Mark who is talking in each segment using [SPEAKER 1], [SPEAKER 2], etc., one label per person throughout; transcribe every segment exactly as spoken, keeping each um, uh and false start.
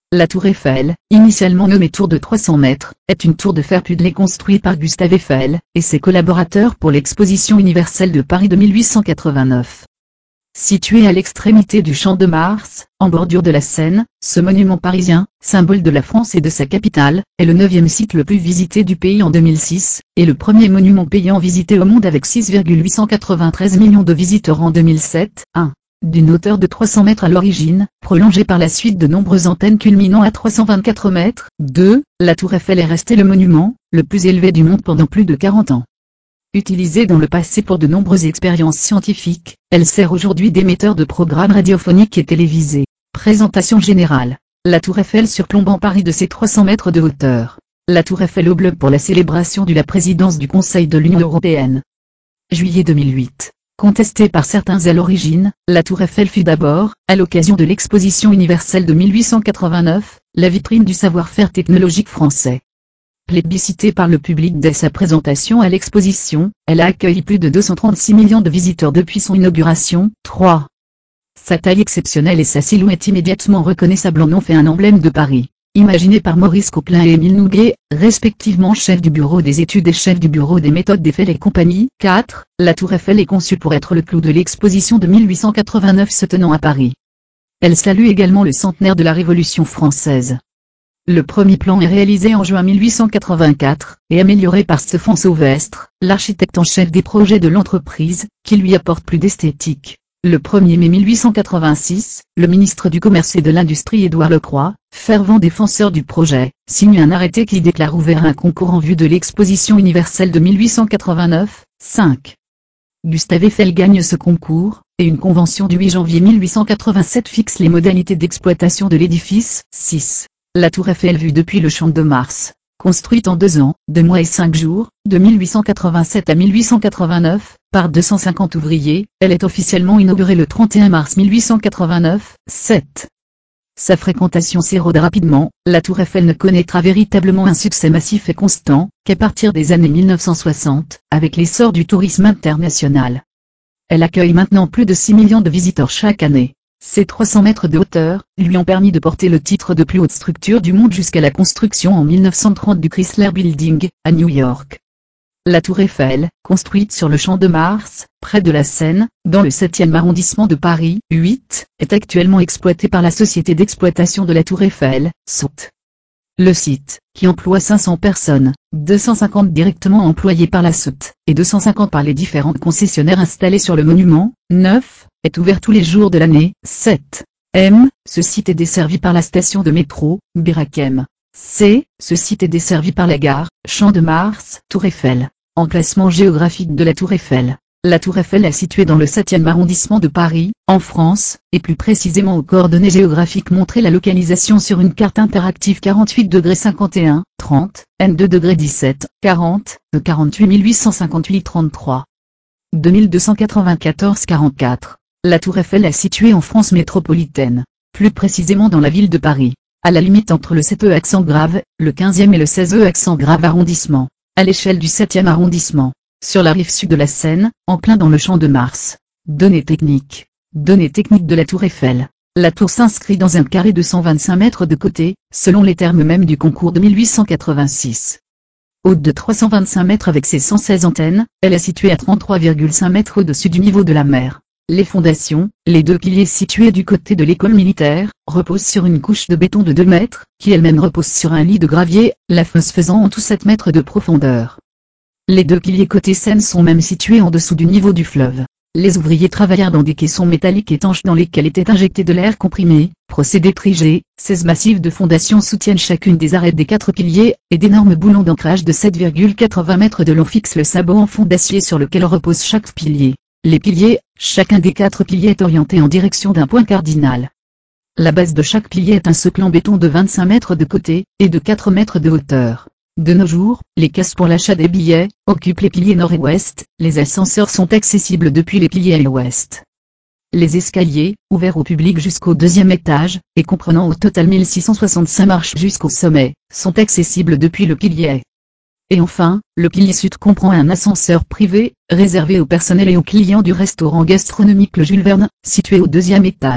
[SPEAKER 1] La tour Eiffel, initialement nommée tour de trois cents mètres, est une tour de fer puddlée construite par Gustave Eiffel et ses collaborateurs pour l'Exposition universelle de Paris de mille huit cent quatre-vingt-neuf. Située à l'extrémité du Champ de Mars, en bordure de la Seine, ce monument parisien, symbole de la France et de sa capitale, est le neuvième site le plus visité du pays en deux mille six, et le premier monument payant visité au monde avec six virgule huit cent quatre-vingt-treize millions de visiteurs en deux mille sept. un. D'une hauteur de trois cents mètres à l'origine, prolongée par la suite de nombreuses antennes culminant à trois cent vingt-quatre mètres. deux. La tour Eiffel est restée le monument le plus élevé du monde pendant plus de quarante ans. Utilisée dans le passé pour de nombreuses expériences scientifiques, elle sert aujourd'hui d'émetteur de programmes radiophoniques et télévisés. Présentation générale. La tour Eiffel surplombant Paris de ses trois cents mètres de hauteur. La tour Eiffel au bleu pour la célébration de la présidence du Conseil de l'Union européenne. Juillet deux mille huit. Contestée par certains à l'origine, la tour Eiffel fut d'abord, à l'occasion de l'Exposition universelle de mille huit cent quatre-vingt-neuf, la vitrine du savoir-faire technologique français. Plébiscitée par le public dès sa présentation à l'exposition, elle a accueilli plus de deux cent trente-six millions de visiteurs depuis son inauguration. trois. Sa taille exceptionnelle et sa silhouette immédiatement reconnaissable en ont fait un emblème de Paris. Imaginé par Maurice Coquelin et Émile Nouguet, respectivement chef du bureau des études et chef du bureau des méthodes d'Eiffel et compagnie. quatre. La tour Eiffel est conçue pour être le clou de l'exposition de mille huit cent quatre-vingt-neuf se tenant à Paris. Elle salue également le centenaire de la Révolution française. Le premier plan est réalisé en juin mille huit cent quatre-vingt-quatre, et amélioré par Stéphane Sauvestre, l'architecte en chef des projets de l'entreprise, qui lui apporte plus d'esthétique. Le premier mai mille huit cent quatre-vingt-six, le ministre du Commerce et de l'Industrie Édouard Lecroix, fervent défenseur du projet, signe un arrêté qui déclare ouvert un concours en vue de l'exposition universelle de mille huit cent quatre-vingt-neuf. cinq. Gustave Eiffel gagne ce concours, et une convention du huit janvier mille huit cent quatre-vingt-sept fixe les modalités d'exploitation de l'édifice. six. La tour Eiffel vue depuis le Champ de Mars. Construite en deux ans, deux mois et cinq jours, de mille huit cent quatre-vingt-sept à mille huit cent quatre-vingt-neuf, par deux cent cinquante ouvriers, elle est officiellement inaugurée le trente et un mars mille huit cent quatre-vingt-neuf. sept. Sa fréquentation s'érode rapidement, la tour Eiffel ne connaîtra véritablement un succès massif et constant, qu'à partir des années mille neuf cent soixante, avec l'essor du tourisme international. Elle accueille maintenant plus de six millions de visiteurs chaque année. Ses trois cents mètres de hauteur lui ont permis de porter le titre de plus haute structure du monde jusqu'à la construction en mille neuf cent trente du Chrysler Building, à New York. La tour Eiffel, construite sur le Champ de Mars, près de la Seine, dans le septième arrondissement de Paris. huit, est actuellement exploitée par la Société d'exploitation de la tour Eiffel, S O T. Le site, qui emploie cinq cents personnes, deux cent cinquante directement employées par la S O T, et deux cent cinquante par les différents concessionnaires installés sur le monument. neuf, est ouvert tous les jours de l'année. sept. M. Ce site est desservi par la station de métro, Birakem. C. Ce site est desservi par la gare, Champ de Mars, Tour Eiffel. Emplacement géographique de la tour Eiffel. La tour Eiffel est située dans le septième arrondissement de Paris, en France, et plus précisément aux coordonnées géographiques montrées la localisation sur une carte interactive quarante-huit degrés cinquante et un, trente, N deux degrés dix-sept, quarante, E quarante-huit mille huit cent cinquante-huit trente-trois. deux mille deux cent quatre-vingt-quatorze quarante-quatre. La tour Eiffel est située en France métropolitaine, plus précisément dans la ville de Paris, à la limite entre le sept E accent grave, le quinzième et le seize E accent grave arrondissement, à l'échelle du septième arrondissement, sur la rive sud de la Seine, en plein dans le Champ de Mars. Données techniques. Données techniques de la tour Eiffel. La tour s'inscrit dans un carré de cent vingt-cinq mètres de côté, selon les termes mêmes du concours de mille huit cent quatre-vingt-six. Haute de trois cent vingt-cinq mètres avec ses cent seize antennes, elle est située à trente-trois virgule cinq mètres au-dessus du niveau de la mer. Les fondations, les deux piliers situés du côté de l'école militaire, reposent sur une couche de béton de deux mètres, qui elle-même repose sur un lit de gravier, la fosse faisant en tout sept mètres de profondeur. Les deux piliers côté Seine sont même situés en dessous du niveau du fleuve. Les ouvriers travaillèrent dans des caissons métalliques étanches dans lesquels était injecté de l'air comprimé, procédé Trigé. seize massifs de fondations soutiennent chacune des arêtes des quatre piliers, et d'énormes boulons d'ancrage de sept virgule quatre-vingts mètres de long fixent le sabot en fond d'acier sur lequel repose chaque pilier. Les piliers, chacun des quatre piliers est orienté en direction d'un point cardinal. La base de chaque pilier est un socle en béton de vingt-cinq mètres de côté, et de quatre mètres de hauteur. De nos jours, les caisses pour l'achat des billets occupent les piliers nord et ouest, les ascenseurs sont accessibles depuis les piliers à l'ouest. Les escaliers, ouverts au public jusqu'au deuxième étage, et comprenant au total mille six cent soixante-cinq marches jusqu'au sommet, sont accessibles depuis le pilier A. Et enfin, le pilier sud comprend un ascenseur privé, réservé au personnel et aux clients du restaurant gastronomique Le Jules Verne, situé au deuxième étage.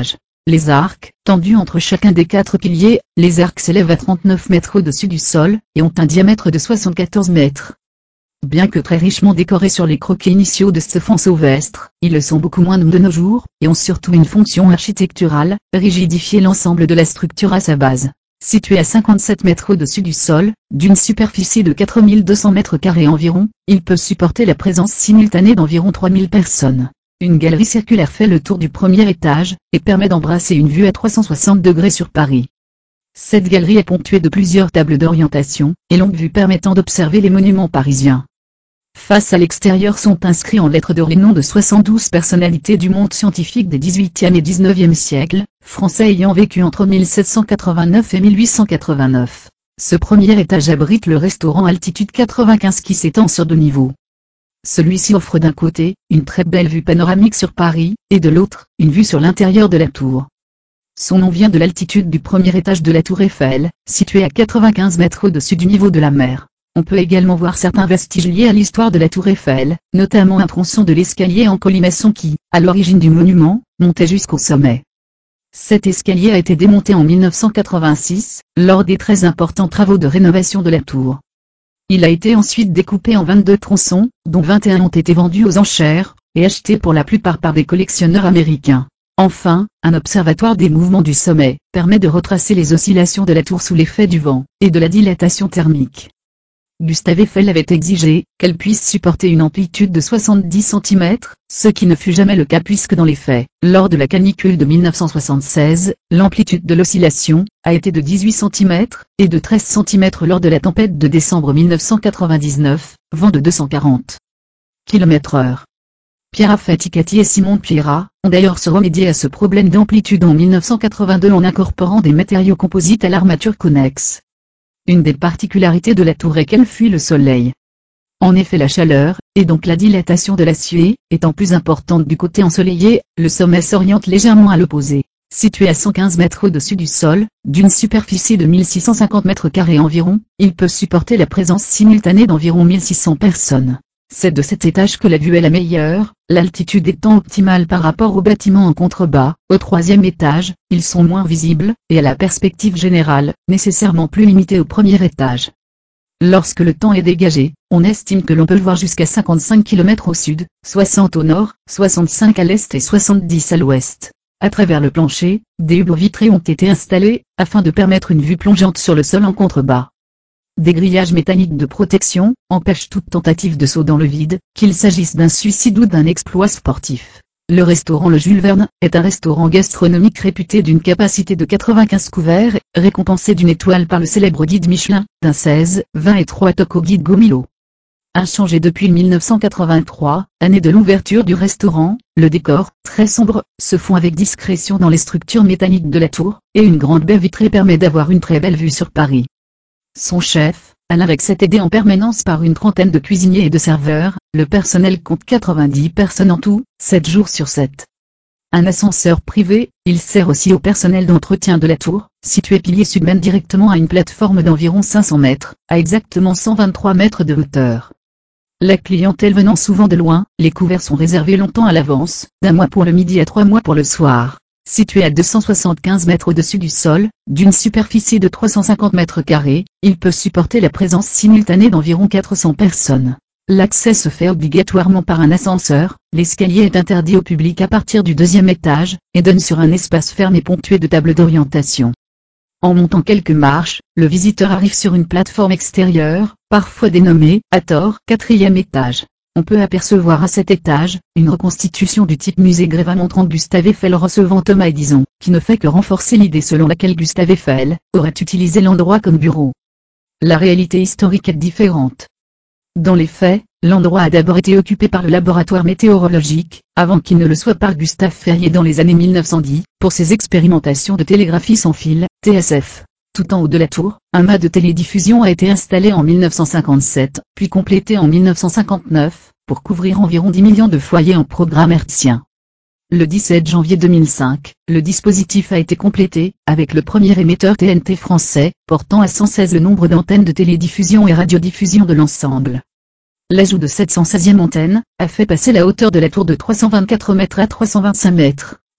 [SPEAKER 1] Les arcs, tendus entre chacun des quatre piliers, les arcs s'élèvent à trente-neuf mètres au-dessus du sol, et ont un diamètre de soixante-quatorze mètres. Bien que très richement décorés sur les croquis initiaux de Stéphane Sauvestre, ils le sont beaucoup moins de nos jours, et ont surtout une fonction architecturale, rigidifier l'ensemble de la structure à sa base. Situé à cinquante-sept mètres au-dessus du sol, d'une superficie de quatre mille deux cents mètres carrés environ, il peut supporter la présence simultanée d'environ trois mille personnes. Une galerie circulaire fait le tour du premier étage, et permet d'embrasser une vue à trois cent soixante degrés sur Paris. Cette galerie est ponctuée de plusieurs tables d'orientation, et longues vues permettant d'observer les monuments parisiens. Face à l'extérieur sont inscrits en lettres d'or les noms de soixante-douze personnalités du monde scientifique des dix-huitième et dix-neuvième siècles, français ayant vécu entre mille sept cent quatre-vingt-neuf et mille huit cent quatre-vingt-neuf. Ce premier étage abrite le restaurant Altitude quatre-vingt-quinze qui s'étend sur deux niveaux. Celui-ci offre d'un côté, une très belle vue panoramique sur Paris, et de l'autre, une vue sur l'intérieur de la tour. Son nom vient de l'altitude du premier étage de la tour Eiffel, située à quatre-vingt-quinze mètres au-dessus du niveau de la mer. On peut également voir certains vestiges liés à l'histoire de la tour Eiffel, notamment un tronçon de l'escalier en colimaçon qui, à l'origine du monument, montait jusqu'au sommet. Cet escalier a été démonté en mille neuf cent quatre-vingt-six, lors des très importants travaux de rénovation de la tour. Il a été ensuite découpé en vingt-deux tronçons, dont vingt et un ont été vendus aux enchères, et achetés pour la plupart par des collectionneurs américains. Enfin, un observatoire des mouvements du sommet, permet de retracer les oscillations de la tour sous l'effet du vent, et de la dilatation thermique. Gustave Eiffel avait exigé qu'elle puisse supporter une amplitude de soixante-dix centimètres, ce qui ne fut jamais le cas puisque dans les faits, lors de la canicule de mille neuf cent soixante-seize, l'amplitude de l'oscillation a été de dix-huit centimètres, et de treize centimètres lors de la tempête de décembre mille neuf cent quatre-vingt-dix-neuf, vent de deux cent quarante kilomètres heure. Pierre Faticati et Simon Pierrat ont d'ailleurs se remédié à ce problème d'amplitude en mille neuf cent quatre-vingt-deux en incorporant des matériaux composites à l'armature connexe. Une des particularités de la tour est qu'elle fuit le soleil. En effet, la chaleur, et donc la dilatation de l'acier, étant plus importante du côté ensoleillé, le sommet s'oriente légèrement à l'opposé. Situé à cent quinze mètres au-dessus du sol, d'une superficie de mille six cent cinquante mètres carrés environ, il peut supporter la présence simultanée d'environ mille six cents personnes. C'est de cet étage que la vue est la meilleure, l'altitude étant optimale par rapport aux bâtiments en contrebas. Au troisième étage, ils sont moins visibles, et à la perspective générale, nécessairement plus limitée au premier étage. Lorsque le temps est dégagé, on estime que l'on peut le voir jusqu'à cinquante-cinq kilomètres au sud, soixante au nord, soixante-cinq à l'est et soixante-dix à l'ouest. À travers le plancher, des hublots vitrés ont été installés, afin de permettre une vue plongeante sur le sol en contrebas. Des grillages métalliques de protection empêchent toute tentative de saut dans le vide, qu'il s'agisse d'un suicide ou d'un exploit sportif. Le restaurant Le Jules Verne est un restaurant gastronomique réputé d'une capacité de quatre-vingt-quinze couverts, récompensé d'une étoile par le célèbre guide Michelin, d'un seize, vingt et trois toques au guide Gomilo. Inchangé depuis mille neuf cent quatre-vingt-trois, année de l'ouverture du restaurant, le décor, très sombre, se fond avec discrétion dans les structures métalliques de la tour, et une grande baie vitrée permet d'avoir une très belle vue sur Paris. Son chef, Alain Rex, est aidé en permanence par une trentaine de cuisiniers et de serveurs. Le personnel compte quatre-vingt-dix personnes en tout, sept jours sur sept. Un ascenseur privé, il sert aussi au personnel d'entretien de la tour, situé pilier sud mène directement à une plateforme d'environ cinq cents mètres, à exactement cent vingt-trois mètres de hauteur. La clientèle venant souvent de loin, les couverts sont réservés longtemps à l'avance, d'un mois pour le midi à trois mois pour le soir. Situé à deux cent soixante-quinze mètres au-dessus du sol, d'une superficie de trois cent cinquante mètres carrés, il peut supporter la présence simultanée d'environ quatre cents personnes. L'accès se fait obligatoirement par un ascenseur, l'escalier est interdit au public à partir du deuxième étage, et donne sur un espace fermé ponctué de tables d'orientation. En montant quelques marches, le visiteur arrive sur une plateforme extérieure, parfois dénommée, à tort, quatrième étage. On peut apercevoir à cet étage, une reconstitution du type musée Grévin montrant Gustave Eiffel recevant Thomas Edison, qui ne fait que renforcer l'idée selon laquelle Gustave Eiffel aurait utilisé l'endroit comme bureau. La réalité historique est différente. Dans les faits, l'endroit a d'abord été occupé par le laboratoire météorologique, avant qu'il ne le soit par Gustave Ferrier dans les années mille neuf cent dix, pour ses expérimentations de télégraphie sans fil, T S F. Tout en haut de la tour, un mât de télédiffusion a été installé en mille neuf cent cinquante-sept, puis complété en mille neuf cent cinquante-neuf, pour couvrir environ dix millions de foyers en programme hertzien. Le dix-sept janvier deux mille cinq, le dispositif a été complété, avec le premier émetteur T N T français, portant à cent seize le nombre d'antennes de télédiffusion et radiodiffusion de l'ensemble. L'ajout de cette cent seizième antenne a fait passer la hauteur de la tour de trois cent vingt-quatre mètres à trois cent vingt-cinq mètres.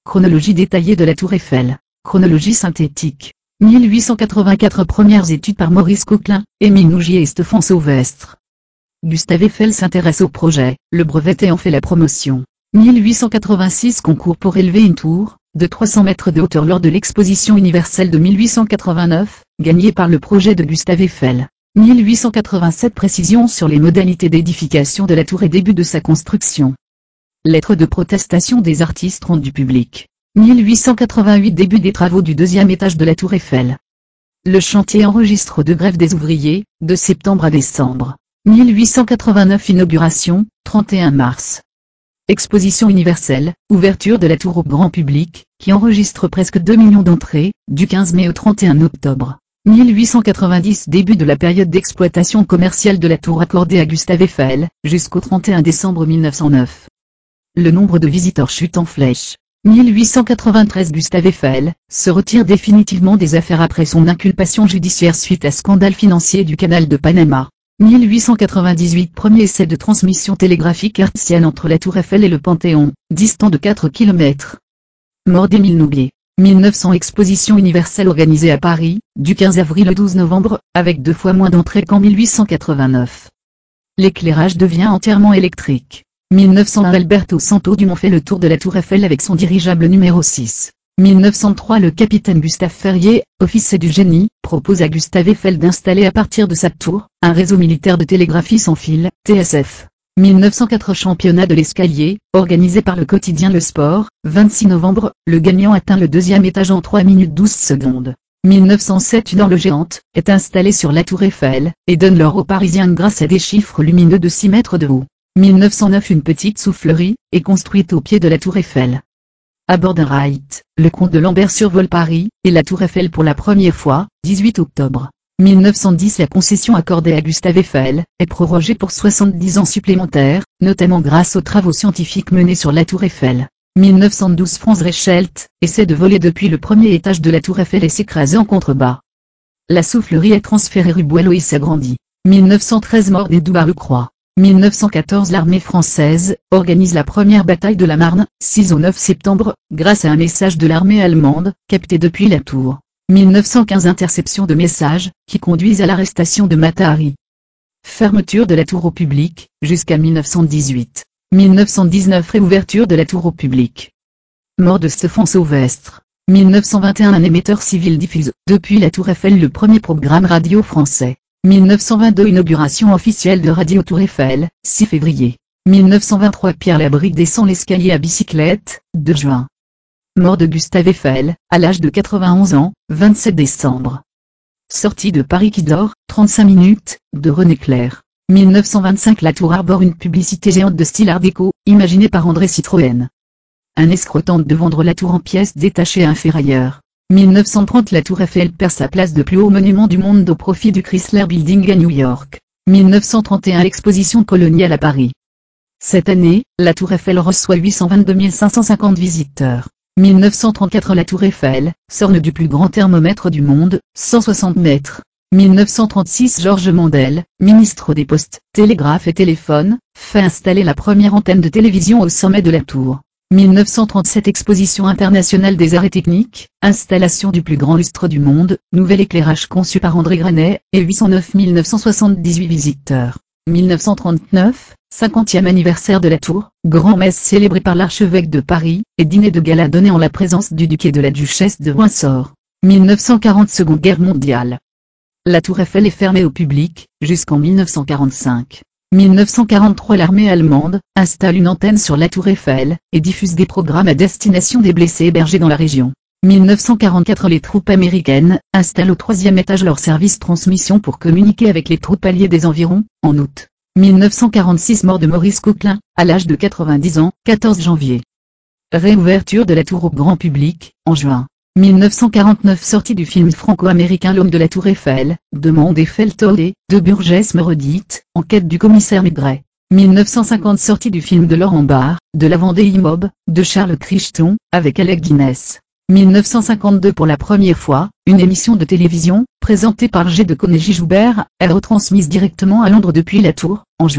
[SPEAKER 1] Chronologie détaillée de la Tour Eiffel. Chronologie synthétique. mille huit cent quatre-vingt-quatre Premières études par Maurice Coquelin, Émile Nougier et Stéphane Sauvestre. Gustave Eiffel s'intéresse au projet, le brevet et en fait la promotion. mille huit cent quatre-vingt-six Concours pour élever une tour, de trois cents mètres de hauteur lors de l'exposition universelle de mille huit cent quatre-vingt-neuf, gagnée par le projet de Gustave Eiffel. mille huit cent quatre-vingt-sept Précision sur les modalités d'édification de la tour et début de sa construction. Lettre de protestation des artistes rendue publique. mille huit cent quatre-vingt-huit Début des travaux du deuxième étage de la tour Eiffel. Le chantier enregistre de grève des ouvriers, de septembre à décembre. mille huit cent quatre-vingt-neuf Inauguration, trente et un mars. Exposition universelle, ouverture de la tour au grand public, qui enregistre presque deux millions d'entrées, du quinze mai au trente et un octobre. mille huit cent quatre-vingt-dix Début de la période d'exploitation commerciale de la tour accordée à Gustave Eiffel, jusqu'au trente et un décembre mille neuf cent neuf. Le nombre de visiteurs chute en flèche. mille huit cent quatre-vingt-treize Gustave Eiffel se retire définitivement des affaires après son inculpation judiciaire suite à scandale financier du canal de Panama. mille huit cent quatre-vingt-dix-huit Premier essai de transmission télégraphique hertzienne entre la tour Eiffel et le Panthéon, distant de quatre kilomètres. Mort d'Émile Nougier. mille neuf cents Exposition universelle organisée à Paris, du quinze avril au douze novembre, avec deux fois moins d'entrées qu'en mille huit cent quatre-vingt-neuf. L'éclairage devient entièrement électrique. mille neuf cent un Alberto Santo Dumont fait le tour de la tour Eiffel avec son dirigeable numéro six. mille neuf cent trois Le capitaine Gustave Ferrier, officier du génie, propose à Gustave Eiffel d'installer à partir de sa tour, un réseau militaire de télégraphie sans fil, T S F. mille neuf cent quatre Championnat de l'escalier, organisé par le quotidien Le Sport, vingt-six novembre, le gagnant atteint le deuxième étage en trois minutes douze secondes. mille neuf cent sept Une horloge géante est installée sur la tour Eiffel, et donne l'heure aux Parisiens grâce à des chiffres lumineux de six mètres de haut. mille neuf cent neuf Une petite soufflerie est construite au pied de la tour Eiffel. À bord d'un Wright, le comte de Lambert survole Paris et la tour Eiffel pour la première fois, dix-huit octobre. mille neuf cent dix La concession accordée à Gustave Eiffel est prorogée pour soixante-dix ans supplémentaires, notamment grâce aux travaux scientifiques menés sur la tour Eiffel. mille neuf cent douze Franz Reichelt essaie de voler depuis le premier étage de la tour Eiffel et s'écrase en contrebas. La soufflerie est transférée rue Boileau et s'agrandit. mille neuf cent treize Mort des Douars-le-Croix. mille neuf cent quatorze L'armée française organise la première bataille de la Marne, six au neuf septembre, grâce à un message de l'armée allemande, capté depuis la tour. mille neuf cent quinze Interception de messages, qui conduisent à l'arrestation de Mata Hari. Fermeture de la tour au public, jusqu'à mille neuf cent dix-huit. mille neuf cent dix-neuf Réouverture de la tour au public. Mort de Stéphane Sauvestre. mille neuf cent vingt et un Un émetteur civil diffuse, depuis la tour Eiffel le premier programme radio français. mille neuf cent vingt-deux Inauguration officielle de Radio Tour Eiffel, six février. mille neuf cent vingt-trois Pierre Labrique descend l'escalier à bicyclette, deux juin. Mort de Gustave Eiffel, à l'âge de quatre-vingt-onze ans, vingt-sept décembre. Sortie de Paris qui dort, trente-cinq minutes, de René Clair. mille neuf cent vingt-cinq La tour arbore une publicité géante de style art déco, imaginée par André Citroën. Un escroc tente de vendre la tour en pièces détachées à un ferrailleur. mille neuf cent trente La tour Eiffel perd sa place de plus haut monument du monde au profit du Chrysler Building à New York. mille neuf cent trente et un L'exposition coloniale à Paris. Cette année, la tour Eiffel reçoit huit cent vingt-deux mille cinq cent cinquante visiteurs. mille neuf cent trente-quatre La tour Eiffel, sorne du plus grand thermomètre du monde, cent soixante mètres. mille neuf cent trente-six Georges Mandel, ministre des Postes, Télégraphes et Téléphones, fait installer la première antenne de télévision au sommet de la tour. mille neuf cent trente-sept Exposition internationale des arts et techniques, installation du plus grand lustre du monde, nouvel éclairage conçu par André Granet, et huit cent neuf mille neuf cent soixante-dix-huit visiteurs. mille neuf cent trente-neuf, cinquantième anniversaire de la tour, grand-messe célébrée par l'archevêque de Paris, et dîner de gala donné en la présence du duc et de la duchesse de Windsor. mille neuf cent quarante Seconde Guerre mondiale. La tour Eiffel est fermée au public, jusqu'en mille neuf cent quarante-cinq. mille neuf cent quarante-trois L'armée allemande installe une antenne sur la tour Eiffel, et diffuse des programmes à destination des blessés hébergés dans la région. mille neuf cent quarante-quatre Les troupes américaines installent au troisième étage leur service transmission pour communiquer avec les troupes alliées des environs, en août. mille neuf cent quarante-six Mort de Maurice Coquelin, à l'âge de quatre-vingt-dix ans, quatorze janvier. Réouverture de la tour au grand public, en juin. mille neuf cent quarante-neuf Sortie du film franco-américain L'homme de la tour Eiffel, de Mandé Feltolé, de Burgess Meredith, en quête du commissaire Maigret. mille neuf cent cinquante Sortie du film de Laurent Barre, de La Vendée Immob, de Charles Crichton, avec Alec Guinness. mille neuf cent cinquante-deux Pour la première fois, une émission de télévision, présentée par G. de Conégie-Joubert, est retransmise directement à Londres depuis la tour, en juin.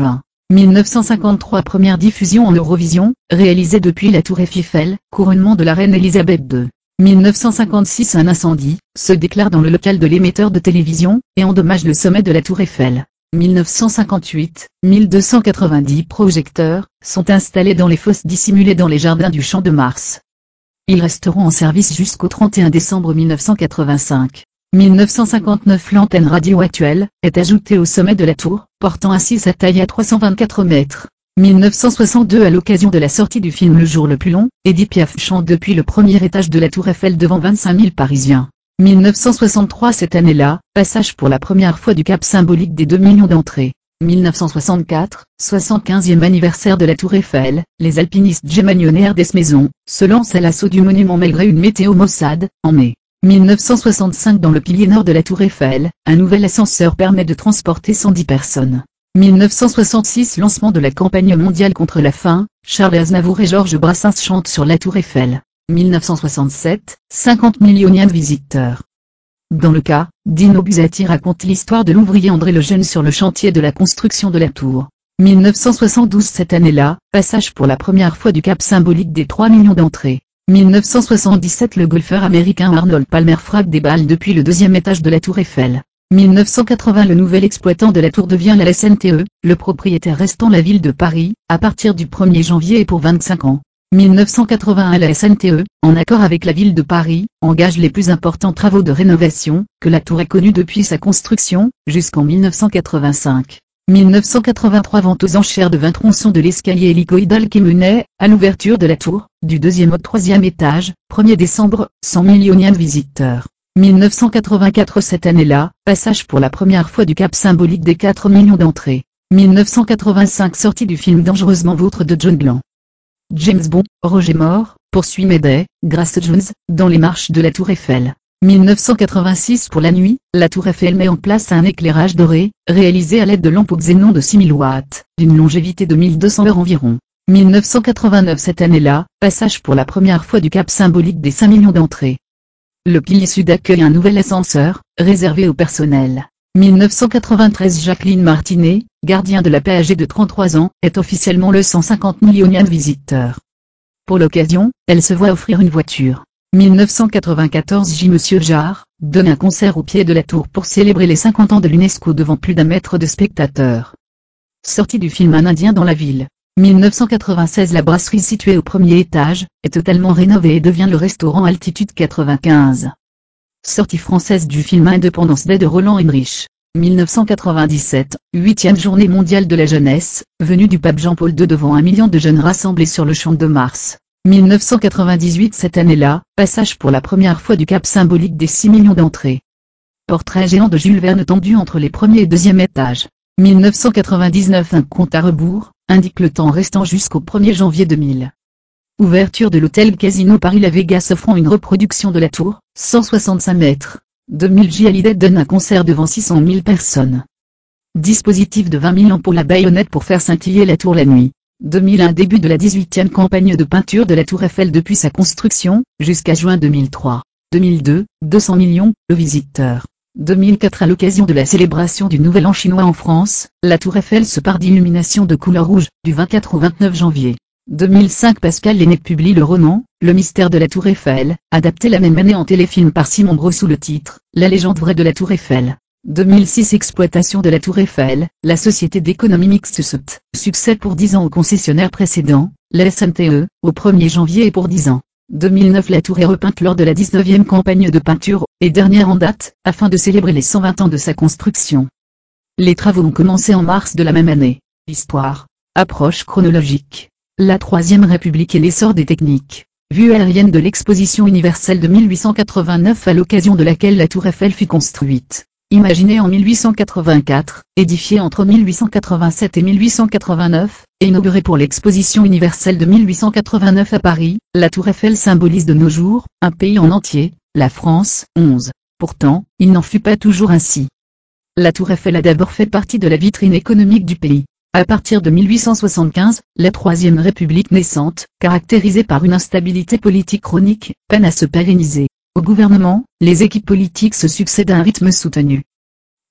[SPEAKER 1] mille neuf cent cinquante-trois Première diffusion en Eurovision, réalisée depuis la tour Eiffel, couronnement de la reine Elisabeth deux. mille neuf cent cinquante-six Un incendie se déclare dans le local de l'émetteur de télévision, et endommage le sommet de la tour Eiffel. mille neuf cent cinquante-huit, mille deux cent quatre-vingt-dix projecteurs sont installés dans les fosses dissimulées dans les jardins du Champ de Mars. Ils resteront en service jusqu'au trente et un décembre mille neuf cent quatre-vingt-cinq. mille neuf cent cinquante-neuf L'antenne radio actuelle est ajoutée au sommet de la tour, portant ainsi sa taille à trois cent vingt-quatre mètres. mille neuf cent soixante-deux À l'occasion de la sortie du film Le jour le plus long, Edith Piaf chante depuis le premier étage de la tour Eiffel devant vingt-cinq mille Parisiens. mille neuf cent soixante-trois Cette année-là, passage pour la première fois du cap symbolique des deux millions d'entrées. mille neuf cent soixante-quatre, soixante-quinzième anniversaire de la tour Eiffel, les alpinistes gémanionnairs d'Esmaison se lancent à l'assaut du monument malgré une météo maussade, en mai. mille neuf cent soixante-cinq Dans le pilier nord de la tour Eiffel, un nouvel ascenseur permet de transporter cent dix personnes. mille neuf cent soixante-six Lancement de la campagne mondiale contre la faim, Charles Aznavour et Georges Brassens chantent sur la tour Eiffel. mille neuf cent soixante-sept, cinquante millions de visiteurs. Dans le cas, Dino Buzzati raconte l'histoire de l'ouvrier André Lejeune sur le chantier de la construction de la tour. mille neuf cent soixante-douze Cette année-là, passage pour la première fois du cap symbolique des trois millions d'entrées. mille neuf cent soixante-dix-sept Le golfeur américain Arnold Palmer frappe des balles depuis le deuxième étage de la tour Eiffel. mille neuf cent quatre-vingts Le nouvel exploitant de la tour devient la S N T E, le propriétaire restant la ville de Paris, à partir du premier janvier et pour vingt-cinq ans. mille neuf cent quatre-vingt-un La S N T E, en accord avec la ville de Paris, engage les plus importants travaux de rénovation que la tour ait connus depuis sa construction, jusqu'en mille neuf cent quatre-vingt-cinq. mille neuf cent quatre-vingt-trois Vente aux enchères de vingt tronçons de l'escalier hélicoïdal qui menait à l'ouverture de la tour, du deuxième au troisième étage, premier décembre, cent millions de visiteurs. mille neuf cent quatre-vingt-quatre Cette année-là, passage pour la première fois du cap symbolique des quatre millions d'entrées. mille neuf cent quatre-vingt-cinq Sortie du film Dangereusement vôtre de John Glen. James Bond, Roger Moore, poursuit Mayday, Grace Jones, dans les marches de la tour Eiffel. mille neuf cent quatre-vingt-six Pour la nuit, la tour Eiffel met en place un éclairage doré, réalisé à l'aide de lampes au xénon de six mille watts, d'une longévité de mille deux cents heures environ. mille neuf cent quatre-vingt-neuf Cette année-là, passage pour la première fois du cap symbolique des cinq millions d'entrées. Le pilier sud accueille un nouvel ascenseur, réservé au personnel. mille neuf cent quatre-vingt-treize Jacqueline Martinet, gardien de la paix âgée de trente-trois ans, est officiellement le cent cinquante millionième visiteur. Pour l'occasion, elle se voit offrir une voiture. mille neuf cent quatre-vingt-quatorze J. Monsieur Jarre donne un concert au pied de la tour pour célébrer les cinquante ans de l'UNESCO devant plus d'un mètre de spectateurs. Sortie du film Un Indien dans la ville. mille neuf cent quatre-vingt-seize La brasserie située au premier étage est totalement rénovée et devient le restaurant Altitude quatre-vingt-quinze. Sortie française du film Independence Day de Roland Emmerich. mille neuf cent quatre-vingt-dix-sept, huitième journée mondiale de la jeunesse, venue du pape Jean-Paul deux devant un million de jeunes rassemblés sur le Champ de Mars. mille neuf cent quatre-vingt-dix-huit Cette année-là, passage pour la première fois du cap symbolique des six millions d'entrées. Portrait géant de Jules Verne tendu entre les premier et deuxième étages. mille neuf cent quatre-vingt-dix-neuf Un compte à rebours, indique le temps restant jusqu'au premier janvier deux mille. Ouverture de l'hôtel Casino Paris La Vegas offrant une reproduction de la tour, cent soixante-cinq mètres. deux mille J. Hallyday donne un concert devant six cent mille personnes. Dispositif de vingt mille ans pour la baïonnette pour faire scintiller la tour la nuit. deux mille un Début de la dix-huitième campagne de peinture de la tour Eiffel depuis sa construction, jusqu'à juin deux mille trois. deux mille deux, deux cents millions de visiteurs. deux mille quatre À l'occasion de la célébration du Nouvel An chinois en France, la tour Eiffel se pare d'illumination de couleur rouge, du vingt-quatre au vingt-neuf janvier. deux mille cinq Pascal Lenné publie le roman, Le mystère de la tour Eiffel, adapté la même année en téléfilm par Simon Brault sous le titre, La légende vraie de la tour Eiffel. deux mille six Exploitation de la tour Eiffel, la société d'économie mixte S E T, succès pour dix ans au concessionnaire précédent, la S N T E, au premier janvier et pour dix ans. deux mille neuf La tour est repeinte lors de la dix-neuvième campagne de peinture, et dernière en date, afin de célébrer les cent vingt ans de sa construction. Les travaux ont commencé en mars de la même année. Histoire. Approche chronologique. La Troisième République et l'essor des techniques. Vue aérienne de l'exposition universelle de mille huit cent quatre-vingt-neuf à l'occasion de laquelle la tour Eiffel fut construite. Imaginée en mille huit cent quatre-vingt-quatre, édifiée entre mille huit cent quatre-vingt-sept et mille huit cent quatre-vingt-neuf, et inaugurée pour l'exposition universelle de mille huit cent quatre-vingt-neuf à Paris, la tour Eiffel symbolise de nos jours, un pays en entier, la France. onze. Pourtant, il n'en fut pas toujours ainsi. La tour Eiffel a d'abord fait partie de la vitrine économique du pays. À partir de mille huit cent soixante-quinze, la Troisième République naissante, caractérisée par une instabilité politique chronique, peine à se pérenniser. Au gouvernement, les équipes politiques se succèdent à un rythme soutenu.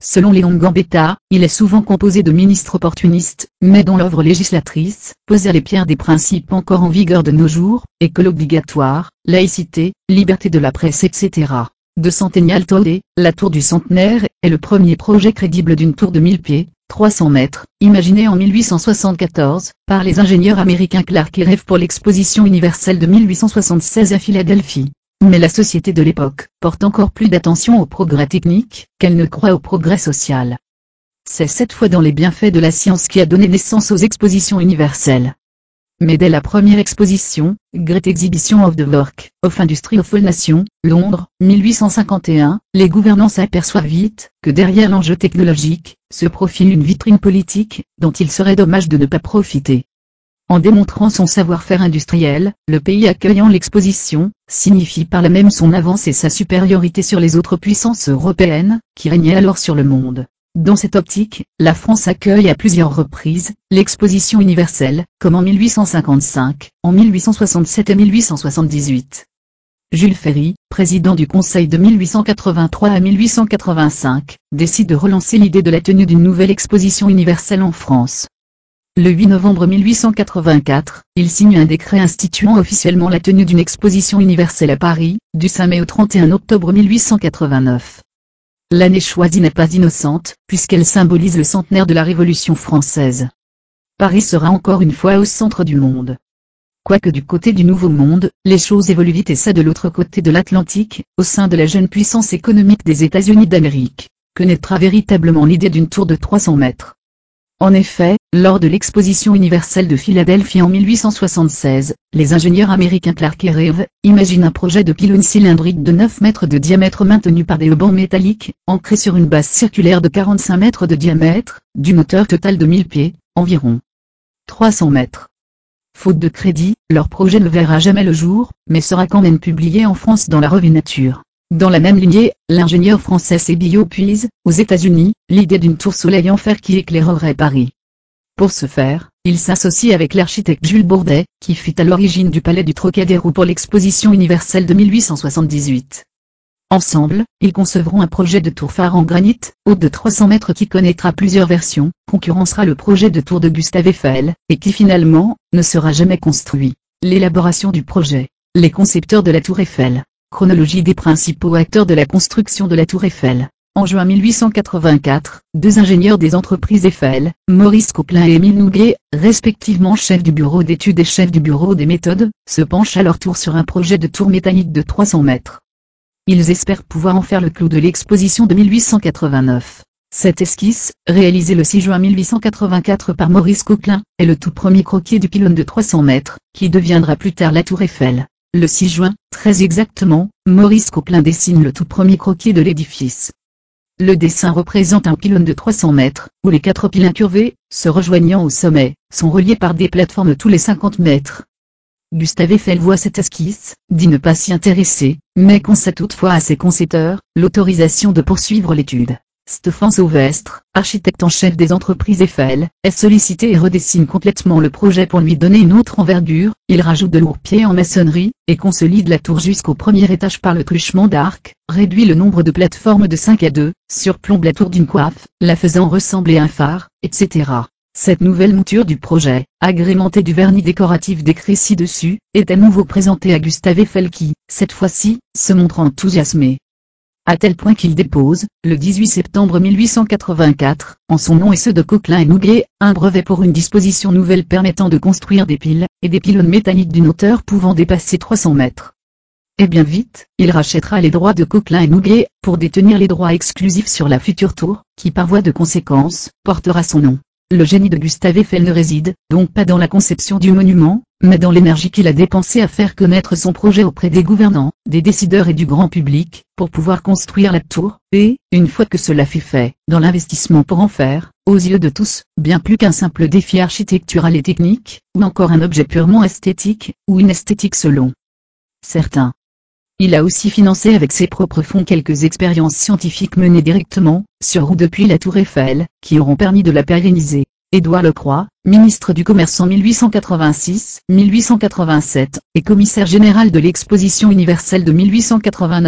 [SPEAKER 1] Selon Léon Gambetta, il est souvent composé de ministres opportunistes, mais dont l'œuvre législatrice posait les pierres des principes encore en vigueur de nos jours, école obligatoire, laïcité, liberté de la presse et cetera. De Centennial Tower, la tour du centenaire, est le premier projet crédible d'une tour de mille pieds, trois cents mètres, imaginée en mille huit cent soixante-quatorze, par les ingénieurs américains Clark et Reeve pour l'exposition universelle de mille huit cent soixante-seize à Philadelphie. Mais la société de l'époque porte encore plus d'attention au progrès technique qu'elle ne croit au progrès social. C'est cette foi dans les bienfaits de la science qui a donné naissance aux expositions universelles. Mais dès la première exposition, Great Exhibition of the Work of Industry of All Nations, Londres, mille huit cent cinquante et un, les gouvernants s'aperçoivent vite que derrière l'enjeu technologique, se profile une vitrine politique, dont il serait dommage de ne pas profiter. En démontrant son savoir-faire industriel, le pays accueillant l'exposition, signifie par là même son avance et sa supériorité sur les autres puissances européennes, qui régnaient alors sur le monde. Dans cette optique, la France accueille à plusieurs reprises l'exposition universelle, comme en mille huit cent cinquante-cinq, en mille huit cent soixante-sept et mille huit cent soixante-dix-huit. Jules Ferry, président du Conseil de mille huit cent quatre-vingt-trois à mille huit cent quatre-vingt-cinq, décide de relancer l'idée de la tenue d'une nouvelle exposition universelle en France. Le huit novembre mille huit cent quatre-vingt-quatre, il signe un décret instituant officiellement la tenue d'une exposition universelle à Paris, du cinq mai au trente et un octobre mille huit cent quatre-vingt-neuf. L'année choisie n'est pas innocente, puisqu'elle symbolise le centenaire de la Révolution française. Paris sera encore une fois au centre du monde. Quoique du côté du Nouveau Monde, les choses évoluent vite et c'est de l'autre côté de l'Atlantique, au sein de la jeune puissance économique des États-Unis d'Amérique, que naîtra véritablement l'idée d'une tour de trois cents mètres. En effet, lors de l'exposition universelle de Philadelphie en mille huit cent soixante-seize, les ingénieurs américains Clark et Reeve imaginent un projet de pylône cylindrique de neuf mètres de diamètre maintenu par des haubans métalliques, ancrés sur une base circulaire de quarante-cinq mètres de diamètre, d'une hauteur totale de mille pieds, environ trois cents mètres. Faute de crédit, leur projet ne verra jamais le jour, mais sera quand même publié en France dans la revue Nature. Dans la même lignée, l'ingénieur français C B O puise, aux États-Unis, l'idée d'une tour soleil en fer qui éclairerait Paris. Pour ce faire, il s'associe avec l'architecte Jules Bourdet, qui fut à l'origine du palais du Trocadéro pour l'exposition universelle de mille huit cent soixante-dix-huit. Ensemble, ils concevront un projet de tour phare en granit, haute de trois cents mètres qui connaîtra plusieurs versions, concurrencera le projet de tour de Gustave Eiffel, et qui finalement, ne sera jamais construit. L'élaboration du projet. Les concepteurs de la tour Eiffel. Chronologie des principaux acteurs de la construction de la tour Eiffel. En juin mille huit cent quatre-vingt-quatre, deux ingénieurs des entreprises Eiffel, Maurice Coquelin et Émile Nouguet, respectivement chefs du bureau d'études et chefs du bureau des méthodes, se penchent à leur tour sur un projet de tour métallique de trois cents mètres. Ils espèrent pouvoir en faire le clou de l'exposition de mille huit cent quatre-vingt-neuf. Cette esquisse, réalisée le six juin mille huit cent quatre-vingt-quatre par Maurice Coquelin, est le tout premier croquis du pylône de trois cents mètres, qui deviendra plus tard la tour Eiffel. Le six juin, très exactement, Maurice Coquelin dessine le tout premier croquis de l'édifice. Le dessin représente un pylône de trois cents mètres, où les quatre pylônes incurvés, se rejoignant au sommet, sont reliés par des plateformes tous les cinquante mètres. Gustave Eiffel voit cette esquisse, dit ne pas s'y intéresser, mais concède toutefois à ses concepteurs l'autorisation de poursuivre l'étude. Stéphane Sauvestre, architecte en chef des entreprises Eiffel, est sollicité et redessine complètement le projet pour lui donner une autre envergure. Il rajoute de lourds pieds en maçonnerie, et consolide la tour jusqu'au premier étage par le truchement d'arcs, réduit le nombre de plateformes de cinq à deux, surplombe la tour d'une coiffe, la faisant ressembler à un phare, et cetera. Cette nouvelle mouture du projet, agrémentée du vernis décoratif décrit ci-dessus, est à nouveau présentée à Gustave Eiffel qui, cette fois-ci, se montre enthousiasmé. À tel point qu'il dépose, le dix-huit septembre mille huit cent quatre-vingt-quatre, en son nom et ceux de Coquelin et Nouguet, un brevet pour une disposition nouvelle permettant de construire des piles, et des pylônes métalliques d'une hauteur pouvant dépasser trois cents mètres. Et bien vite, il rachètera les droits de Coquelin et Nouguet, pour détenir les droits exclusifs sur la future tour, qui par voie de conséquence, portera son nom. Le génie de Gustave Eiffel ne réside, donc pas dans la conception du monument, mais dans l'énergie qu'il a dépensée à faire connaître son projet auprès des gouvernants, des décideurs et du grand public, pour pouvoir construire la tour, et, une fois que cela fut fait, dans l'investissement pour en faire, aux yeux de tous, bien plus qu'un simple défi architectural et technique, ou encore un objet purement esthétique, ou une esthétique selon certains. Il a aussi financé avec ses propres fonds quelques expériences scientifiques menées directement, sur ou depuis la tour Eiffel, qui auront permis de la pérenniser. Édouard Lecroix, ministre du Commerce en mille huit cent quatre-vingt-six à mille huit cent quatre-vingt-sept, et commissaire général de l'exposition universelle de mille huit cent quatre-vingt-neuf,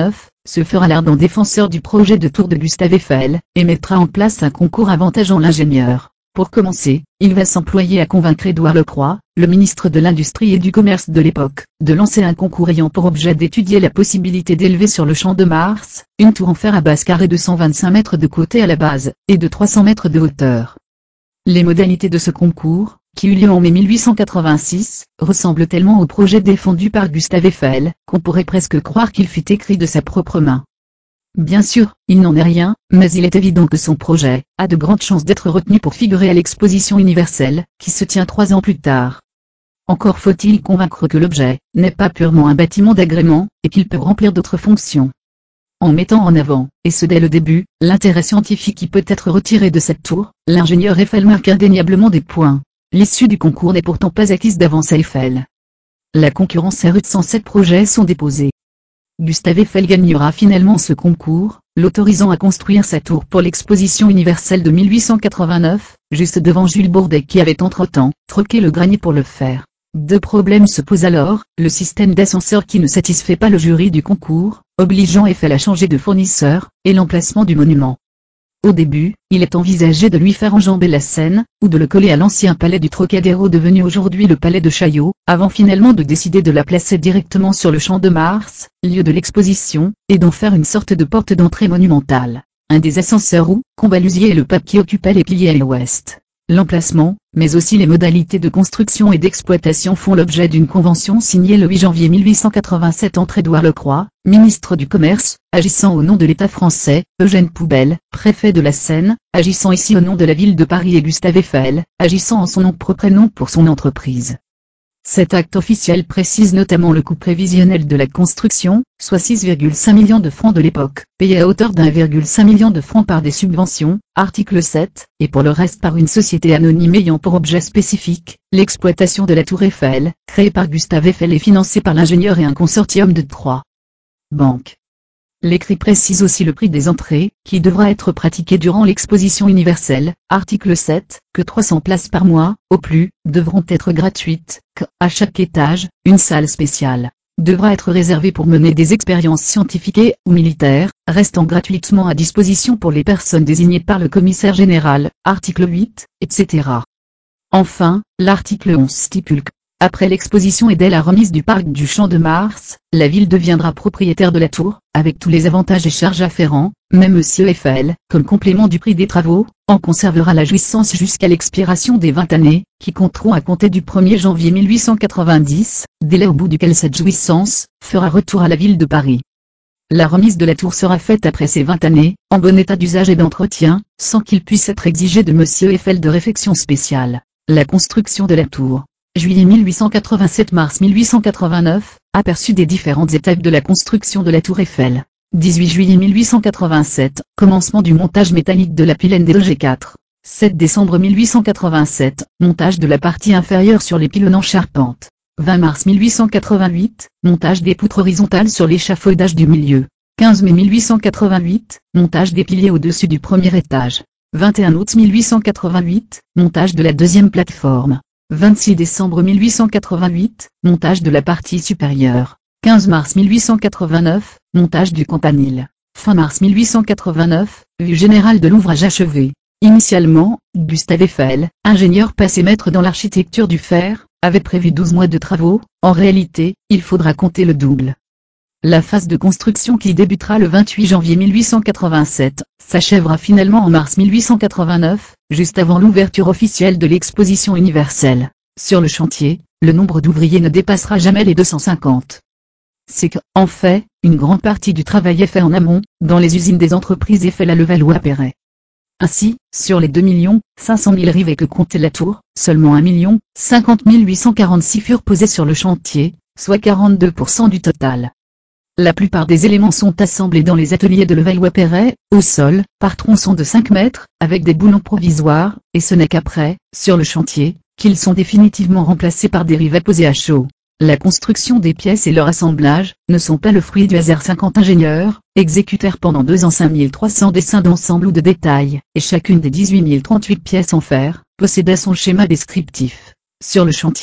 [SPEAKER 1] se fera l'ardent défenseur du projet de tour de Gustave Eiffel, et mettra en place un concours avantageant l'ingénieur. Pour commencer, il va s'employer à convaincre Édouard Lecroix, le ministre de l'Industrie et du Commerce de l'époque, de lancer un concours ayant pour objet d'étudier la possibilité d'élever sur le Champ de Mars, une tour en fer à base carrée de cent vingt-cinq mètres de côté à la base, et de trois cents mètres de hauteur. Les modalités de ce concours, qui eut lieu en mai mille huit cent quatre-vingt-six, ressemblent tellement au projet défendu par Gustave Eiffel, qu'on pourrait presque croire qu'il fut écrit de sa propre main. Bien sûr, il n'en est rien, mais il est évident que son projet a de grandes chances d'être retenu pour figurer à l'exposition universelle, qui se tient trois ans plus tard. Encore faut-il convaincre que l'objet n'est pas purement un bâtiment d'agrément, et qu'il peut remplir d'autres fonctions. En mettant en avant, et ce dès le début, l'intérêt scientifique qui peut être retiré de cette tour, l'ingénieur Eiffel marque indéniablement des points. L'issue du concours n'est pourtant pas acquise d'avance à Eiffel. La concurrence est rude, cent sept projets sont déposés. Gustave Eiffel gagnera finalement ce concours, l'autorisant à construire sa tour pour l'exposition universelle de mille huit cent quatre-vingt-neuf, juste devant Jules Bourdet qui avait entre-temps troqué le granit pour le fer. Deux problèmes se posent alors, le système d'ascenseur qui ne satisfait pas le jury du concours, obligeant Eiffel à changer de fournisseur, et l'emplacement du monument. Au début, il est envisagé de lui faire enjamber la Seine, ou de le coller à l'ancien palais du Trocadéro devenu aujourd'hui le palais de Chaillot, avant finalement de décider de la placer directement sur le Champ de Mars, lieu de l'exposition, et d'en faire une sorte de porte d'entrée monumentale. Un des ascenseurs ou combalusier est le pape qui occupait les piliers à l'ouest. L'emplacement, mais aussi les modalités de construction et d'exploitation font l'objet d'une convention signée le huit janvier mille huit cent quatre-vingt-sept entre Édouard Lecroix, ministre du Commerce, agissant au nom de l'État français, Eugène Poubelle, préfet de la Seine, agissant ici au nom de la ville de Paris et Gustave Eiffel, agissant en son nom propre et non pour son entreprise. Cet acte officiel précise notamment le coût prévisionnel de la construction, soit six virgule cinq millions de francs de l'époque, payé à hauteur d'un virgule cinq million de francs par des subventions, article sept, et pour le reste par une société anonyme ayant pour objet spécifique, l'exploitation de la tour Eiffel, créée par Gustave Eiffel et financée par l'ingénieur et un consortium de trois banques. L'écrit précise aussi le prix des entrées, qui devra être pratiqué durant l'exposition universelle, article sept, que trois cents places par mois, au plus, devront être gratuites, qu'à chaque étage, une salle spéciale devra être réservée pour mener des expériences scientifiques et ou militaires, restant gratuitement à disposition pour les personnes désignées par le commissaire général, article huit, et cetera. Enfin, l'article onze stipule que, après l'exposition et dès la remise du parc du Champ de Mars, la ville deviendra propriétaire de la tour, avec tous les avantages et charges afférents, mais M. Eiffel, comme complément du prix des travaux, en conservera la jouissance jusqu'à l'expiration des vingt années, qui compteront à compter du premier janvier mille huit cent quatre-vingt-dix, délai au bout duquel cette jouissance fera retour à la ville de Paris. La remise de la tour sera faite après ces vingt années, en bon état d'usage et d'entretien, sans qu'il puisse être exigé de M. Eiffel de réfection spéciale. La construction de la tour. Juillet mille huit cent quatre-vingt-sept mars mille huit cent quatre-vingt-neuf, aperçu des différentes étapes de la construction de la tour Eiffel. dix-huit juillet mille huit cent quatre-vingt-sept, commencement du montage métallique de la pylène des G quatre. sept décembre mille huit cent quatre-vingt-sept, montage de la partie inférieure sur les pylônes en charpente. vingt mars mille huit cent quatre-vingt-huit, montage des poutres horizontales sur l'échafaudage du milieu. quinze mai mille huit cent quatre-vingt-huit, montage des piliers au-dessus du premier étage. vingt et un août mille huit cent quatre-vingt-huit, montage de la deuxième plateforme. vingt-six décembre mille huit cent quatre-vingt-huit, montage de la partie supérieure. quinze mars mille huit cent quatre-vingt-neuf, montage du campanile. Fin mars mille huit cent quatre-vingt-neuf, vue générale de l'ouvrage achevé. Initialement, Gustave Eiffel, ingénieur passé maître dans l'architecture du fer, avait prévu douze mois de travaux. En réalité, il faudra compter le double. La phase de construction qui débutera le vingt-huit janvier mille huit cent quatre-vingt-sept, s'achèvera finalement en mars mille huit cent quatre-vingt-neuf, juste avant l'ouverture officielle de l'exposition universelle. Sur le chantier, le nombre d'ouvriers ne dépassera jamais les deux cent cinquante. C'est que, en fait, une grande partie du travail est fait en amont, dans les usines des entreprises Eiffel à Levallois-Perret. Ainsi, sur les deux millions cinq cent mille rivets que comptait la tour, seulement un million cinquante mille huit cent quarante-six furent posés sur le chantier, soit quarante-deux pour cent du total. La plupart des éléments sont assemblés dans les ateliers de Levallois-Perret, au sol, par tronçons de cinq mètres, avec des boulons provisoires, et ce n'est qu'après, sur le chantier, qu'ils sont définitivement remplacés par des rivets posés à chaud. La construction des pièces et leur assemblage ne sont pas le fruit du hasard. cinquante ingénieurs exécutèrent pendant deux ans cinq mille trois cents dessins d'ensemble ou de détail, et chacune des dix-huit mille trente-huit pièces en fer possédait son schéma descriptif. Sur le chantier,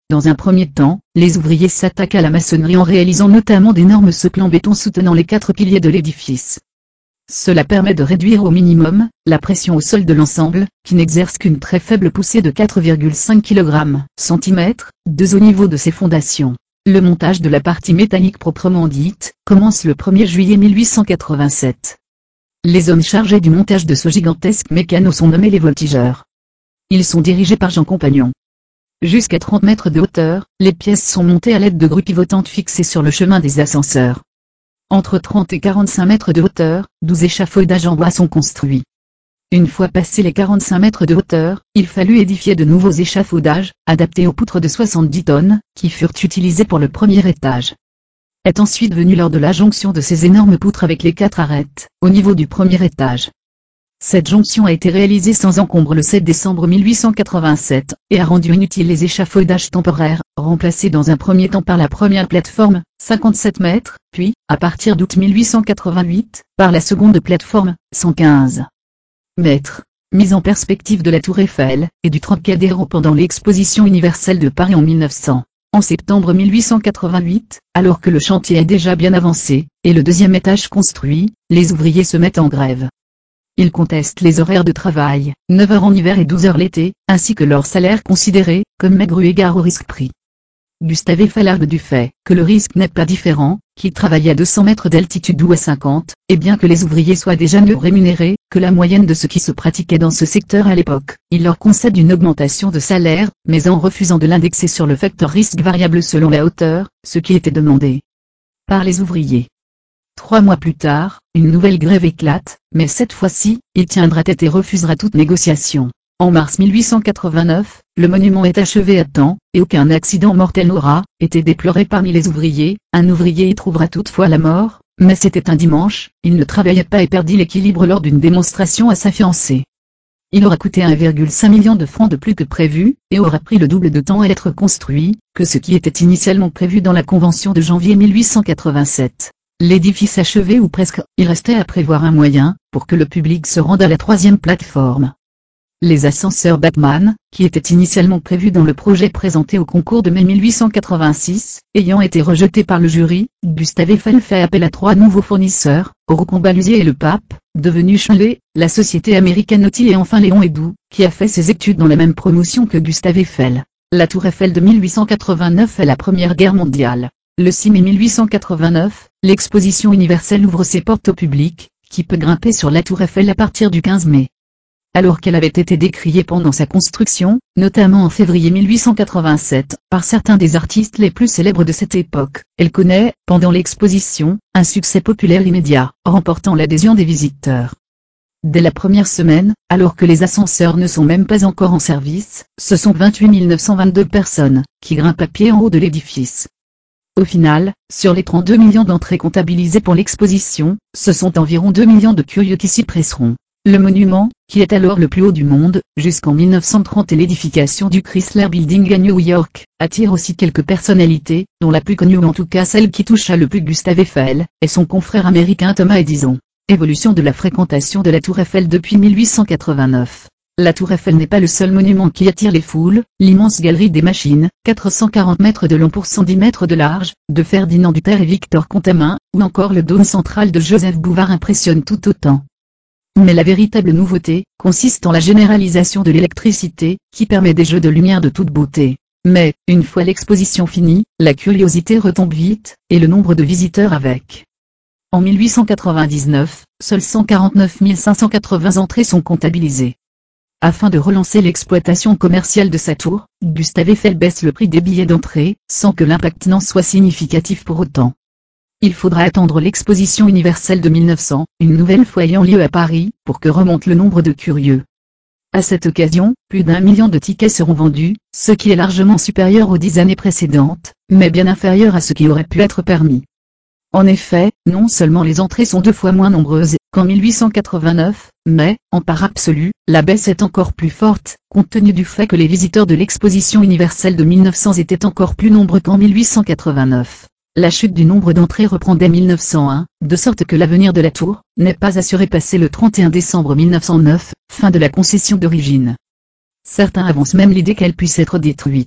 [SPEAKER 1] Dans un premier temps, les ouvriers s'attaquent à la maçonnerie en réalisant notamment d'énormes socles en béton soutenant les quatre piliers de l'édifice. Cela permet de réduire au minimum la pression au sol de l'ensemble, qui n'exerce qu'une très faible poussée de quatre virgule cinq kilogrammes-centimètres, deux au niveau de ses fondations. Le montage de la partie métallique proprement dite commence le premier juillet mille huit cent quatre-vingt-sept. Les hommes chargés du montage de ce gigantesque mécano sont nommés les voltigeurs. Ils sont dirigés par Jean Compagnon. Jusqu'à trente mètres de hauteur, les pièces sont montées à l'aide de grues pivotantes fixées sur le chemin des ascenseurs. Entre trente et quarante-cinq mètres de hauteur, douze échafaudages en bois sont construits. Une fois passés les quarante-cinq mètres de hauteur, il fallut édifier de nouveaux échafaudages, adaptés aux poutres de soixante-dix tonnes, qui furent utilisées pour le premier étage. Est ensuite venu l'heure de la jonction de ces énormes poutres avec les quatre arêtes, au niveau du premier étage. Cette jonction a été réalisée sans encombre le sept décembre mille huit cent quatre-vingt-sept, et a rendu inutiles les échafaudages temporaires, remplacés dans un premier temps par la première plateforme, cinquante-sept mètres, puis, à partir d'août mille huit cent quatre-vingt-huit, par la seconde plateforme, cent quinze mètres. Mise en perspective de la Tour Eiffel, et du Trocadéro pendant l'exposition universelle de Paris en mille neuf cents. En septembre mille huit cent quatre-vingt-huit, alors que le chantier est déjà bien avancé, et le deuxième étage construit, les ouvriers se mettent en grève. Ils contestent les horaires de travail, neuf heures en hiver et douze heures l'été, ainsi que leur salaire considéré comme maigre eu égard au risque pris. Gustave Eiffel argue du fait que le risque n'est pas différent, qu'il travaille à deux cents mètres d'altitude ou à cinquante, et bien que les ouvriers soient déjà mieux rémunérés que la moyenne de ce qui se pratiquait dans ce secteur à l'époque, il leur concède une augmentation de salaire, mais en refusant de l'indexer sur le facteur risque variable selon la hauteur, ce qui était demandé par les ouvriers. Trois mois plus tard, une nouvelle grève éclate, mais cette fois-ci, il tiendra tête et refusera toute négociation. En mars mille huit cent quatre-vingt-neuf, le monument est achevé à temps, et aucun accident mortel n'aura été déploré parmi les ouvriers. Un ouvrier y trouvera toutefois la mort, mais c'était un dimanche, il ne travaillait pas et perdit l'équilibre lors d'une démonstration à sa fiancée. Il aura coûté un virgule cinq million de francs de plus que prévu, et aura pris le double de temps à être construit, que ce qui était initialement prévu dans la convention de janvier mille huit cent quatre-vingt-sept. L'édifice achevé ou presque, il restait à prévoir un moyen, pour que le public se rende à la troisième plateforme. Les ascenseurs Batman, qui étaient initialement prévus dans le projet présenté au concours de mai mille huit cent quatre-vingt-six, ayant été rejetés par le jury, Gustave Eiffel fait appel à trois nouveaux fournisseurs, Aurecon-Balusier et Le Pape, devenu Chanley, la société américaine Nautil et enfin Léon Hédoux, qui a fait ses études dans la même promotion que Gustave Eiffel. La Tour Eiffel de mille huit cent quatre-vingt-neuf est la Première Guerre mondiale. Le six mai mille huit cent quatre-vingt-neuf, l'exposition universelle ouvre ses portes au public, qui peut grimper sur la Tour Eiffel à partir du quinze mai. Alors qu'elle avait été décriée pendant sa construction, notamment en février mille huit cent quatre-vingt-sept, par certains des artistes les plus célèbres de cette époque, elle connaît, pendant l'exposition, un succès populaire immédiat, remportant l'adhésion des visiteurs. Dès la première semaine, alors que les ascenseurs ne sont même pas encore en service, ce sont vingt-huit mille neuf cent vingt-deux personnes qui grimpent à pied en haut de l'édifice. Au final, sur les trente-deux millions d'entrées comptabilisées pour l'exposition, ce sont environ deux millions de curieux qui s'y presseront. Le monument, qui est alors le plus haut du monde, jusqu'en mille neuf cent trente et l'édification du Chrysler Building à New York, attire aussi quelques personnalités, dont la plus connue ou en tout cas celle qui toucha le plus Gustave Eiffel, et son confrère américain Thomas Edison. Évolution de la fréquentation de la Tour Eiffel depuis mille huit cent quatre-vingt-neuf. La Tour Eiffel n'est pas le seul monument qui attire les foules, l'immense galerie des machines, quatre cent quarante mètres de long pour cent dix mètres de large, de Ferdinand Duter et Victor Contamin, ou encore le dôme central de Joseph Bouvard impressionne tout autant. Mais la véritable nouveauté, consiste en la généralisation de l'électricité, qui permet des jeux de lumière de toute beauté. Mais, une fois l'exposition finie, la curiosité retombe vite, et le nombre de visiteurs avec. En mille huit cent quatre-vingt-dix-neuf, seuls cent quarante-neuf mille cinq cent quatre-vingts entrées sont comptabilisées. Afin de relancer l'exploitation commerciale de sa tour, Gustave Eiffel baisse le prix des billets d'entrée, sans que l'impact n'en soit significatif pour autant. Il faudra attendre l'exposition universelle de mille neuf cents, une nouvelle fois ayant lieu à Paris, pour que remonte le nombre de curieux. À cette occasion, plus d'un million de tickets seront vendus, ce qui est largement supérieur aux dix années précédentes, mais bien inférieur à ce qui aurait pu être permis. En effet, non seulement les entrées sont deux fois moins nombreuses qu'en mille huit cent quatre-vingt-neuf, mais, en part absolue, la baisse est encore plus forte, compte tenu du fait que les visiteurs de l'exposition universelle de mille neuf cents étaient encore plus nombreux qu'en mille huit cent quatre-vingt-neuf. La chute du nombre d'entrées reprend dès mille neuf cent un, de sorte que l'avenir de la tour n'est pas assuré passé le trente et un décembre mille neuf cent neuf, fin de la concession d'origine. Certains avancent même l'idée qu'elle puisse être détruite.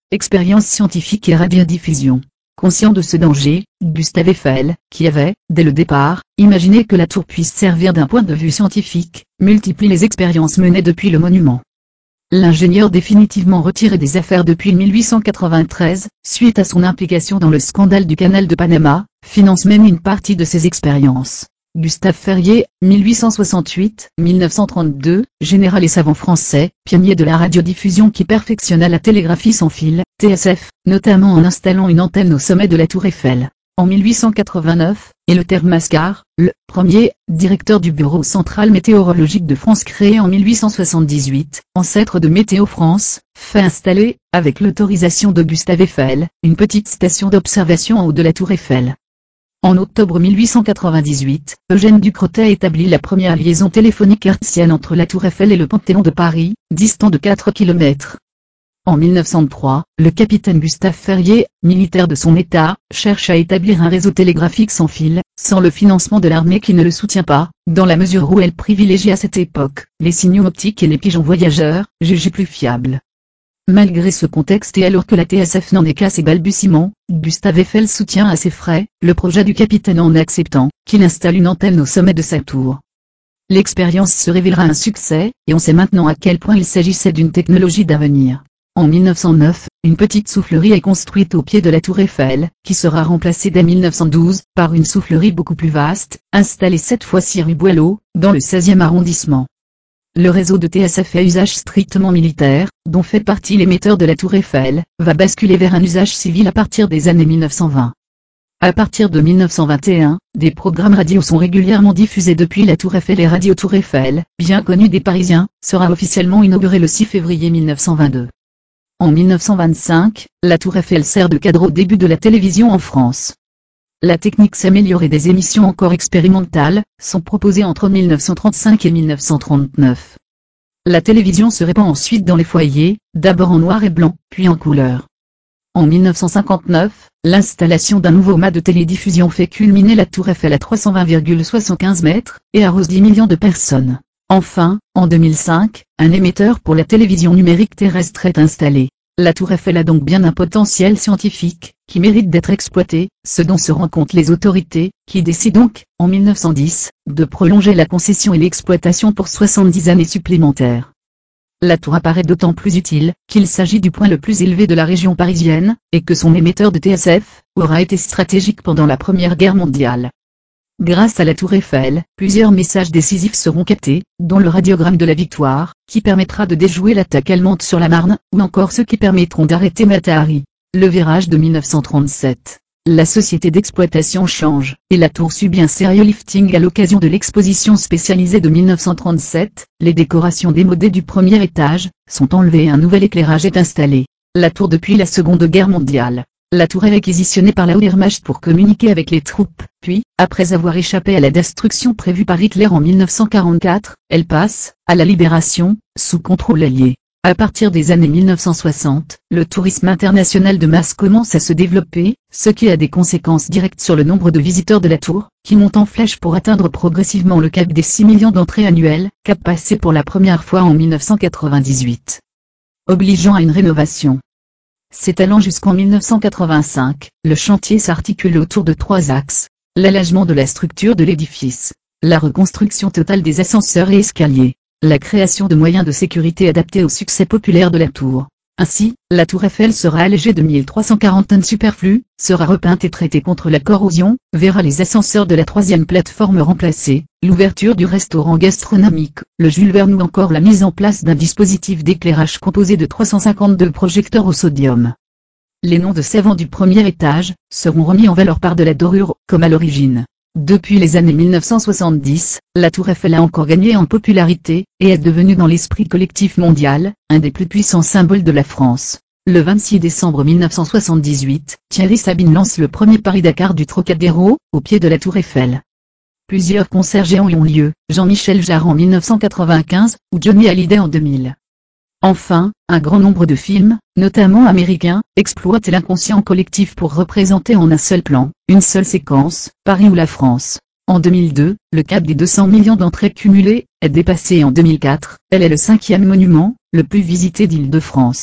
[SPEAKER 1] expérience scientifique et radiodiffusion. Conscient de ce danger, Gustave Eiffel, qui avait, dès le départ, imaginé que la tour puisse servir d'un point de vue scientifique, multiplie les expériences menées depuis le monument. L'ingénieur définitivement retiré des affaires depuis mille huit cent quatre-vingt-treize, suite à son implication dans le scandale du canal de Panama, finance même une partie de ses expériences. Gustave Ferrier, mille huit cent soixante-huit à mille neuf cent trente-deux, général et savant français, pionnier de la radiodiffusion qui perfectionna la télégraphie sans fil, T S F, notamment en installant une antenne au sommet de la tour Eiffel. En mille huit cent quatre-vingt-neuf, et le Mascar, le premier, directeur du Bureau central météorologique de France créé en mille huit cent soixante-dix-huit, ancêtre de Météo France, fait installer, avec l'autorisation de Gustave Eiffel, une petite station d'observation en haut de la tour Eiffel. En octobre mille huit cent quatre-vingt-dix-huit, Eugène Ducrotay établit la première liaison téléphonique hertzienne entre la tour Eiffel et le Panthéon de Paris, distant de quatre kilomètres. En mille neuf cent trois, le capitaine Gustave Ferrier, militaire de son état, cherche à établir un réseau télégraphique sans fil, sans le financement de l'armée qui ne le soutient pas, dans la mesure où elle privilégie à cette époque, les signaux optiques et les pigeons voyageurs, jugés plus fiables. Malgré ce contexte et alors que la T S F n'en est qu'à ses balbutiements, Gustave Eiffel soutient à ses frais, le projet du capitaine en acceptant, qu'il installe une antenne au sommet de sa tour. L'expérience se révélera un succès, et on sait maintenant à quel point il s'agissait d'une technologie d'avenir. En mille neuf cent neuf, une petite soufflerie est construite au pied de la tour Eiffel, qui sera remplacée dès mille neuf cent douze, par une soufflerie beaucoup plus vaste, installée cette fois-ci rue Boileau, dans le seizième arrondissement. Le réseau de T S F à usage strictement militaire, dont fait partie l'émetteur de la tour Eiffel, va basculer vers un usage civil à partir des années mille neuf cent vingt. À partir de mille neuf cent vingt et un, des programmes radio sont régulièrement diffusés depuis la tour Eiffel et Radio Tour Eiffel, bien connu des Parisiens, sera officiellement inauguré le six février mille neuf cent vingt-deux. En mille neuf cent vingt-cinq, la tour Eiffel sert de cadre au début de la télévision en France. La technique s'améliore et des émissions encore expérimentales sont proposées entre mille neuf cent trente-cinq et mille neuf cent trente-neuf. La télévision se répand ensuite dans les foyers, d'abord en noir et blanc, puis en couleur. En mille neuf cent cinquante-neuf, l'installation d'un nouveau mât de télédiffusion fait culminer la tour Eiffel à trois cent vingt virgule soixante-quinze mètres, et arrose dix millions de personnes. Enfin, en deux mille cinq, un émetteur pour la télévision numérique terrestre est installé. La tour Eiffel a donc bien un potentiel scientifique, qui mérite d'être exploité, ce dont se rendent compte les autorités, qui décident donc, en mille neuf cent dix, de prolonger la concession et l'exploitation pour soixante-dix années supplémentaires. La tour apparaît d'autant plus utile, qu'il s'agit du point le plus élevé de la région parisienne, et que son émetteur de T S F, aura été stratégique pendant la Première Guerre mondiale. Grâce à la tour Eiffel, plusieurs messages décisifs seront captés, dont le radiogramme de la Victoire, qui permettra de déjouer l'attaque allemande sur la Marne, ou encore ceux qui permettront d'arrêter Mata Hari. Le virage de mille neuf cent trente-sept. La société d'exploitation change, et la tour subit un sérieux lifting à l'occasion de l'exposition spécialisée de mille neuf cent trente-sept, les décorations démodées du premier étage, sont enlevées et un nouvel éclairage est installé. La tour depuis la Seconde Guerre mondiale. La tour est réquisitionnée par la Wehrmacht pour communiquer avec les troupes, puis, après avoir échappé à la destruction prévue par Hitler en mille neuf cent quarante-quatre, elle passe, à la Libération, sous contrôle allié. À partir des années mille neuf cent soixante, le tourisme international de masse commence à se développer, ce qui a des conséquences directes sur le nombre de visiteurs de la tour, qui monte en flèche pour atteindre progressivement le cap des six millions d'entrées annuelles, cap passé pour la première fois en mille neuf cent quatre-vingt-dix-huit. Obligeant à une rénovation. S'étalant jusqu'en mille neuf cent quatre-vingt-cinq, le chantier s'articule autour de trois axes. L'allègement de la structure de l'édifice, la reconstruction totale des ascenseurs et escaliers, la création de moyens de sécurité adaptés au succès populaire de la tour. Ainsi, la tour Eiffel sera allégée de mille trois cent quarante tonnes superflues, sera repeinte et traitée contre la corrosion, verra les ascenseurs de la troisième plateforme remplacés, l'ouverture du restaurant gastronomique, le Jules Verne ou encore la mise en place d'un dispositif d'éclairage composé de trois cent cinquante-deux projecteurs au sodium. Les noms de savants du premier étage seront remis en valeur par de la dorure, comme à l'origine. Depuis les années mille neuf cent soixante-dix, la tour Eiffel a encore gagné en popularité, et est devenue dans l'esprit collectif mondial, un des plus puissants symboles de la France. Le vingt-six décembre mille neuf cent soixante-dix-huit, Thierry Sabine lance le premier Paris-Dakar du Trocadéro, au pied de la tour Eiffel. Plusieurs concerts géants y ont lieu, Jean-Michel Jarre en mille neuf cent quatre-vingt-quinze, ou Johnny Hallyday en deux mille. Enfin, un grand nombre de films, notamment américains, exploitent l'inconscient collectif pour représenter en un seul plan, une seule séquence, Paris ou la France. En deux mille deux, le cap des deux cents millions d'entrées cumulées est dépassé et en deux mille quatre, elle est le cinquième monument, le plus visité d'Île-de-France.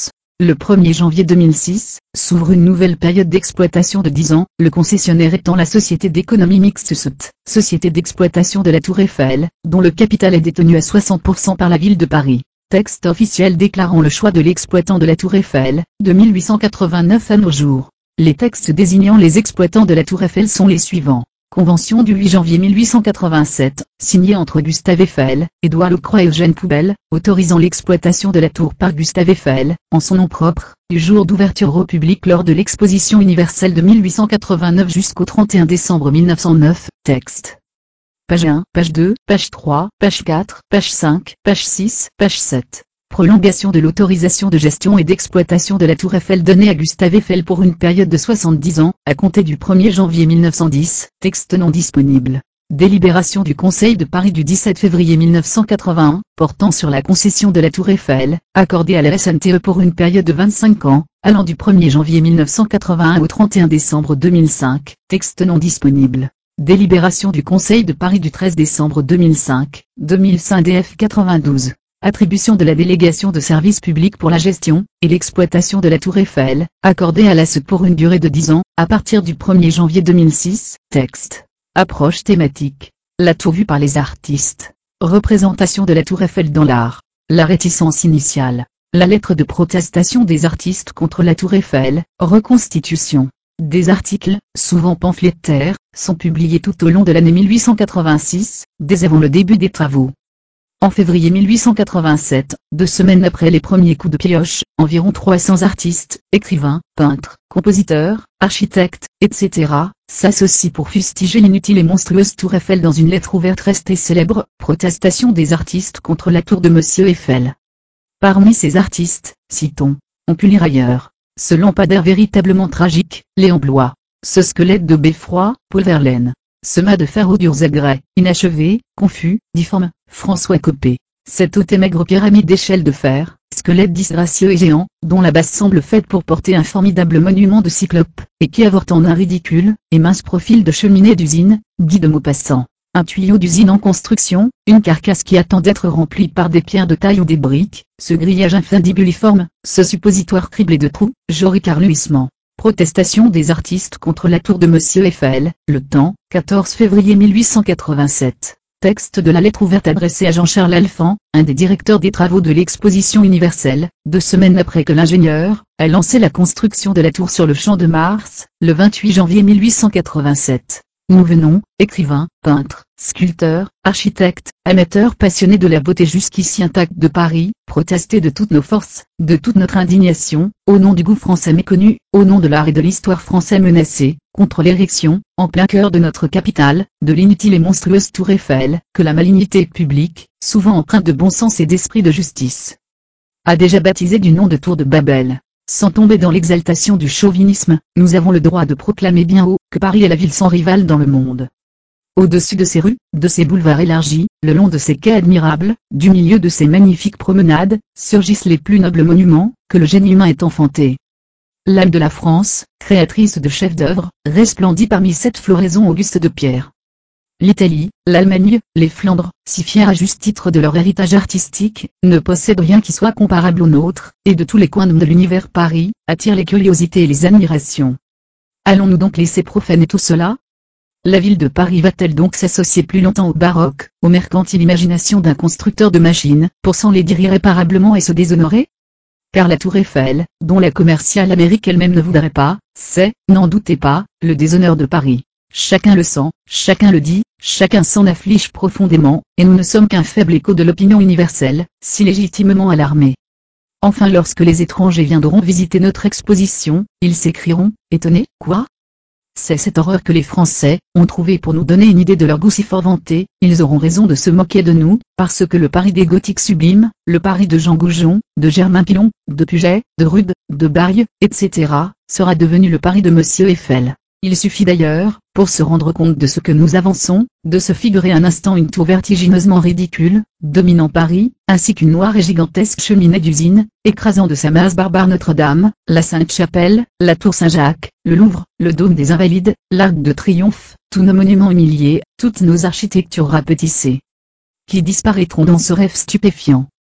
[SPEAKER 1] Le premier janvier deux mille six, s'ouvre une nouvelle période d'exploitation de dix ans, le concessionnaire étant la société d'économie mixte S O T, société d'exploitation de la Tour Eiffel, dont le capital est détenu à soixante pour cent par la ville de Paris. Texte officiel déclarant le choix de l'exploitant de la Tour Eiffel, de mille huit cent quatre-vingt-neuf à nos jours. Les textes désignant les exploitants de la Tour Eiffel sont les suivants. Convention du huit janvier mille huit cent quatre-vingt-sept, signée entre Gustave Eiffel, Édouard Lecroix et Eugène Poubelle, autorisant l'exploitation de la tour par Gustave Eiffel, en son nom propre, du jour d'ouverture au public lors de l'exposition universelle de mille huit cent quatre-vingt-neuf jusqu'au trente et un décembre mille neuf cent neuf. Texte. Page un, page deux, page trois, page quatre, page cinq, page six, page sept. Prolongation de l'autorisation de gestion et d'exploitation de la Tour Eiffel donnée à Gustave Eiffel pour une période de soixante-dix ans, à compter du premier janvier mille neuf cent dix, texte non disponible. Délibération du Conseil de Paris du dix-sept février mille neuf cent quatre-vingt-un, portant sur la concession de la Tour Eiffel, accordée à la S N T E pour une période de vingt-cinq ans, allant du premier janvier mille neuf cent quatre-vingt-un au trente et un décembre deux mille cinq, texte non disponible. Délibération du Conseil de Paris du treize décembre deux mille cinq, deux mille cinq D F quatre-vingt-douze. Attribution de la délégation de service public pour la gestion et l'exploitation de la Tour Eiffel, accordée à la S E T pour une durée de dix ans, à partir du premier janvier deux mille six. Texte. Approche thématique. La tour vue par les artistes. Représentation de la Tour Eiffel dans l'art. La réticence initiale. La lettre de protestation des artistes contre la Tour Eiffel. Reconstitution. Des articles, souvent pamphlétaires, sont publiés tout au long de l'année mille huit cent quatre-vingt-six, dès avant le début des travaux. En février mille huit cent quatre-vingt-sept, deux semaines après les premiers coups de pioche, environ trois cents artistes, écrivains, peintres, compositeurs, architectes, et cetera, s'associent pour fustiger l'inutile et monstrueuse Tour Eiffel dans une lettre ouverte restée célèbre, Protestation des artistes contre la tour de Monsieur Eiffel. Parmi ces artistes, citons, on peut lire ailleurs, ce lampadaire véritablement tragique, Léon Bloy, ce squelette de Beffroi, Paul Verlaine. Ce mât de fer aux durs agrès, inachevé, confus, difforme, François Copé. Cette haute et maigre pyramide d'échelle de fer, squelette disgracieux et géant, dont la base semble faite pour porter un formidable monument de cyclope, et qui avorte en un ridicule, et mince profil de cheminée d'usine, Guy de Maupassant. Un tuyau d'usine en construction, une carcasse qui attend d'être remplie par des pierres de taille ou des briques, ce grillage infundibuliforme, ce suppositoire criblé de trous, joli carluissement. Protestation des artistes contre la tour de Monsieur Eiffel, Le Temps, quatorze février mille huit cent quatre-vingt-sept. Texte de la lettre ouverte adressée à Jean-Charles Alphand, un des directeurs des travaux de l'exposition universelle, deux semaines après que l'ingénieur a lancé la construction de la tour sur le champ de Mars, le vingt-huit janvier mille huit cent quatre-vingt-sept. Nous venons, écrivains, peintres, sculpteurs, architectes, amateurs passionnés de la beauté jusqu'ici intacte de Paris, protester de toutes nos forces, de toute notre indignation, au nom du goût français méconnu, au nom de l'art et de l'histoire français menacés, contre l'érection, en plein cœur de notre capitale, de l'inutile et monstrueuse Tour Eiffel, que la malignité publique, souvent empreinte de bon sens et d'esprit de justice, a déjà baptisé du nom de Tour de Babel. Sans tomber dans l'exaltation du chauvinisme, nous avons le droit de proclamer bien haut que Paris est la ville sans rivale dans le monde. Au-dessus de ses rues, de ses boulevards élargis, le long de ses quais admirables, du milieu de ses magnifiques promenades, surgissent les plus nobles monuments que le génie humain ait enfantés. L'âme de la France, créatrice de chefs-d'œuvre, resplendit parmi cette floraison auguste de pierre. L'Italie, l'Allemagne, les Flandres, si fiers à juste titre de leur héritage artistique, ne possèdent rien qui soit comparable au nôtre, et de tous les coins de l'univers Paris attire les curiosités et les admirations. Allons-nous donc laisser profaner tout cela? La ville de Paris va-t-elle donc s'associer plus longtemps au baroque, aux mercantiles imaginations d'un constructeur de machines, pour s'en les dire irréparablement et se déshonorer? Car la Tour Eiffel, dont la commerciale Amérique elle-même ne voudrait pas, c'est, n'en doutez pas, le déshonneur de Paris. Chacun le sent, chacun le dit, chacun s'en afflige profondément, et nous ne sommes qu'un faible écho de l'opinion universelle, si légitimement alarmée. Enfin lorsque les étrangers viendront visiter notre exposition, ils s'écrieront, étonnés, quoi? C'est cette horreur que les Français ont trouvée pour nous donner une idée de leur goût si fort vanté, ils auront raison de se moquer de nous, parce que le Paris des Gothiques sublimes, le Paris de Jean Goujon, de Germain Pilon, de Puget, de Rude, de Barye, et cetera, sera devenu le Paris de Monsieur Eiffel. Il suffit d'ailleurs, pour se rendre compte de ce que nous avançons, de se figurer un instant une tour vertigineusement ridicule, dominant Paris, ainsi qu'une noire et gigantesque cheminée d'usine, écrasant de sa masse barbare Notre-Dame, la Sainte-Chapelle, la Tour Saint-Jacques, le Louvre, le Dôme des Invalides, l'Arc de Triomphe, tous nos monuments humiliés, toutes nos architectures rapetissées, qui disparaîtront dans ce rêve stupéfiant.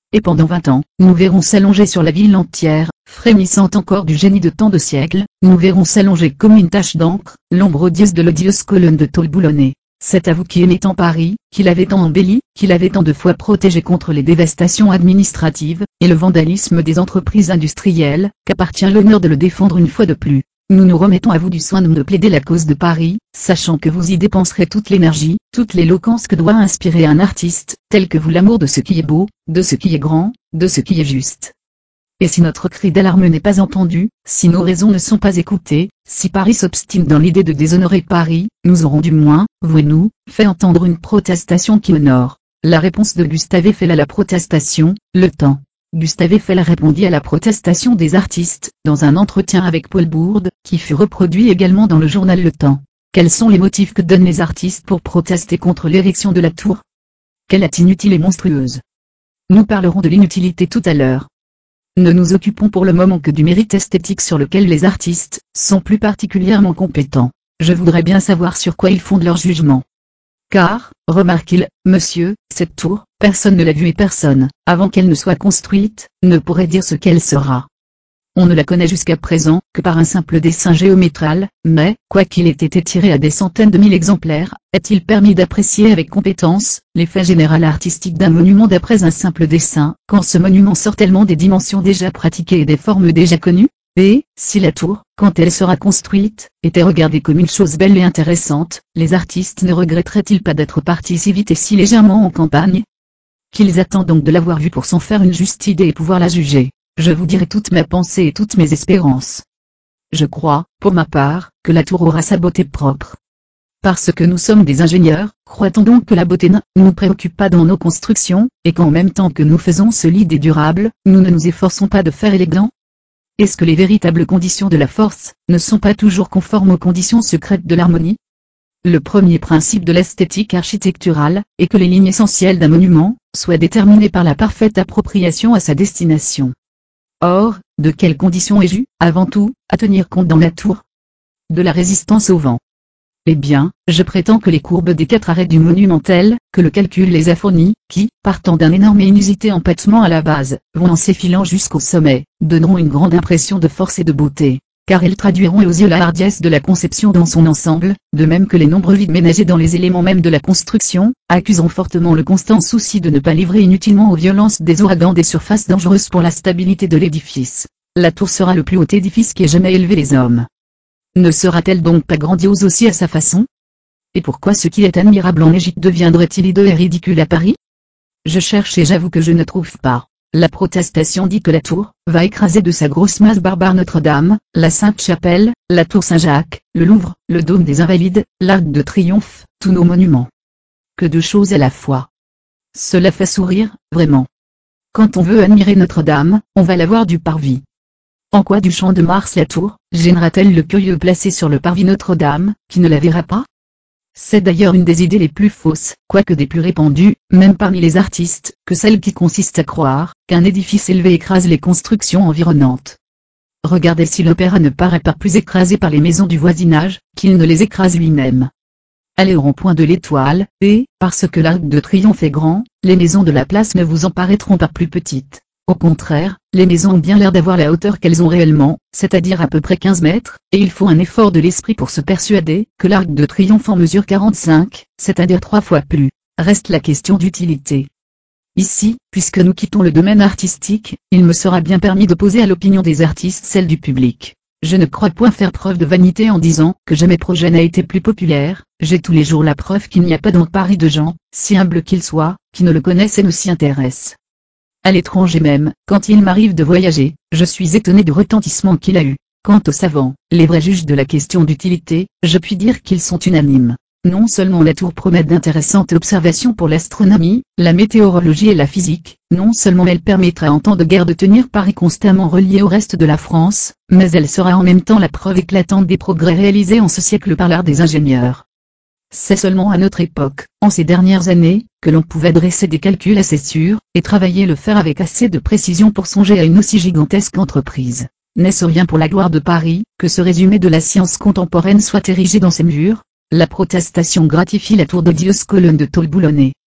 [SPEAKER 1] et pendant vingt ans, nous verrons s'allonger sur la ville entière, frémissant encore du génie de tant de siècles, nous verrons s'allonger comme une tache d'encre, l'ombre odieuse de l'odieuse colonne de tôle boulonnée. C'est à vous qui aimez tant Paris, qui l'avez tant embelli, qui l'avez tant de fois protégé contre les dévastations administratives, et le vandalisme des entreprises industrielles, qu'appartient l'honneur de le défendre une fois de plus. Nous nous remettons à vous du soin de nous plaider la cause de Paris, sachant que vous y dépenserez toute l'énergie, toute l'éloquence que doit inspirer un artiste, tel que vous l'amour de ce qui est beau, de ce qui est grand, de ce qui est juste. Et si notre cri d'alarme n'est pas entendu, si nos raisons ne sont pas écoutées, si Paris s'obstine dans l'idée de déshonorer Paris, nous aurons du moins, vous et nous, fait entendre une protestation qui honore. La réponse de Gustave Eiffel à la protestation, le temps. Gustave Eiffel répondit à la protestation des artistes, dans un entretien avec Paul Bourde, qui fut reproduit également dans le journal Le Temps. Quels sont les motifs que donnent les artistes pour protester contre l'érection de la tour? Qu'elle est inutile et monstrueuse. Nous parlerons de l'inutilité tout à l'heure. Ne nous occupons pour le moment que du mérite esthétique sur lequel les artistes sont plus particulièrement compétents. Je voudrais bien savoir sur quoi ils fondent leur jugement. Car, remarque-t-il, monsieur, cette tour, personne ne l'a vue et personne, avant qu'elle ne soit construite, ne pourrait dire ce qu'elle sera. On ne la connaît jusqu'à présent que par un simple dessin géométral, mais, quoiqu'il ait été tiré à des centaines de mille exemplaires, est-il permis d'apprécier avec compétence l'effet général artistique d'un monument d'après un simple dessin, quand ce monument sort tellement des dimensions déjà pratiquées et des formes déjà connues? Et, si la tour, quand elle sera construite, était regardée comme une chose belle et intéressante, les artistes ne regretteraient-ils pas d'être partis si vite et si légèrement en campagne? Qu'ils attendent donc de l'avoir vue pour s'en faire une juste idée et pouvoir la juger. Je vous dirai toute ma pensée et toutes mes espérances. Je crois, pour ma part, que la tour aura sa beauté propre. Parce que nous sommes des ingénieurs, croit-on donc que la beauté ne nous préoccupe pas dans nos constructions, et qu'en même temps que nous faisons solide et durable, nous ne nous efforçons pas de faire élégant? Est-ce que les véritables conditions de la force ne sont pas toujours conformes aux conditions secrètes de l'harmonie? Le premier principe de l'esthétique architecturale est que les lignes essentielles d'un monument soient déterminées par la parfaite appropriation à sa destination. Or, de quelles conditions ai-je eu, avant tout, à tenir compte dans la tour? De la résistance au vent. Eh bien, je prétends que les courbes des quatre arrêts du monument telles que le calcul les a fournies, qui, partant d'un énorme et inusité empattement à la base, vont en s'effilant jusqu'au sommet, donneront une grande impression de force et de beauté, car elles traduiront aux yeux la hardiesse de la conception dans son ensemble, de même que les nombreux vides ménagés dans les éléments mêmes de la construction, accuseront fortement le constant souci de ne pas livrer inutilement aux violences des ouragans des surfaces dangereuses pour la stabilité de l'édifice. La tour sera le plus haut édifice qui ait jamais élevé les hommes. Ne sera-t-elle donc pas grandiose aussi à sa façon? Et pourquoi ce qui est admirable en Égypte deviendrait-il hideux et ridicule à Paris? Je cherche et j'avoue que je ne trouve pas. La protestation dit que la tour va écraser de sa grosse masse barbare Notre-Dame, la Sainte-Chapelle, la tour Saint-Jacques, le Louvre, le dôme des Invalides, l'Arc de Triomphe, tous nos monuments. Que de choses à la fois. Cela fait sourire, vraiment. Quand on veut admirer Notre-Dame, on va la voir du parvis. En quoi du champ de Mars la tour gênera-t-elle le curieux placé sur le parvis Notre-Dame, qui ne la verra pas? C'est d'ailleurs une des idées les plus fausses, quoique des plus répandues, même parmi les artistes, que celle qui consiste à croire qu'un édifice élevé écrase les constructions environnantes. Regardez si l'opéra ne paraît pas plus écrasé par les maisons du voisinage, qu'il ne les écrase lui-même. Allez au rond-point de l'Étoile, et, parce que l'Arc de Triomphe est grand, les maisons de la place ne vous en paraîtront pas plus petites. Au contraire, les maisons ont bien l'air d'avoir la hauteur qu'elles ont réellement, c'est-à-dire à peu près quinze mètres, et il faut un effort de l'esprit pour se persuader que l'Arc de Triomphe en mesure quarante-cinq, c'est-à-dire trois fois plus. Reste la question d'utilité. Ici, puisque nous quittons le domaine artistique, il me sera bien permis d'opposer à l'opinion des artistes celle du public. Je ne crois point faire preuve de vanité en disant que jamais projet n'a été plus populaire, j'ai tous les jours la preuve qu'il n'y a pas dans Paris de gens, si humbles qu'ils soient, qui ne le connaissent et ne s'y intéressent. À l'étranger même, quand il m'arrive de voyager, je suis étonné du retentissement qu'il a eu. Quant aux savants, les vrais juges de la question d'utilité, je puis dire qu'ils sont unanimes. Non seulement la tour promet d'intéressantes observations pour l'astronomie, la météorologie et la physique, non seulement elle permettra en temps de guerre de tenir Paris constamment relié au reste de la France, mais elle sera en même temps la preuve éclatante des progrès réalisés en ce siècle par l'art des ingénieurs. C'est seulement à notre époque, en ces dernières années, que l'on pouvait dresser des calculs assez sûrs, et travailler le fer avec assez de précision pour songer à une aussi gigantesque entreprise. N'est-ce rien pour la gloire de Paris, que ce résumé de la science contemporaine soit érigé dans ses murs? La protestation gratifie la tour d'odieuse colonne de tôle boulonnée.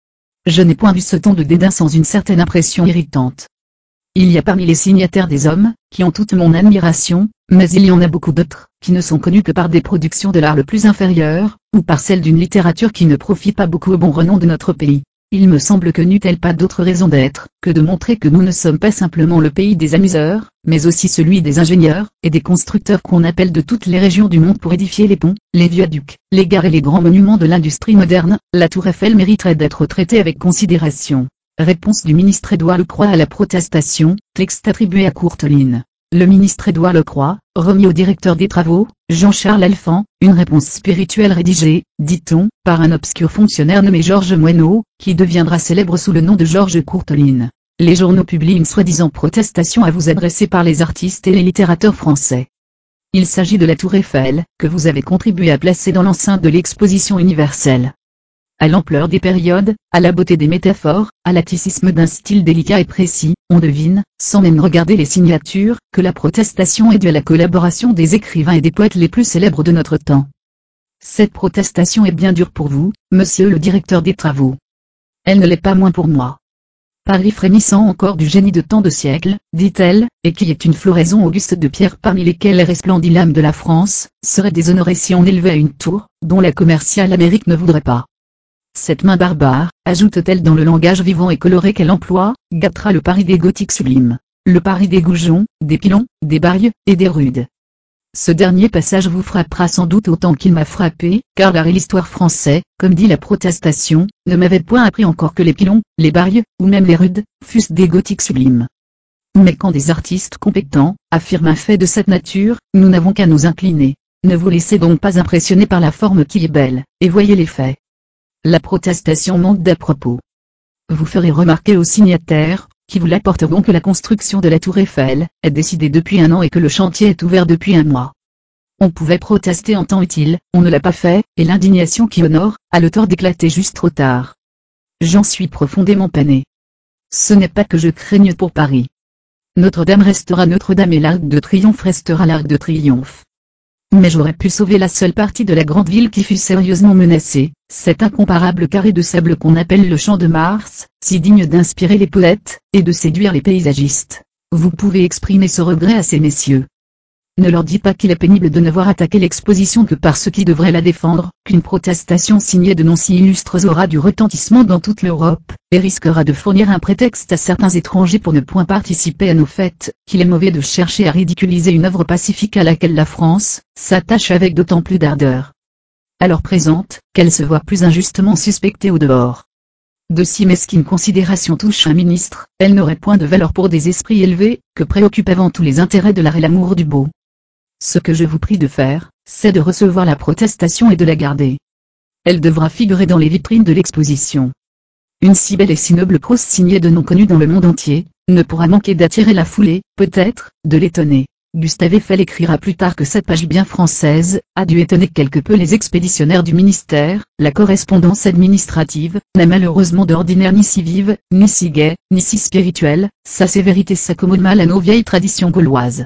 [SPEAKER 1] Je n'ai point vu ce ton de dédain sans une certaine impression irritante. Il y a parmi les signataires des hommes, qui ont toute mon admiration, mais il y en a beaucoup d'autres, qui ne sont connus que par des productions de l'art le plus inférieur, ou par celle d'une littérature qui ne profite pas beaucoup au bon renom de notre pays. Il me semble que n'eût-elle pas d'autre raison d'être, que de montrer que nous ne sommes pas simplement le pays des amuseurs, mais aussi celui des ingénieurs, et des constructeurs qu'on appelle de toutes les régions du monde pour édifier les ponts, les viaducs, les gares et les grands monuments de l'industrie moderne. La tour Eiffel mériterait d'être traitée avec considération. Réponse du ministre Édouard Lecroix à la protestation, texte attribué à Courteline. Le ministre Édouard Lecroix, remis au directeur des travaux, Jean-Charles Alphand, une réponse spirituelle rédigée, dit-on, par un obscur fonctionnaire nommé Georges Moineau, qui deviendra célèbre sous le nom de Georges Courteline. Les journaux publient une soi-disant protestation à vous adresser par les artistes et les littérateurs français. Il s'agit de la tour Eiffel, que vous avez contribué à placer dans l'enceinte de l'exposition universelle. À l'ampleur des périodes, à la beauté des métaphores, à l'atycisme d'un style délicat et précis, on devine, sans même regarder les signatures, que la protestation est due à la collaboration des écrivains et des poètes les plus célèbres de notre temps. Cette protestation est bien dure pour vous, monsieur le directeur des travaux. Elle ne l'est pas moins pour moi. Paris frémissant encore du génie de tant de siècles, dit-elle, et qui est une floraison auguste de pierres parmi lesquelles resplendit l'âme de la France, serait déshonorée si on élevait une tour, dont la commerciale Amérique ne voudrait pas. Cette main barbare, ajoute-t-elle dans le langage vivant et coloré qu'elle emploie, gâtera le Paris des gothiques sublimes, le Paris des goujons, des pilons, des barrieux, et des rudes. Ce dernier passage vous frappera sans doute autant qu'il m'a frappé, car l'art et l'histoire français, comme dit la protestation, ne m'avaient point appris encore que les pilons, les barrieux, ou même les rudes, fussent des gothiques sublimes. Mais quand des artistes compétents, affirment un fait de cette nature, nous n'avons qu'à nous incliner. Ne vous laissez donc pas impressionner par la forme qui est belle, et voyez les faits. La protestation monte d'à propos. Vous ferez remarquer aux signataires, qui vous l'apporteront, que la construction de la tour Eiffel est décidée depuis un an et que le chantier est ouvert depuis un mois. On pouvait protester en temps utile, on ne l'a pas fait, et l'indignation qui honore, a le tort d'éclater juste trop tard. J'en suis profondément peiné. Ce n'est pas que je craigne pour Paris. Notre-Dame restera Notre-Dame et l'Arc de Triomphe restera l'Arc de Triomphe. Mais j'aurais pu sauver la seule partie de la grande ville qui fut sérieusement menacée, cet incomparable carré de sable qu'on appelle le Champ de Mars, si digne d'inspirer les poètes, et de séduire les paysagistes. Vous pouvez exprimer ce regret à ces messieurs. Ne leur dis pas qu'il est pénible de ne voir attaquer l'exposition que par ceux qui devraient la défendre, qu'une protestation signée de noms si illustres aura du retentissement dans toute l'Europe, et risquera de fournir un prétexte à certains étrangers pour ne point participer à nos fêtes, qu'il est mauvais de chercher à ridiculiser une œuvre pacifique à laquelle la France s'attache avec d'autant plus d'ardeur. Alors présente, qu'elle se voit plus injustement suspectée au dehors. De si mesquines considérations touchent un ministre, elle n'aurait point de valeur pour des esprits élevés, que préoccupent avant tout les intérêts de l'art et l'amour du beau. Ce que je vous prie de faire, c'est de recevoir la protestation et de la garder. Elle devra figurer dans les vitrines de l'exposition. Une si belle et si noble prose signée de noms connus dans le monde entier, ne pourra manquer d'attirer la foulée, peut-être, de l'étonner. Gustave Eiffel écrira plus tard que cette page bien française a dû étonner quelque peu les expéditionnaires du ministère. La correspondance administrative n'est malheureusement d'ordinaire ni si vive, ni si gaie, ni si spirituelle, sa sévérité s'accommode mal à nos vieilles traditions gauloises.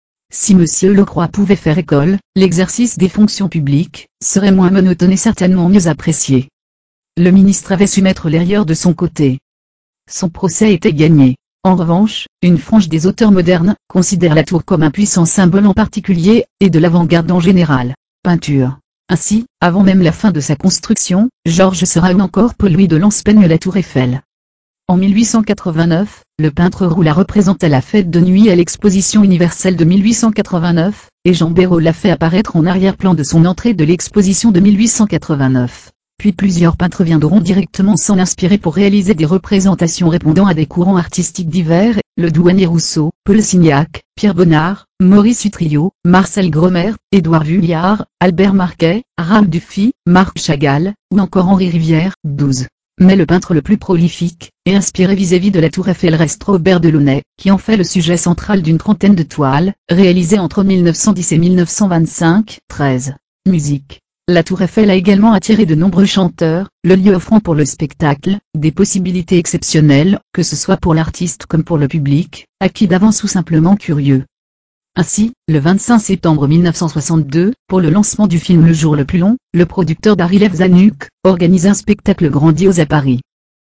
[SPEAKER 1] Si monsieur Lecroix pouvait faire école, l'exercice des fonctions publiques serait moins monotone et certainement mieux apprécié. Le ministre avait su mettre les rieurs de son côté. Son procès était gagné. En revanche, une frange des auteurs modernes considère la tour comme un puissant symbole en particulier, et de l'avant-garde en général. Peinture. Ainsi, avant même la fin de sa construction, Georges Seurat ou encore Paul Louis de Lens peignent la tour Eiffel. En mille huit cent quatre-vingt-neuf, le peintre Roux la représente à la fête de nuit à l'exposition universelle de mille huit cent quatre-vingt-neuf, et Jean Béraud l'a fait apparaître en arrière-plan de son entrée de l'exposition de mille huit cent quatre-vingt-neuf. Puis plusieurs peintres viendront directement s'en inspirer pour réaliser des représentations répondant à des courants artistiques divers, le douanier Rousseau, Paul Signac, Pierre Bonnard, Maurice Utrillo, Marcel Gromer, Édouard Vuillard, Albert Marquet, Raoul Dufy, Marc Chagall, ou encore Henri Rivière, douze. Mais le peintre le plus prolifique, et inspiré vis-à-vis de la tour Eiffel reste Robert Delaunay, qui en fait le sujet central d'une trentaine de toiles, réalisées entre mille neuf cent dix et mille neuf cent vingt-cinq. treize. Musique. La tour Eiffel a également attiré de nombreux chanteurs, le lieu offrant pour le spectacle, des possibilités exceptionnelles, que ce soit pour l'artiste comme pour le public, acquis d'avance ou simplement curieux. Ainsi, le vingt-cinq septembre mille neuf cent soixante-deux, pour le lancement du film Le Jour le plus long, le producteur Dari Lev Zanuck organise un spectacle grandiose à Paris.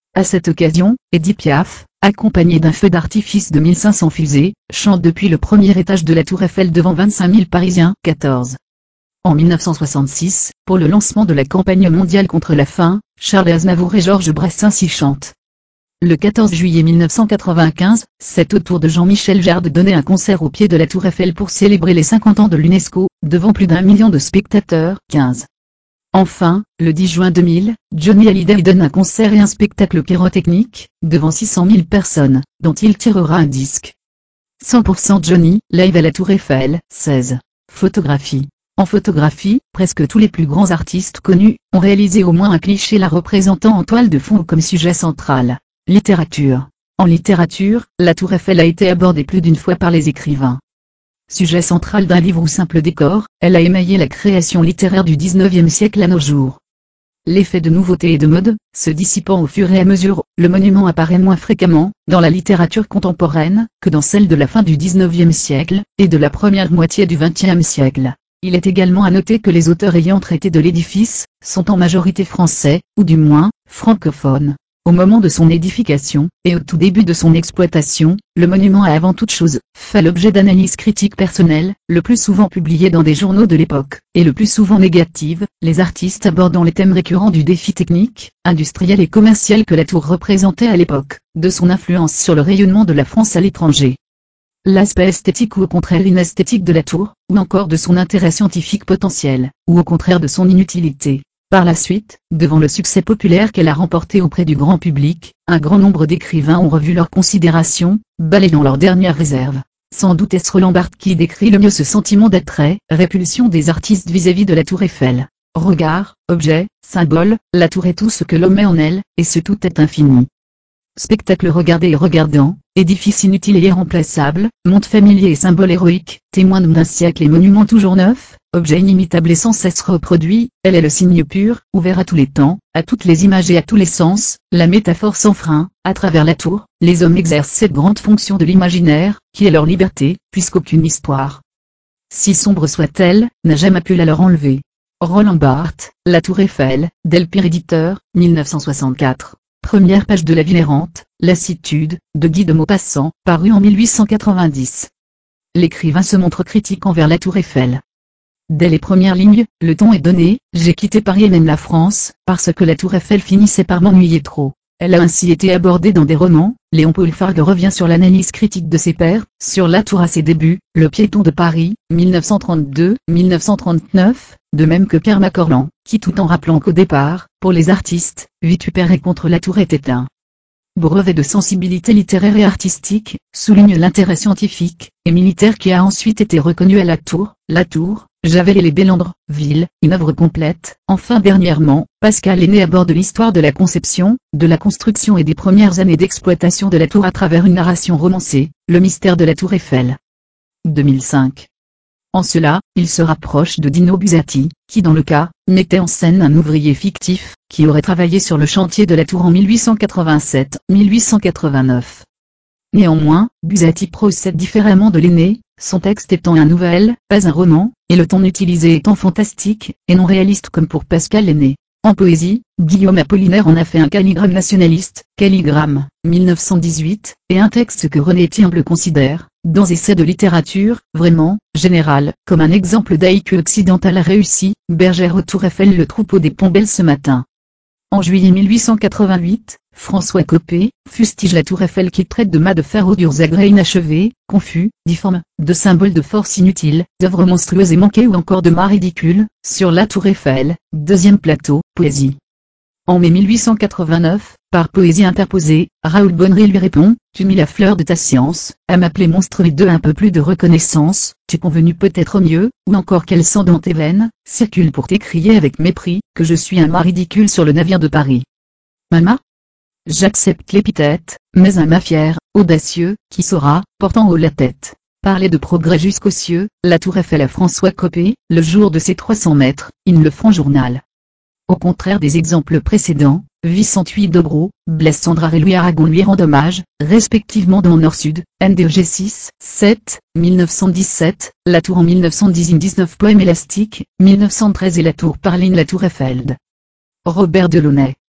[SPEAKER 1] À cette occasion, Edith Piaf, accompagnée d'un feu d'artifice de mille cinq cents fusées, chante depuis le premier étage de la Tour Eiffel devant vingt-cinq mille Parisiens. quatorze. En mille neuf cent soixante-six, pour le lancement de la campagne mondiale contre la faim, Charles Aznavour et Georges Brassens y chantent. Le quatorze juillet mille neuf cent quatre-vingt-quinze, c'est au tour de Jean-Michel Jarre de donner un concert au pied de la Tour Eiffel pour célébrer les cinquante ans de l'UNESCO, devant plus d'un million de spectateurs. quinze. Enfin, le dix juin deux mille, Johnny Hallyday donne un concert et un spectacle pyrotechnique, devant six cent mille personnes, dont il tirera un disque. cent pour cent Johnny, live à la Tour Eiffel. seize. Photographie. En photographie, presque tous les plus grands artistes connus, ont réalisé au moins un cliché la représentant en toile de fond ou comme sujet central. Littérature. En littérature, la Tour Eiffel a été abordée plus d'une fois par les écrivains. Sujet central d'un livre ou simple décor, elle a émaillé la création littéraire du dix-neuvième siècle à nos jours. L'effet de nouveauté et de mode, se dissipant au fur et à mesure, le monument apparaît moins fréquemment, dans la littérature contemporaine, que dans celle de la fin du dix-neuvième siècle, et de la première moitié du vingtième siècle. Il est également à noter que les auteurs ayant traité de l'édifice, sont en majorité français, ou du moins, francophones. Au moment de son édification, et au tout début de son exploitation, le monument a avant toute chose, fait l'objet d'analyses critiques personnelles, le plus souvent publiées dans des journaux de l'époque, et le plus souvent négatives, les artistes abordant les thèmes récurrents du défi technique, industriel et commercial que la tour représentait à l'époque, de son influence sur le rayonnement de la France à l'étranger. L'aspect esthétique ou au contraire inesthétique de la tour, ou encore de son intérêt scientifique potentiel, ou au contraire de son inutilité. Par la suite, devant le succès populaire qu'elle a remporté auprès du grand public, un grand nombre d'écrivains ont revu leurs considérations, balayant leurs dernières réserves. Sans doute est-ce Roland Barthes qui décrit le mieux ce sentiment d'attrait, répulsion des artistes vis-à-vis de la Tour Eiffel. Regard, objet, symbole, la tour est tout ce que l'homme est en elle, et ce tout est infini. Spectacle regardé et regardant, édifice inutile et irremplaçable, monte familier et symbole héroïque, témoin d'un siècle et monument toujours neuf, objet inimitable et sans cesse reproduit, elle est le signe pur, ouvert à tous les temps, à toutes les images et à tous les sens, la métaphore sans frein. À travers la tour, les hommes exercent cette grande fonction de l'imaginaire, qui est leur liberté, puisqu'aucune histoire, si sombre soit-elle, n'a jamais pu la leur enlever. Roland Barthes, La Tour Eiffel, Delpire éditeur, mille neuf cent soixante-quatre. Première page de La Ville errante, Lassitude, de Guy de Maupassant, paru en mille huit cent quatre-vingt-dix. L'écrivain se montre critique envers la Tour Eiffel. Dès les premières lignes, le ton est donné, j'ai quitté Paris et même la France, parce que la Tour Eiffel finissait par m'ennuyer trop. Elle a ainsi été abordée dans des romans. Léon-Paul Fargue revient sur l'analyse critique de ses pairs, sur la tour à ses débuts, Le piéton de Paris, mille neuf cent trente-deux à mille neuf cent trente-neuf, de même que Pierre Macorlan, qui tout en rappelant qu'au départ, pour les artistes, vitupérer contre la tour était un brevet de sensibilité littéraire et artistique, souligne l'intérêt scientifique et militaire qui a ensuite été reconnu à la tour. La tour, Javel et les Bélandres, ville, une œuvre complète. Enfin dernièrement, Pascal Aîné aborde l'histoire de la conception, de la construction et des premières années d'exploitation de la tour à travers une narration romancée, Le mystère de la Tour Eiffel. deux mille cinq. En cela, il se rapproche de Dino Buzzati, qui dans le cas, mettait en scène un ouvrier fictif, qui aurait travaillé sur le chantier de la tour en mille huit cent quatre-vingt-sept à mille huit cent quatre-vingt-neuf. Néanmoins, Buzzati procède différemment de l'Aîné, son texte étant un nouvel, pas un roman, et le ton utilisé étant fantastique, et non réaliste comme pour Pascal Aîné. En poésie, Guillaume Apollinaire en a fait un calligramme nationaliste, Calligramme, mille neuf cent dix-huit, et un texte que René Thiemble considère, dans Essais de littérature, vraiment, général, comme un exemple d'haïku occidental réussi. Bergère au Tour Eiffel, le troupeau des Pombelles ce matin. En juillet mille huit cent quatre-vingt-huit, François Coppée fustige la Tour Eiffel qui traite de mâts de fer aux durs agrès inachevés, confus, difformes, de symboles de force inutiles, d'œuvres monstrueuses et manquées ou encore de mâts ridicules. Sur la Tour Eiffel, deuxième plateau, poésie. En mai mille huit cent quatre-vingt-neuf, par Poésie interposée, Raoul Bonnery lui répond, tu mis la fleur de ta science, à m'appeler monstre et de un peu plus de reconnaissance, tu convenu peut-être mieux, ou encore quel sang dans tes veines, circule pour t'écrier avec mépris, que je suis un mât ridicule sur le navire de Paris. Mama? J'accepte l'épithète, mais un mât fier, audacieux, qui saura, portant haut la tête, parler de progrès jusqu'aux cieux. La Tour Eiffel à François Coppée, le jour de ses trois cents mètres, in Le Franc Journal. Au contraire des exemples précédents, Vicente Huidobro, Blaise Cendrars et Louis Aragon lui rendent hommage, respectivement dans Nord-Sud, N D E G six, sept, mille neuf cent dix-sept, La Tour en mille neuf cent dix-neuf Poème élastique, mille neuf cent treize et La Tour Parline La Tour Eiffel. Robert Delaunay.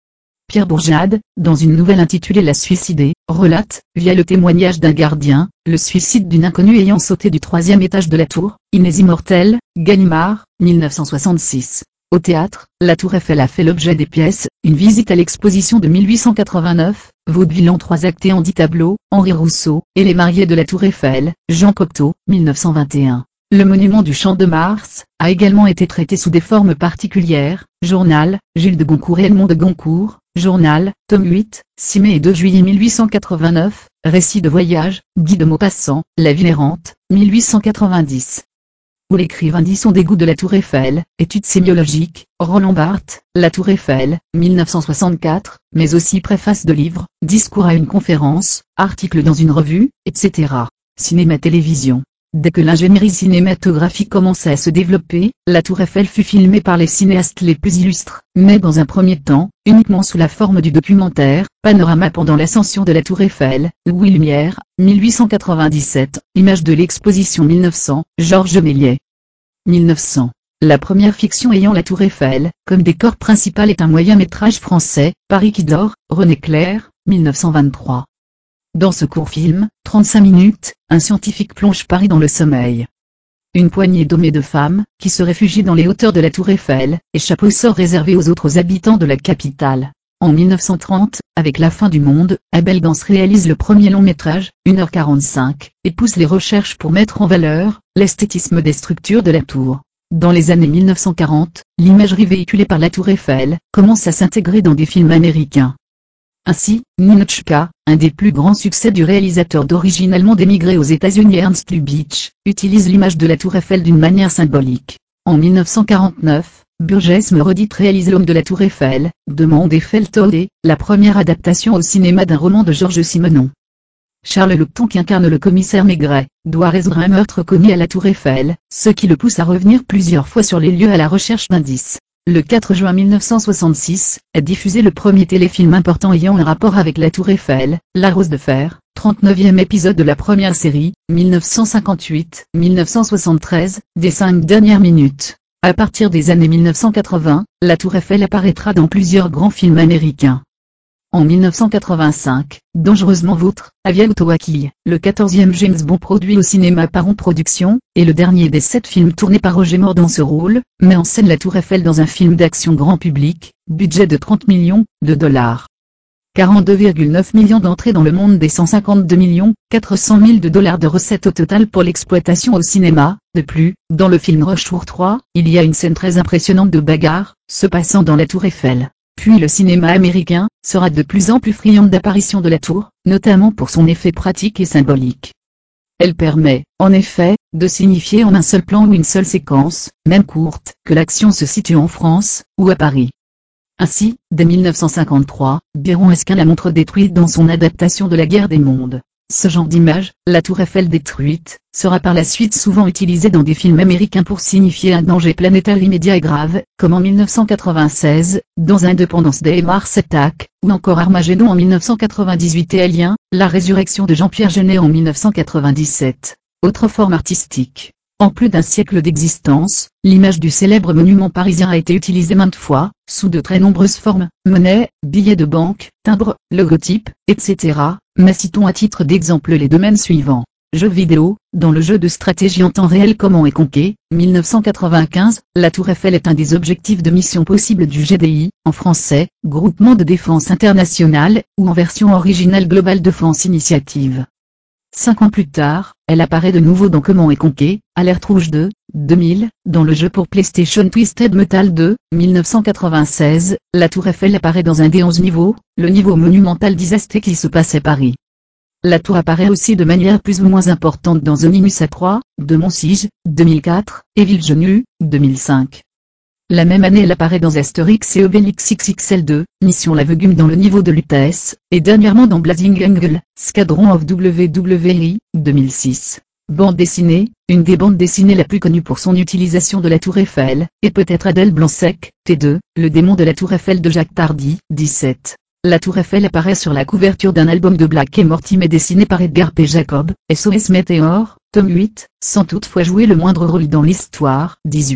[SPEAKER 1] Pierre Bourjade, dans une nouvelle intitulée La Suicidée, relate, via le témoignage d'un gardien, le suicide d'une inconnue ayant sauté du troisième étage de la tour. Inès Immortel, Gallimard, mille neuf cent soixante-six. Au théâtre, la Tour Eiffel a fait l'objet des pièces, une visite à l'exposition de mille huit cent quatre-vingt-neuf, vaudeville en trois actes et en dix tableaux, Henri Rousseau, et les mariés de la Tour Eiffel, Jean Cocteau, mille neuf cent vingt et un. Le monument du Champ de Mars a également été traité sous des formes particulières, journal, Jules de Goncourt et Edmond de Goncourt, journal, tome huit, six mai et deux juillet mille huit cent quatre-vingt-neuf, récit de voyage, Guy de Maupassant, La ville errante, mille huit cent quatre-vingt-dix. Où l'écrivain dit son dégoût de la Tour Eiffel, études sémiologiques, Roland Barthes, La Tour Eiffel, mille neuf cent soixante-quatre, mais aussi préface de livres, discours à une conférence, articles dans une revue, et cetera. Cinéma-télévision. Dès que l'ingénierie cinématographique commença à se développer, la Tour Eiffel fut filmée par les cinéastes les plus illustres, mais dans un premier temps, uniquement sous la forme du documentaire, Panorama pendant l'ascension de la Tour Eiffel, Louis Lumière, mille huit cent quatre-vingt-dix-sept, image de l'exposition mille neuf cents, Georges Méliès. mille neuf cents. La première fiction ayant la Tour Eiffel, comme décor principal est un moyen-métrage français, Paris qui dort, René Clair, mille neuf cent vingt-trois. Dans ce court film, trente-cinq minutes, un scientifique plonge Paris dans le sommeil. Une poignée d'hommes et de femmes, qui se réfugient dans les hauteurs de la Tour Eiffel, échappent au sort réservé aux autres habitants de la capitale. En mille neuf cent trente, avec La fin du monde, Abel Gance réalise le premier long-métrage, une heure quarante-cinq, et pousse les recherches pour mettre en valeur l'esthétisme des structures de la tour. Dans les années mille neuf cent quarante, l'imagerie véhiculée par la Tour Eiffel commence à s'intégrer dans des films américains. Ainsi, Ninotchka, un des plus grands succès du réalisateur d'origine allemande émigré aux États-Unis Ernst Lubitsch, utilise l'image de la Tour Eiffel d'une manière symbolique. En mille neuf cent quarante-neuf, Burgess Meredith réalise L'homme de la Tour Eiffel, de Monde et Feltode, la première adaptation au cinéma d'un roman de Georges Simenon. Charles Lepton qui incarne le commissaire Maigret, doit résoudre un meurtre commis à la Tour Eiffel, ce qui le pousse à revenir plusieurs fois sur les lieux à la recherche d'indices. Le quatre juin mille neuf cent soixante-six, est diffusé le premier téléfilm important ayant un rapport avec la Tour Eiffel, La Rose de Fer, trente-neuvième épisode de la première série, mille neuf cent cinquante-huit à mille neuf cent soixante-treize, des cinq dernières minutes. À partir des années mille neuf cent quatre-vingts, la Tour Eiffel apparaîtra dans plusieurs grands films américains. En mille neuf cent quatre-vingt-cinq, Dangereusement vôtre, Aviel Towaki, le quatorzième James Bond produit au cinéma par On Productions, et le dernier des sept films tournés par Roger Moore dans ce rôle, met en scène la Tour Eiffel dans un film d'action grand public, budget de trente millions de dollars. quarante-deux virgule neuf millions d'entrées dans le monde des cent cinquante-deux millions quatre cent mille de dollars de recettes au total pour l'exploitation au cinéma. De plus, dans le film Rushmore trois, il y a une scène très impressionnante de bagarre, se passant dans la Tour Eiffel. Puis le cinéma américain sera de plus en plus friand d'apparitions de la tour, notamment pour son effet pratique et symbolique. Elle permet, en effet, de signifier en un seul plan ou une seule séquence, même courte, que l'action se situe en France, ou à Paris. Ainsi, dès mille neuf cent cinquante-trois, Byron Esquin la montre détruite dans son adaptation de La Guerre des mondes. Ce genre d'image, la Tour Eiffel détruite, sera par la suite souvent utilisé dans des films américains pour signifier un danger planétaire immédiat et grave, comme en mille neuf cent quatre-vingt-seize, dans Independence Day et Mars Attack, ou encore Armageddon en mille neuf cent quatre-vingt-dix-huit et Alien, la résurrection de Jean-Pierre Jeunet en mille neuf cent quatre-vingt-dix-sept. Autre forme artistique. En plus d'un siècle d'existence, l'image du célèbre monument parisien a été utilisée maintes fois, sous de très nombreuses formes, monnaie, billets de banque, timbres, logotypes, et cetera, mais citons à titre d'exemple les domaines suivants. Jeux vidéo, dans le jeu de stratégie en temps réel Command et Conquer, mille neuf cent quatre-vingt-quinze, la Tour Eiffel est un des objectifs de mission possible du G D I, en français, Groupement de défense internationale, ou en version originale Global Defense Initiative. Cinq ans plus tard, elle apparaît de nouveau dans Command et Conquer, Alerte Rouge deux, deux mille, dans le jeu pour PlayStation Twisted Metal deux, mille neuf cent quatre-vingt-seize, la Tour Eiffel apparaît dans un des onze niveaux, le niveau monumental d'Isasté qui se passe à Paris. La tour apparaît aussi de manière plus ou moins importante dans The Minus à trois, de Montsige, deux mille quatre, et Villeneuve, deux mille cinq. La même année elle apparaît dans Astérix et Obélix X X L deux, Mission Lavegume dans le niveau de l'U T S, et dernièrement dans Blazing Angle, Squadron of W W I, deux mille six. Bande dessinée, une des bandes dessinées la plus connue pour son utilisation de la Tour Eiffel, et peut-être Adèle Blanc-Sec, T deux, Le démon de la Tour Eiffel de Jacques Tardy, dix-sept. La Tour Eiffel apparaît sur la couverture d'un album de Black et Mortimer dessiné par Edgar P. Jacob, S O S Météor, tome huit, sans toutefois jouer le moindre rôle dans l'histoire, dix-huit.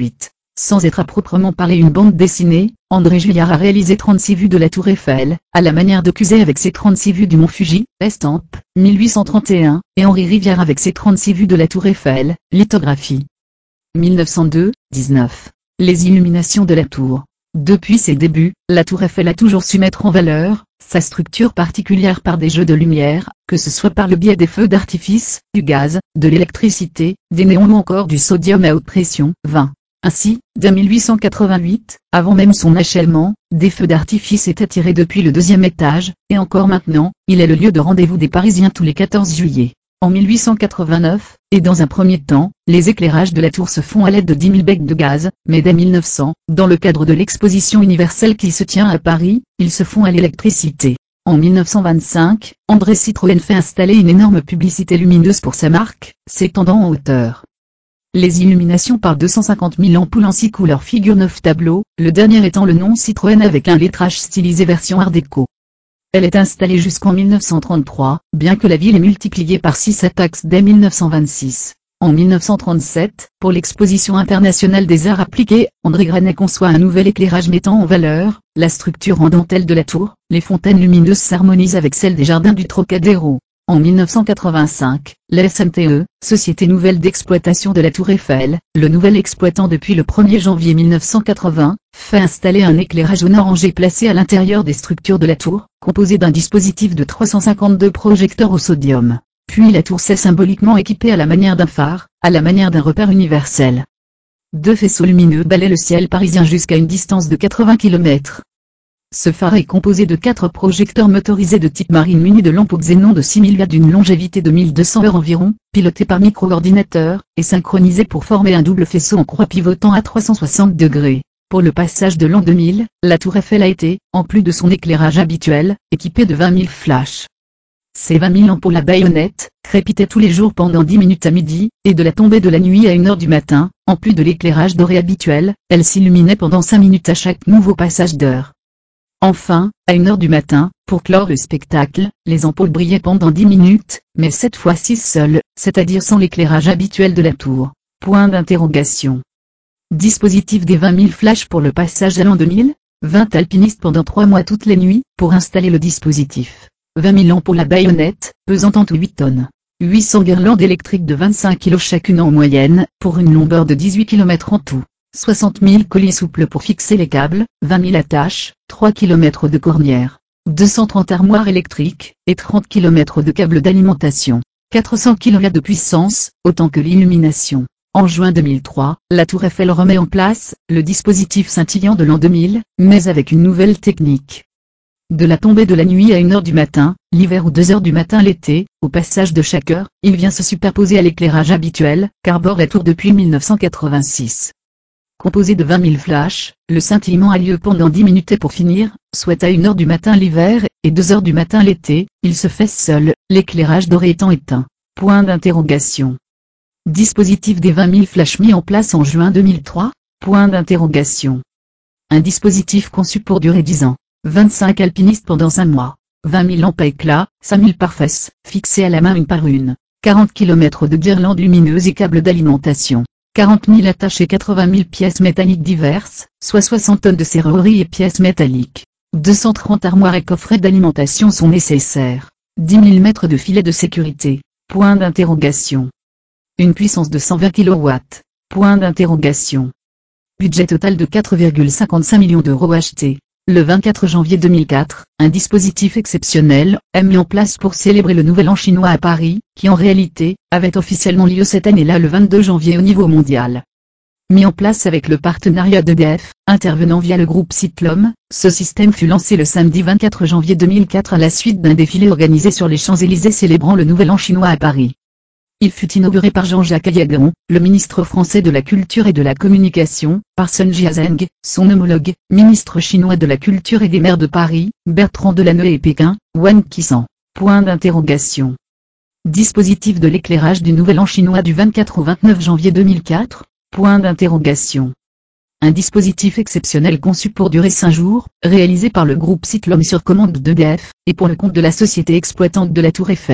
[SPEAKER 1] Sans être à proprement parler une bande dessinée, André Juillard a réalisé trente-six vues de la Tour Eiffel, à la manière de Cusé avec ses trente-six vues du Mont Fuji, Estampes, mille huit cent trente et un, et Henri Rivière avec ses trente-six vues de la Tour Eiffel, lithographie. mille neuf cent deux, dix-neuf. Les illuminations de la tour. Depuis ses débuts, la Tour Eiffel a toujours su mettre en valeur sa structure particulière par des jeux de lumière, que ce soit par le biais des feux d'artifice, du gaz, de l'électricité, des néons ou encore du sodium à haute pression, vingt. Ainsi, dès mille huit cent quatre-vingt-huit, avant même son achèvement, des feux d'artifice étaient tirés depuis le deuxième étage, et encore maintenant, il est le lieu de rendez-vous des Parisiens tous les quatorze juillet. En mille huit cent quatre-vingt-neuf, et dans un premier temps, les éclairages de la tour se font à l'aide de dix mille becs de gaz, mais dès mille neuf cents, dans le cadre de l'exposition universelle qui se tient à Paris, ils se font à l'électricité. En mille neuf cent vingt-cinq, André Citroën fait installer une énorme publicité lumineuse pour sa marque, s'étendant en hauteur. Les illuminations par deux cent cinquante mille ampoules en six couleurs figurent neuf tableaux, le dernier étant le nom Citroën avec un lettrage stylisé version Art déco. Elle est installée jusqu'en mille neuf cent trente-trois, bien que la ville ait multiplié par six sa taxe dès mille neuf cent vingt-six. En mille neuf cent trente-sept, pour l'exposition internationale des arts appliqués, André Granet conçoit un nouvel éclairage mettant en valeur la structure en dentelle de la tour. Les fontaines lumineuses s'harmonisent avec celles des jardins du Trocadéro. En mille neuf cent quatre-vingt-cinq, la S N T E, Société Nouvelle d'Exploitation de la Tour Eiffel, le nouvel exploitant depuis le premier janvier mille neuf cent quatre-vingts, fait installer un éclairage en orangé placé à l'intérieur des structures de la tour, composé d'un dispositif de trois cent cinquante-deux projecteurs au sodium. Puis la tour s'est symboliquement équipée à la manière d'un phare, à la manière d'un repère universel. Deux faisceaux lumineux balaient le ciel parisien jusqu'à une distance de quatre-vingts kilomètres. Ce phare est composé de quatre projecteurs motorisés de type marine munis de lampes au xénon de six mille watts d'une longévité de mille deux cents heures environ, pilotés par micro-ordinateur, et synchronisés pour former un double faisceau en croix pivotant à trois cent soixante degrés. Pour le passage de l'an deux mille, la Tour Eiffel a été, en plus de son éclairage habituel, équipée de vingt mille flashs. Ces vingt mille ampoules à baïonnettes crépitaient tous les jours pendant dix minutes à midi, et de la tombée de la nuit à une heure du matin, en plus de l'éclairage doré habituel, elles s'illuminaient pendant cinq minutes à chaque nouveau passage d'heure. Enfin, à une heure du matin, pour clore le spectacle, les ampoules brillaient pendant dix minutes, mais cette fois-ci seules, c'est-à-dire sans l'éclairage habituel de la tour. Point d'interrogation. Dispositif des vingt mille flashs pour le passage à l'an deux mille, vingt alpinistes pendant trois mois toutes les nuits, pour installer le dispositif. vingt mille ampoules à baïonnettes, pesant en tout huit tonnes. huit cents guirlandes électriques de vingt-cinq kilos chacune en moyenne, pour une longueur de dix-huit kilomètres en tout. soixante mille colliers souples pour fixer les câbles, vingt mille attaches, trois kilomètres de cornières, deux cent trente armoires électriques, et trente kilomètres de câbles d'alimentation, quatre cents kilowatts de puissance, autant que l'illumination. En juin deux mille trois, la Tour Eiffel remet en place le dispositif scintillant de l'an deux mille, mais avec une nouvelle technique. De la tombée de la nuit à une heure du matin, l'hiver ou deux heures du matin l'été, au passage de chaque heure, il vient se superposer à l'éclairage habituel, qu'arbore la tour depuis mille neuf cent quatre-vingt-six. Composé de vingt mille flashs, le scintillement a lieu pendant dix minutes et pour finir, soit à une heure du matin l'hiver, et deux heures du matin l'été, il se fait seul, l'éclairage doré étant éteint. Point d'interrogation. Dispositif des vingt mille flashs mis en place en juin deux mille trois, point d'interrogation. Un dispositif conçu pour durer dix ans. vingt-cinq alpinistes pendant cinq mois. vingt mille lampes à éclat, cinq mille par face, fixées à la main une par une. quarante kilomètres de guirlandes lumineuses et câbles d'alimentation. quarante mille attaches et quatre-vingt mille pièces métalliques diverses, soit soixante tonnes de serrurerie et pièces métalliques. deux cent trente armoires et coffrets d'alimentation sont nécessaires. dix mille mètres de filets de sécurité. Point d'interrogation. Une puissance de cent vingt kilowatts. Point d'interrogation. Budget total de quatre virgule cinquante-cinq millions d'euros achetés. Le vingt-quatre janvier deux mille quatre, un dispositif exceptionnel est mis en place pour célébrer le Nouvel An chinois à Paris, qui en réalité avait officiellement lieu cette année-là le vingt-deux janvier au niveau mondial. Mis en place avec le partenariat d'E D F, intervenant via le groupe Citlom, ce système fut lancé le samedi vingt-quatre janvier deux mille quatre à la suite d'un défilé organisé sur les Champs-Élysées célébrant le Nouvel An chinois à Paris. Il fut inauguré par Jean-Jacques Ayagon, le ministre français de la Culture et de la Communication, par Sun Jiazeng, son homologue, ministre chinois de la Culture et des maires de Paris, Bertrand Delanoë et Pékin, Wang Qishan. Point d'interrogation. Dispositif de l'éclairage du Nouvel An chinois du vingt-quatre au vingt-neuf janvier deux mille quatre. Point d'interrogation. Un dispositif exceptionnel conçu pour durer cinq jours, réalisé par le groupe Citlom sur commande d'E D F, et pour le compte de la société exploitante de la Tour Eiffel.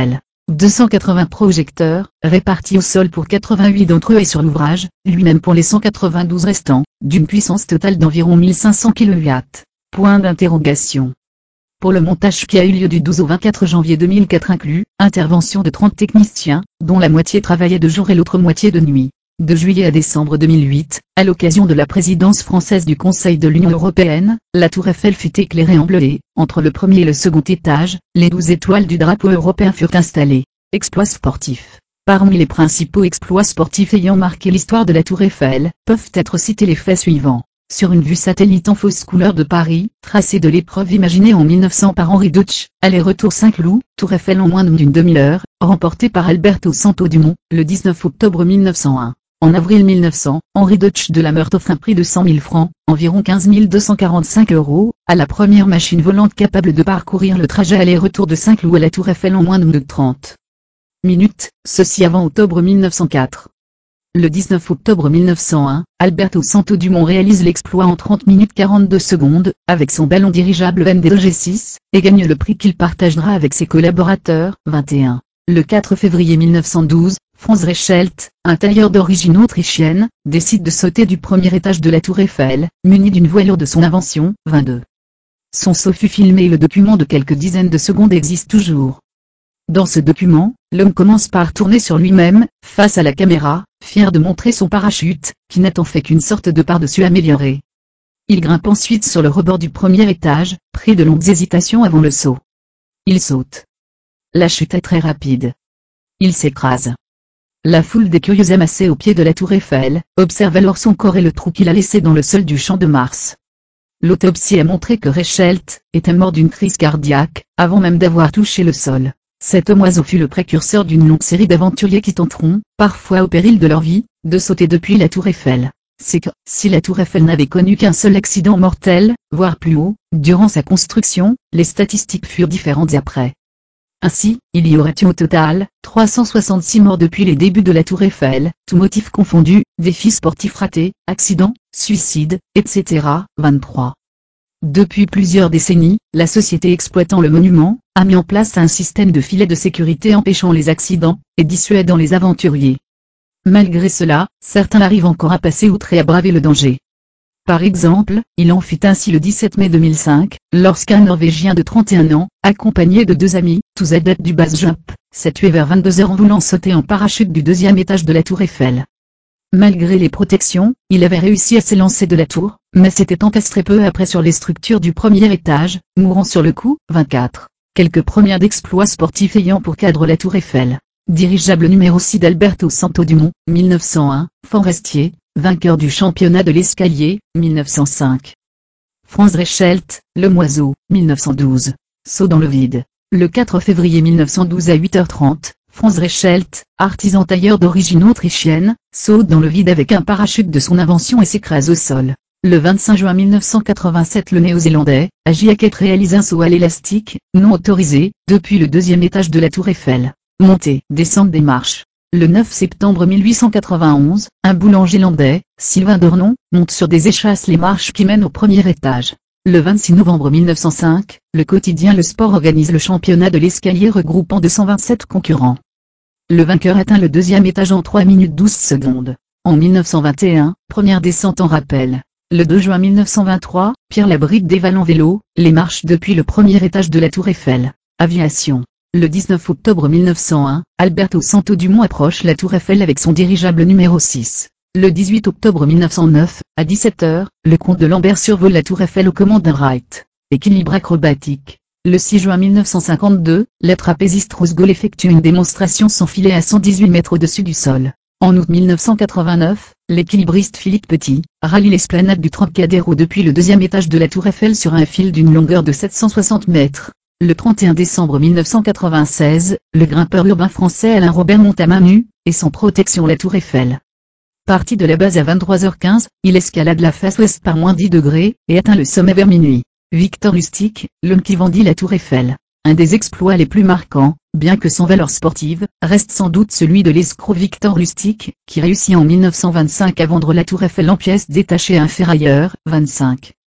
[SPEAKER 1] deux cent quatre-vingts projecteurs, répartis au sol pour quatre-vingt-huit d'entre eux et sur l'ouvrage, lui-même pour les cent quatre-vingt-douze restants, d'une puissance totale d'environ mille cinq cents kilowatts. Point d'interrogation. Pour le montage qui a eu lieu du douze au vingt-quatre janvier deux mille quatre inclus, intervention de trente techniciens, dont la moitié travaillait de jour et l'autre moitié de nuit. De juillet à décembre deux mille huit, à l'occasion de la présidence française du Conseil de l'Union européenne, la tour Eiffel fut éclairée en bleu et, entre le premier et le second étage, les douze étoiles du drapeau européen furent installées. Exploits sportifs. Parmi les principaux exploits sportifs ayant marqué l'histoire de la tour Eiffel, peuvent être cités les faits suivants. Sur une vue satellite en fausse couleur de Paris, tracé de l'épreuve imaginée en mille neuf cents par Henri Deutsch, aller-retour Saint-Cloud, tour Eiffel en moins d'une demi-heure, remporté par Alberto Santo Dumont, le dix-neuf octobre mille neuf cent un. En avril mille neuf cents, Henri Deutsch de la Meurthe offre un prix de cent mille francs, environ quinze mille deux cent quarante-cinq euros, à la première machine volante capable de parcourir le trajet aller-retour de Saint-Cloud à la tour Eiffel en moins de trente minutes, ceci avant octobre mille neuf cent quatre. Le dix-neuf octobre mille neuf cent un, Alberto Santo Dumont réalise l'exploit en trente minutes quarante-deux secondes, avec son ballon dirigeable Vendée G six, et gagne le prix qu'il partagera avec ses collaborateurs, vingt et un. Le quatre février mille neuf cent douze, Franz Reichelt, un tailleur d'origine autrichienne, décide de sauter du premier étage de la tour Eiffel, muni d'une voilure de son invention, vingt-deux. Son saut fut filmé et le document de quelques dizaines de secondes existe toujours. Dans ce document, l'homme commence par tourner sur lui-même, face à la caméra, fier de montrer son parachute, qui n'a en fait qu'une sorte de par-dessus amélioré. Il grimpe ensuite sur le rebord du premier étage, pris de longues hésitations avant le saut. Il saute. La chute est très rapide. Il s'écrase. La foule des curieux amassés au pied de la tour Eiffel, observe alors son corps et le trou qu'il a laissé dans le sol du champ de Mars. L'autopsie a montré que Reichelt était mort d'une crise cardiaque, avant même d'avoir touché le sol. Cet homme oiseau fut le précurseur d'une longue série d'aventuriers qui tenteront, parfois au péril de leur vie, de sauter depuis la tour Eiffel. C'est que, si la tour Eiffel n'avait connu qu'un seul accident mortel, voire plus haut, durant sa construction, les statistiques furent différentes après. Ainsi, il y aurait eu au total, trois cent soixante-six morts depuis les débuts de la tour Eiffel, tous motifs confondus, défis sportifs ratés, accidents, suicides, et cetera, vingt-trois. Depuis plusieurs décennies, la société exploitant le monument, a mis en place un système de filets de sécurité empêchant les accidents, et dissuadant les aventuriers. Malgré cela, certains arrivent encore à passer outre et à braver le danger. Par exemple, il en fut ainsi le dix-sept mai deux mille cinq, lorsqu'un Norvégien de trente et un ans, accompagné de deux amis, tous adeptes du base jump, s'est tué vers vingt-deux heures en voulant sauter en parachute du deuxième étage de la tour Eiffel. Malgré les protections, il avait réussi à s'élancer de la tour, mais s'était encastré peu après sur les structures du premier étage, mourant sur le coup, vingt-quatre. Quelques premiers d'exploits sportifs ayant pour cadre la tour Eiffel. Dirigeable numéro six d'Alberto Santo Dumont, mille neuf cent un, Forestier, vainqueur du championnat de l'escalier, mille neuf cent cinq. Franz Reichelt, le Oiseau, mille neuf cent douze. Saut dans le vide. Le quatre février mille neuf cent douze à huit heures trente, Franz Reichelt, artisan tailleur d'origine autrichienne, saute dans le vide avec un parachute de son invention et s'écrase au sol. Le vingt-cinq juin mille neuf cent quatre-vingt-sept, le néo-zélandais, Agi Hackett réalise un saut à l'élastique, non autorisé, depuis le deuxième étage de la tour Eiffel. Montée, descente des marches. Le neuf septembre mille huit cent quatre-vingt-onze, un boulanger landais, Sylvain Dornon, monte sur des échasses les marches qui mènent au premier étage. Le vingt-six novembre mille neuf cent cinq, le quotidien Le Sport organise le championnat de l'escalier regroupant deux cent vingt-sept concurrents. Le vainqueur atteint le deuxième étage en trois minutes douze secondes. En mille neuf cent vingt et un, première descente en rappel. Le deux juin mille neuf cent vingt-trois, Pierre Labrique dévale en vélo, les marches depuis le premier étage de la tour Eiffel. Aviation. Le dix-neuf octobre mille neuf cent un, Alberto Santo Dumont approche la tour Eiffel avec son dirigeable numéro six. Le dix-huit octobre mille neuf cent neuf, à dix-sept heures, le comte de Lambert survole la tour Eiffel aux commandes d'un Wright. Équilibre acrobatique. Le six juin mille neuf cent cinquante-deux, la trapéziste Rose Gold effectue une démonstration sans filet à cent dix-huit mètres au-dessus du sol. En août mille neuf cent quatre-vingt-neuf, l'équilibriste Philippe Petit rallie l'esplanade du Trocadéro depuis le deuxième étage de la tour Eiffel sur un fil d'une longueur de sept cent soixante mètres. Le trente et un décembre mille neuf cent quatre-vingt-seize, le grimpeur urbain français Alain Robert monte à main nue, et sans protection la tour Eiffel. Parti de la base à vingt-trois heures quinze, il escalade la face ouest par moins dix degrés, et atteint le sommet vers minuit. Victor Lustig, l'homme qui vendit la tour Eiffel. Un des exploits les plus marquants, bien que sans valeur sportive, reste sans doute celui de l'escroc Victor Lustig, qui réussit en mille neuf cent vingt-cinq à vendre la tour Eiffel en pièces détachées à un ferrailleur, vingt-cinq.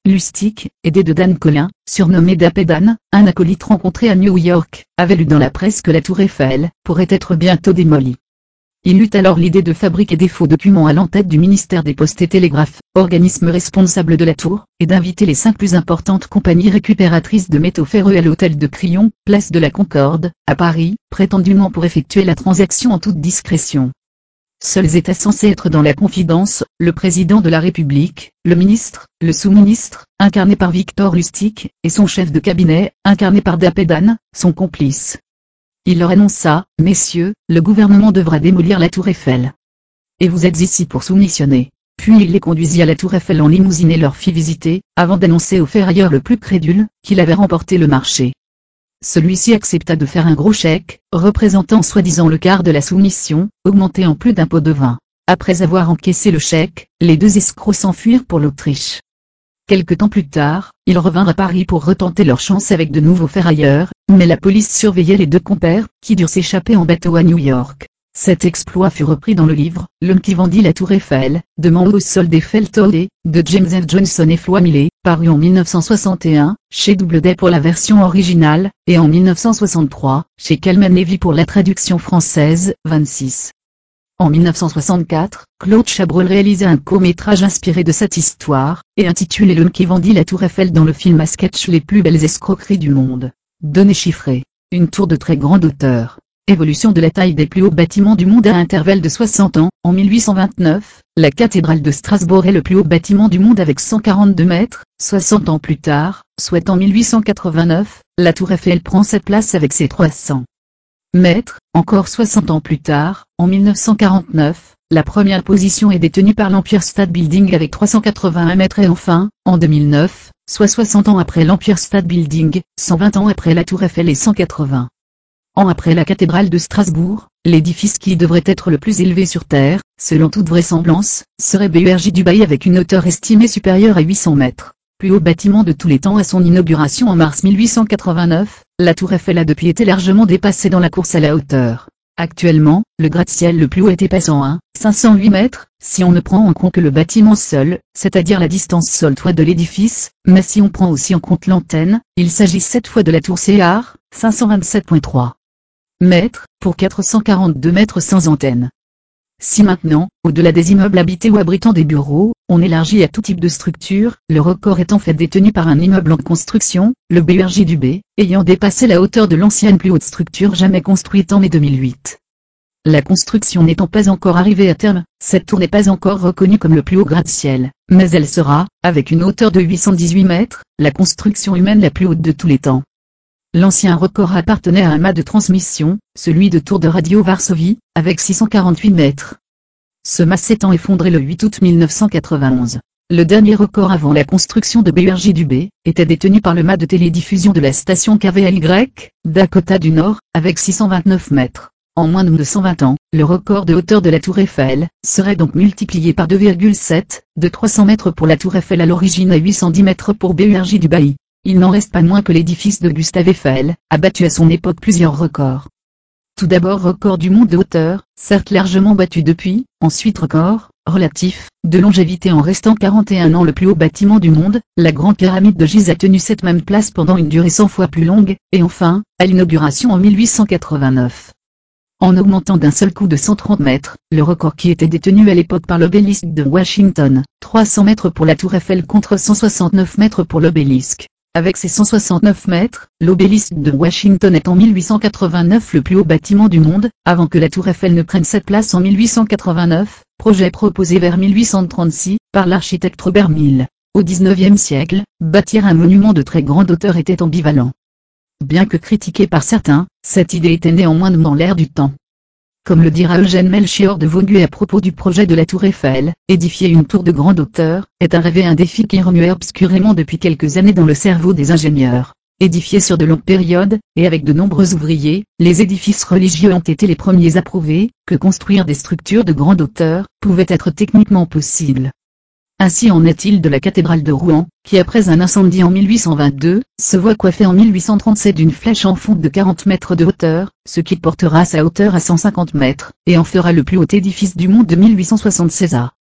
[SPEAKER 1] Lustig, aidé de Dan Collin, surnommé Dapé Dan, un acolyte rencontré à New York, avait lu dans la presse que la tour Eiffel pourrait être bientôt démolie. Il eut alors l'idée de fabriquer des faux documents à l'entête du ministère des Postes et Télégraphes, organisme responsable de la tour, et d'inviter les cinq plus importantes compagnies récupératrices de métaux ferreux à l'hôtel de Crillon, place de la Concorde, à Paris, prétendument pour effectuer la transaction en toute discrétion. Seuls étaient censés être dans la confidence, le président de la République, le ministre, le sous-ministre, incarné par Victor Lustig, et son chef de cabinet, incarné par Dapé Dan, son complice. Il leur annonça, « Messieurs, le gouvernement devra démolir la tour Eiffel. Et vous êtes ici pour soumissionner. » Puis il les conduisit à la tour Eiffel en limousine et leur fit visiter, avant d'annoncer au ferrailleur le plus crédule, qu'il avait remporté le marché. Celui-ci accepta de faire un gros chèque, représentant soi-disant le quart de la soumission, augmenté en plus d'un pot de vin. Après avoir encaissé le chèque, les deux escrocs s'enfuirent pour l'Autriche. Quelque temps plus tard, ils revinrent à Paris pour retenter leur chance avec de nouveaux ferrailleurs, mais la police surveillait les deux compères, qui durent s'échapper en bateau à New York. Cet exploit fut repris dans le livre « L'homme qui vendit la tour Eiffel » de Mann au sol d'Eiffel Tollé, de James F. Johnson et Floyd Millet, paru en mille neuf cent soixante et un, chez Doubleday pour la version originale, et en mille neuf cent soixante-trois, chez Calman Levy pour la traduction française, vingt-six. En mille neuf cent soixante-quatre, Claude Chabrol réalisa un court-métrage inspiré de cette histoire, et intitulé L'homme qui vendit la tour Eiffel dans le film à sketch Les plus belles escroqueries du monde. Données chiffrées. Une tour de très grande hauteur. Évolution de la taille des plus hauts bâtiments du monde à intervalle de soixante ans. En mille huit cent vingt-neuf, la cathédrale de Strasbourg est le plus haut bâtiment du monde avec cent quarante-deux mètres. soixante ans plus tard, soit en mille huit cent quatre-vingt-neuf, la tour Eiffel prend sa place avec ses trois cents mètres. Encore soixante ans plus tard, en mille neuf cent quarante-neuf, la première position est détenue par l'Empire State Building avec trois cent quatre-vingt-un mètres et enfin, en deux mille neuf, soit soixante ans après l'Empire State Building, cent vingt ans après la tour Eiffel et cent quatre-vingts ans après la cathédrale de Strasbourg, l'édifice qui devrait être le plus élevé sur Terre, selon toute vraisemblance, serait B U R J Dubaï avec une hauteur estimée supérieure à huit cents mètres. Plus haut bâtiment de tous les temps à son inauguration en mars mille huit cent quatre-vingt-neuf, la tour Eiffel a depuis été largement dépassée dans la course à la hauteur. Actuellement, le gratte-ciel le plus haut est épaissant à cinq cent huit mètres, si on ne prend en compte que le bâtiment seul, c'est-à-dire la distance sol-toit de l'édifice, mais si on prend aussi en compte l'antenne, il s'agit cette fois de la tour Céard, cinq cent vingt-sept virgule trois mètres, pour quatre cent quarante-deux mètres sans antenne. Si maintenant, au-delà des immeubles habités ou abritant des bureaux, on élargit à tout type de structure, le record est en fait détenu par un immeuble en construction, le B U R J du B, ayant dépassé la hauteur de l'ancienne plus haute structure jamais construite en mai deux mille huit. La construction n'étant pas encore arrivée à terme, cette tour n'est pas encore reconnue comme le plus haut gratte-ciel, mais elle sera, avec une hauteur de huit cent dix-huit mètres, la construction humaine la plus haute de tous les temps. L'ancien record appartenait à un mât de transmission, celui de Tour de Radio Varsovie, avec six cent quarante-huit mètres. Ce mât s'étant effondré le huit août mille neuf cent quatre-vingt-onze. Le dernier record avant la construction de B U R J du B, était détenu par le mât de télédiffusion de la station K V L Y, Dakota du Nord, avec six cent vingt-neuf mètres. En moins de cent vingt ans, le record de hauteur de la tour Eiffel, serait donc multiplié par deux virgule sept, de trois cents mètres pour la tour Eiffel à l'origine à huit cent dix mètres pour B U R J du Bailly. Il n'en reste pas moins que l'édifice de Gustave Eiffel, a battu à son époque plusieurs records. Tout d'abord record du monde de hauteur, certes largement battu depuis, ensuite record, relatif, de longévité en restant quarante et un ans le plus haut bâtiment du monde, la grande pyramide de Gizeh a tenu cette même place pendant une durée cent fois plus longue, et enfin, à l'inauguration en mille huit cent quatre-vingt-neuf. En augmentant d'un seul coup de cent trente mètres, le record qui était détenu à l'époque par l'obélisque de Washington, trois cents mètres pour la tour Eiffel contre cent soixante-neuf mètres pour l'obélisque. Avec ses cent soixante-neuf mètres, l'obélisque de Washington est en mille huit cent quatre-vingt-neuf le plus haut bâtiment du monde, avant que la tour Eiffel ne prenne cette place en mille huit cent quatre-vingt-neuf, projet proposé vers mille huit cent trente-six, par l'architecte Robert Mill. Au dix-neuvième siècle, bâtir un monument de très grande hauteur était ambivalent. Bien que critiqué par certains, cette idée était néanmoins dans l'air du temps. Comme le dira Eugène Melchior de Vaugué à propos du projet de la tour Eiffel, édifier une tour de grande hauteur, est un rêve et un défi qui remuait obscurément depuis quelques années dans le cerveau des ingénieurs. Édifiés sur de longues périodes, et avec de nombreux ouvriers, les édifices religieux ont été les premiers à prouver que construire des structures de grande hauteur pouvait être techniquement possible. Ainsi en est-il de la cathédrale de Rouen, qui après un incendie en mille huit cent vingt-deux, se voit coiffée en mille huit cent trente-sept d'une flèche en fonte de quarante mètres de hauteur, ce qui portera sa hauteur à cent cinquante mètres, et en fera le plus haut édifice du monde de mille huit cent soixante-seize à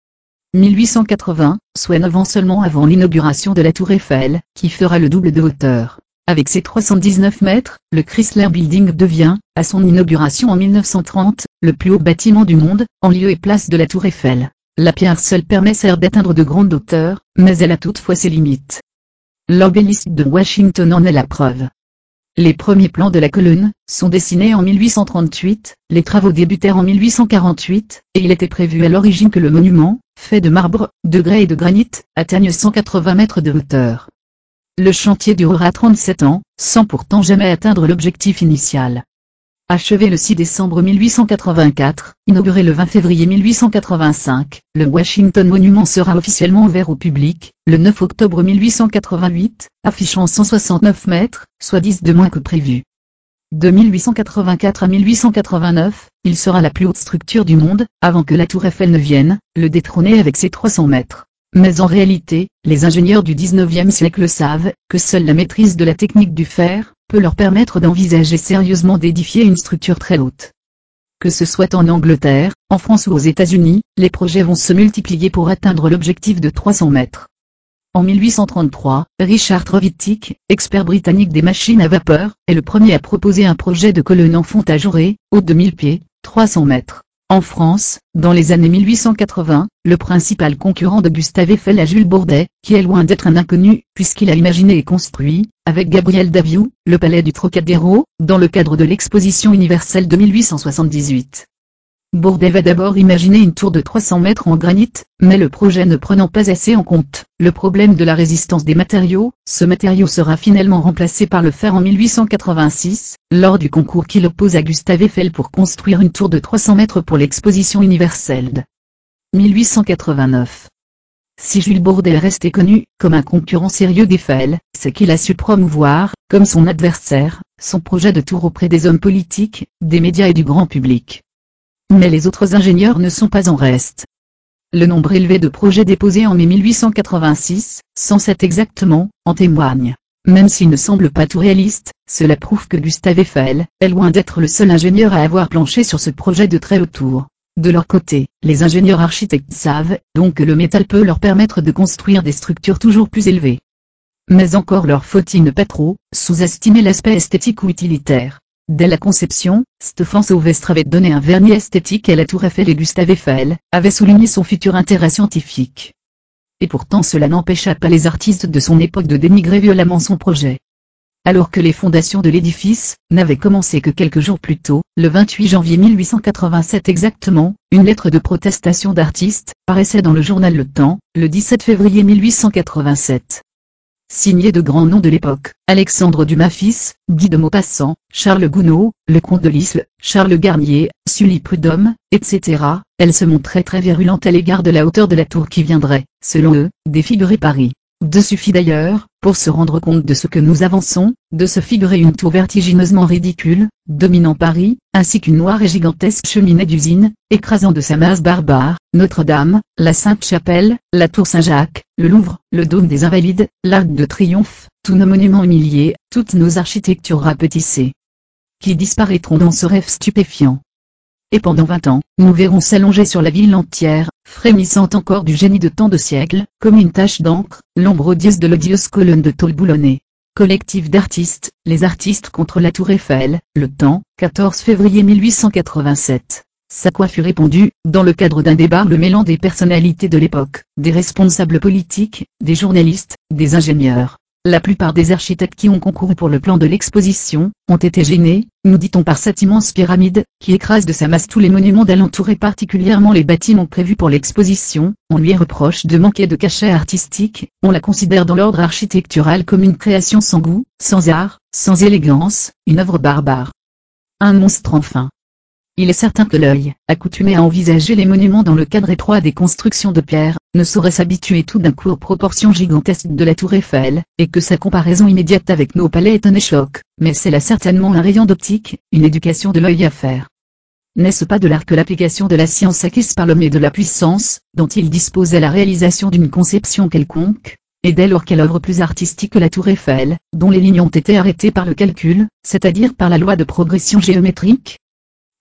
[SPEAKER 1] mille huit cent quatre-vingts, soit neuf ans seulement avant l'inauguration de la Tour Eiffel, qui fera le double de hauteur. Avec ses trois cent dix-neuf mètres, le Chrysler Building devient, à son inauguration en mille neuf cent trente, le plus haut bâtiment du monde, en lieu et place de la Tour Eiffel. La pierre seule permet certes d'atteindre de grandes hauteurs, mais elle a toutefois ses limites. L'obélisque de Washington en est la preuve. Les premiers plans de la colonne sont dessinés en mille huit cent trente-huit, les travaux débutèrent en mille huit cent quarante-huit, et il était prévu à l'origine que le monument, fait de marbre, de grès et de granit, atteigne cent quatre-vingts mètres de hauteur. Le chantier durera trente-sept ans, sans pourtant jamais atteindre l'objectif initial. Achevé le six décembre mille huit cent quatre-vingt-quatre, inauguré le vingt février mille huit cent quatre-vingt-cinq, le Washington Monument sera officiellement ouvert au public, le neuf octobre mille huit cent quatre-vingt-huit, affichant cent soixante-neuf mètres, soit dix de moins que prévu. De mille huit cent quatre-vingt-quatre à mille huit cent quatre-vingt-neuf, il sera la plus haute structure du monde, avant que la Tour Eiffel ne vienne le détrôner avec ses trois cents mètres. Mais en réalité, les ingénieurs du dix-neuvième siècle savent que seule la maîtrise de la technique du fer peut leur permettre d'envisager sérieusement d'édifier une structure très haute. Que ce soit en Angleterre, en France ou aux États-Unis, les projets vont se multiplier pour atteindre l'objectif de trois cents mètres. En mille huit cent trente-trois, Richard Trevithick, expert britannique des machines à vapeur, est le premier à proposer un projet de colonne en fonte ajourée, haute de mille pieds, trois cents mètres. En France, dans les années mille huit cent quatre-vingts, le principal concurrent de Gustave Eiffel est Jules Bourdet, qui est loin d'être un inconnu, puisqu'il a imaginé et construit, avec Gabriel Daviou, le palais du Trocadéro, dans le cadre de l'exposition universelle de mille huit cent soixante-dix-huit. Bourdet va d'abord imaginer une tour de trois cents mètres en granit, mais le projet ne prenant pas assez en compte le problème de la résistance des matériaux, ce matériau sera finalement remplacé par le fer en mille huit cent quatre-vingt-six, lors du concours qu'il oppose à Gustave Eiffel pour construire une tour de trois cents mètres pour l'exposition universelle de mille huit cent quatre-vingt-neuf. Si Jules Bourdet est resté connu comme un concurrent sérieux d'Eiffel, c'est qu'il a su promouvoir, comme son adversaire, son projet de tour auprès des hommes politiques, des médias et du grand public. Mais les autres ingénieurs ne sont pas en reste. Le nombre élevé de projets déposés en mai mille huit cent quatre-vingt-six, cent sept exactement, en témoigne. Même s'il ne semble pas tout réaliste, cela prouve que Gustave Eiffel est loin d'être le seul ingénieur à avoir planché sur ce projet de très haute tour. De leur côté, les ingénieurs architectes savent donc que le métal peut leur permettre de construire des structures toujours plus élevées. Mais encore leur faut-il ne pas trop sous-estimer l'aspect esthétique ou utilitaire. Dès la conception, Stefan Sauvestre avait donné un vernis esthétique à la Tour Eiffel et Gustave Eiffel avait souligné son futur intérêt scientifique. Et pourtant cela n'empêcha pas les artistes de son époque de dénigrer violemment son projet. Alors que les fondations de l'édifice n'avaient commencé que quelques jours plus tôt, le vingt-huit janvier mille huit cent quatre-vingt-sept exactement, une lettre de protestation d'artistes paraissait dans le journal Le Temps, le dix-sept février mille huit cent quatre-vingt-sept. Signés de grands noms de l'époque, Alexandre Dumas fils, Guy de Maupassant, Charles Gounod, le comte de Lisle, Charles Garnier, Sully Prudhomme, et cetera, elle se montrait très virulente à l'égard de la hauteur de la tour qui viendrait, selon eux, défigurer Paris. De suffit d'ailleurs, pour se rendre compte de ce que nous avançons, de se figurer une tour vertigineusement ridicule, dominant Paris, ainsi qu'une noire et gigantesque cheminée d'usine, écrasant de sa masse barbare, Notre-Dame, la Sainte-Chapelle, la Tour Saint-Jacques, le Louvre, le Dôme des Invalides, l'Arc de Triomphe, tous nos monuments humiliés, toutes nos architectures rapetissées, qui disparaîtront dans ce rêve stupéfiant. Et pendant vingt ans, nous verrons s'allonger sur la ville entière, frémissante encore du génie de tant de siècles, comme une tache d'encre, l'ombre odieuse de l'odieuse colonne de tôle boulonnée. Collectif d'artistes, les artistes contre la Tour Eiffel, Le Temps, quatorze février mille huit cent quatre-vingt-sept. Sa coiffure répandue, dans le cadre d'un débat le mêlant des personnalités de l'époque, des responsables politiques, des journalistes, des ingénieurs. La plupart des architectes qui ont concouru pour le plan de l'exposition, ont été gênés, nous dit-on, par cette immense pyramide, qui écrase de sa masse tous les monuments d'alentour et particulièrement les bâtiments prévus pour l'exposition. On lui reproche de manquer de cachet artistique, on la considère dans l'ordre architectural comme une création sans goût, sans art, sans élégance, une œuvre barbare. Un monstre enfin. Il est certain que l'œil, accoutumé à envisager les monuments dans le cadre étroit des constructions de pierre, ne saurait s'habituer tout d'un coup aux proportions gigantesques de la Tour Eiffel, et que sa comparaison immédiate avec nos palais est un choc, mais c'est là certainement un rayon d'optique, une éducation de l'œil à faire. N'est-ce pas de l'art que l'application de la science acquise par l'homme et de la puissance, dont il dispose à la réalisation d'une conception quelconque? Et dès lors quelle œuvre plus artistique que la Tour Eiffel, dont les lignes ont été arrêtées par le calcul, c'est-à-dire par la loi de progression géométrique?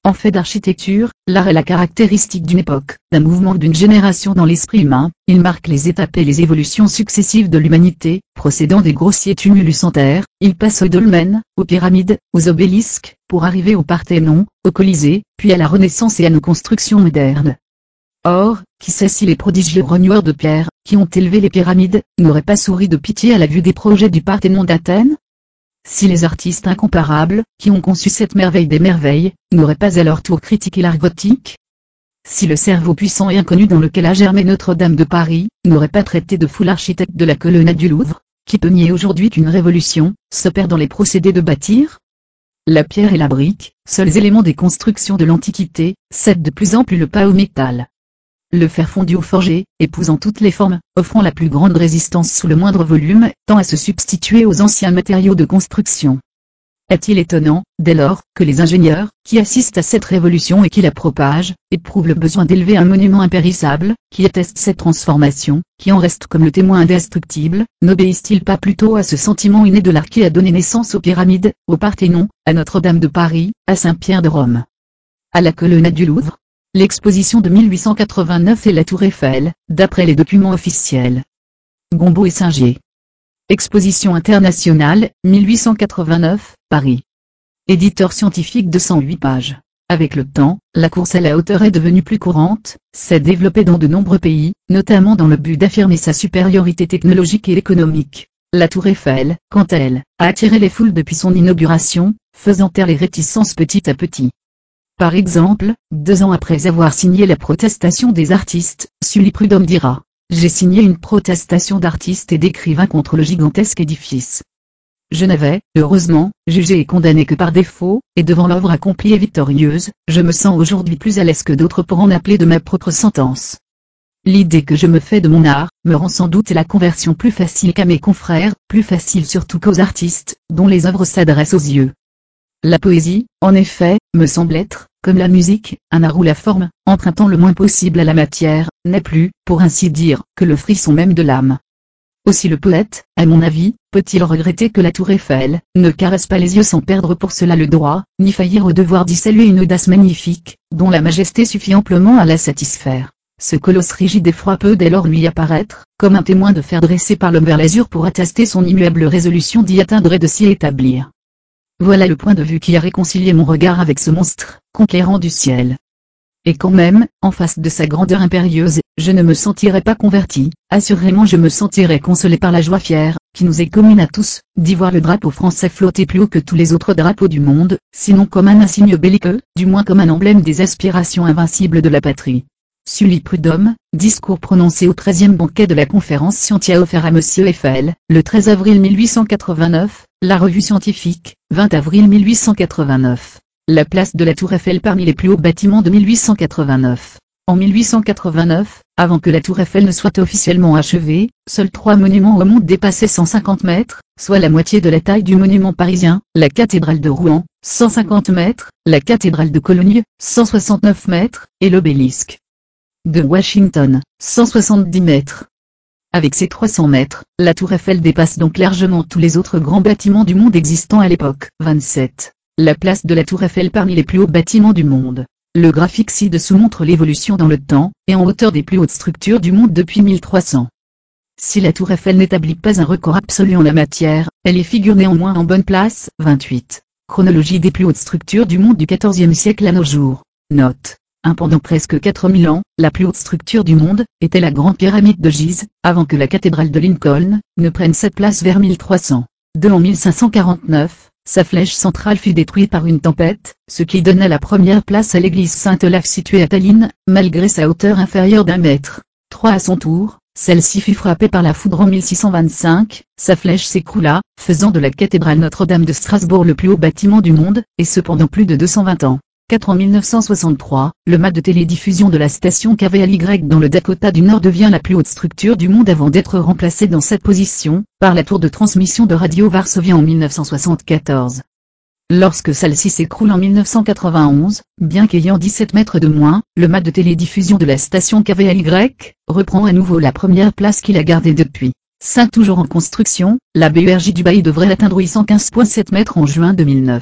[SPEAKER 1] En fait d'architecture, l'art est la caractéristique d'une époque, d'un mouvement, d'une génération dans l'esprit humain. Il marque les étapes et les évolutions successives de l'humanité, procédant des grossiers tumulus en terre, il passe aux dolmens, aux pyramides, aux obélisques, pour arriver au Parthénon, au Colisée, puis à la Renaissance et à nos constructions modernes. Or, qui sait si les prodigieux rogneurs de pierre, qui ont élevé les pyramides, n'auraient pas souri de pitié à la vue des projets du Parthénon d'Athènes? Si les artistes incomparables, qui ont conçu cette merveille des merveilles, n'auraient pas à leur tour critiqué l'art gothique? Si le cerveau puissant et inconnu dans lequel a germé Notre-Dame de Paris, n'aurait pas traité de fou l'architecte de la colonnade du Louvre, qui peut nier aujourd'hui qu'une révolution s'opère dans les procédés de bâtir? La pierre et la brique, seuls éléments des constructions de l'Antiquité, cèdent de plus en plus le pas au métal. Le fer fondu au forgé, épousant toutes les formes, offrant la plus grande résistance sous le moindre volume, tend à se substituer aux anciens matériaux de construction. Est-il étonnant, dès lors, que les ingénieurs, qui assistent à cette révolution et qui la propagent, éprouvent le besoin d'élever un monument impérissable, qui atteste cette transformation, qui en reste comme le témoin indestructible, n'obéissent-ils pas plutôt à ce sentiment inné de l'art qui a donné naissance aux pyramides, au Parthénon, à Notre-Dame de Paris, à Saint-Pierre de Rome, à la colonnade du Louvre? L'exposition de mille huit cent quatre-vingt-neuf et la Tour Eiffel, d'après les documents officiels. Gombauld et Singer. Exposition internationale, mille huit cent quatre-vingt-neuf, Paris. Éditeur scientifique de cent huit pages. Avec le temps, la course à la hauteur est devenue plus courante, s'est développée dans de nombreux pays, notamment dans le but d'affirmer sa supériorité technologique et économique. La Tour Eiffel, quant à elle, a attiré les foules depuis son inauguration, faisant taire les réticences petit à petit. Par exemple, deux ans après avoir signé la protestation des artistes, Sully Prudhomme dira « J'ai signé une protestation d'artistes et d'écrivains contre le gigantesque édifice. Je n'avais, heureusement, jugé et condamné que par défaut, et devant l'œuvre accomplie et victorieuse, je me sens aujourd'hui plus à l'aise que d'autres pour en appeler de ma propre sentence. L'idée que je me fais de mon art, me rend sans doute la conversion plus facile qu'à mes confrères, plus facile surtout qu'aux artistes, dont les œuvres s'adressent aux yeux. La poésie, en effet, me semble être, comme la musique, un art où la forme, empruntant le moins possible à la matière, n'est plus, pour ainsi dire, que le frisson même de l'âme. Aussi le poète, à mon avis, peut-il regretter que la Tour Eiffel ne caresse pas les yeux sans perdre pour cela le droit, ni faillir au devoir d'y saluer une audace magnifique, dont la majesté suffit amplement à la satisfaire. Ce colosse rigide et froid peut dès lors lui apparaître, comme un témoin de fer dressé par l'homme vers l'azur pour attester son immuable résolution d'y atteindre et de s'y établir. Voilà le point de vue qui a réconcilié mon regard avec ce monstre, conquérant du ciel. Et quand même, en face de sa grandeur impérieuse, je ne me sentirais pas converti, assurément je me sentirais consolé par la joie fière, qui nous est commune à tous, d'y voir le drapeau français flotter plus haut que tous les autres drapeaux du monde, sinon comme un insigne belliqueux, du moins comme un emblème des aspirations invincibles de la patrie. Sully Prudhomme, discours prononcé au treizième banquet de la conférence scientifique offert à Monsieur Eiffel, le treize avril mille huit cent quatre-vingt-neuf, la revue scientifique, vingt avril mille huit cent quatre-vingt-neuf. La place de la Tour Eiffel parmi les plus hauts bâtiments de mille huit cent quatre-vingt-neuf. En mille huit cent quatre-vingt-neuf, avant que la Tour Eiffel ne soit officiellement achevée, seuls trois monuments au monde dépassaient cent cinquante mètres, soit la moitié de la taille du monument parisien, la cathédrale de Rouen, cent cinquante mètres, la cathédrale de Cologne, cent soixante-neuf mètres, et l'obélisque de Washington, cent soixante-dix mètres. Avec ses trois cents mètres, la Tour Eiffel dépasse donc largement tous les autres grands bâtiments du monde existants à l'époque. vingt-sept. La place de la Tour Eiffel parmi les plus hauts bâtiments du monde. Le graphique ci-dessous montre l'évolution dans le temps, et en hauteur des plus hautes structures du monde depuis mille trois cents. Si la Tour Eiffel n'établit pas un record absolu en la matière, elle y figure néanmoins en bonne place. vingt-huit. Chronologie des plus hautes structures du monde du quatorzième siècle à nos jours. Note. Pendant presque quatre mille ans, la plus haute structure du monde était la Grande Pyramide de Gizeh, avant que la cathédrale de Lincoln ne prenne cette place vers mille trois cents. deux En mille cinq cent quarante-neuf, sa flèche centrale fut détruite par une tempête, ce qui donna la première place à l'église Saint-Olaf située à Tallinn, malgré sa hauteur inférieure d'un mètre. trois À son tour, celle-ci fut frappée par la foudre en mille six cent vingt-cinq, sa flèche s'écroula, faisant de la cathédrale Notre-Dame de Strasbourg le plus haut bâtiment du monde, et cependant plus de deux cent vingt ans. quatre En mille neuf cent soixante-trois, le mât de télédiffusion de la station K V L Y dans le Dakota du Nord devient la plus haute structure du monde avant d'être remplacé dans cette position, par la tour de transmission de radio Varsovie en mille neuf cent soixante-quatorze. Lorsque celle-ci s'écroule en mille neuf cent quatre-vingt-onze, bien qu'ayant dix-sept mètres de moins, le mât de télédiffusion de la station K V L Y reprend à nouveau la première place qu'il a gardée depuis. cinq Toujours en construction, la B E R J du Bailly devrait atteindre huit cent quinze virgule sept mètres en juin deux mille neuf.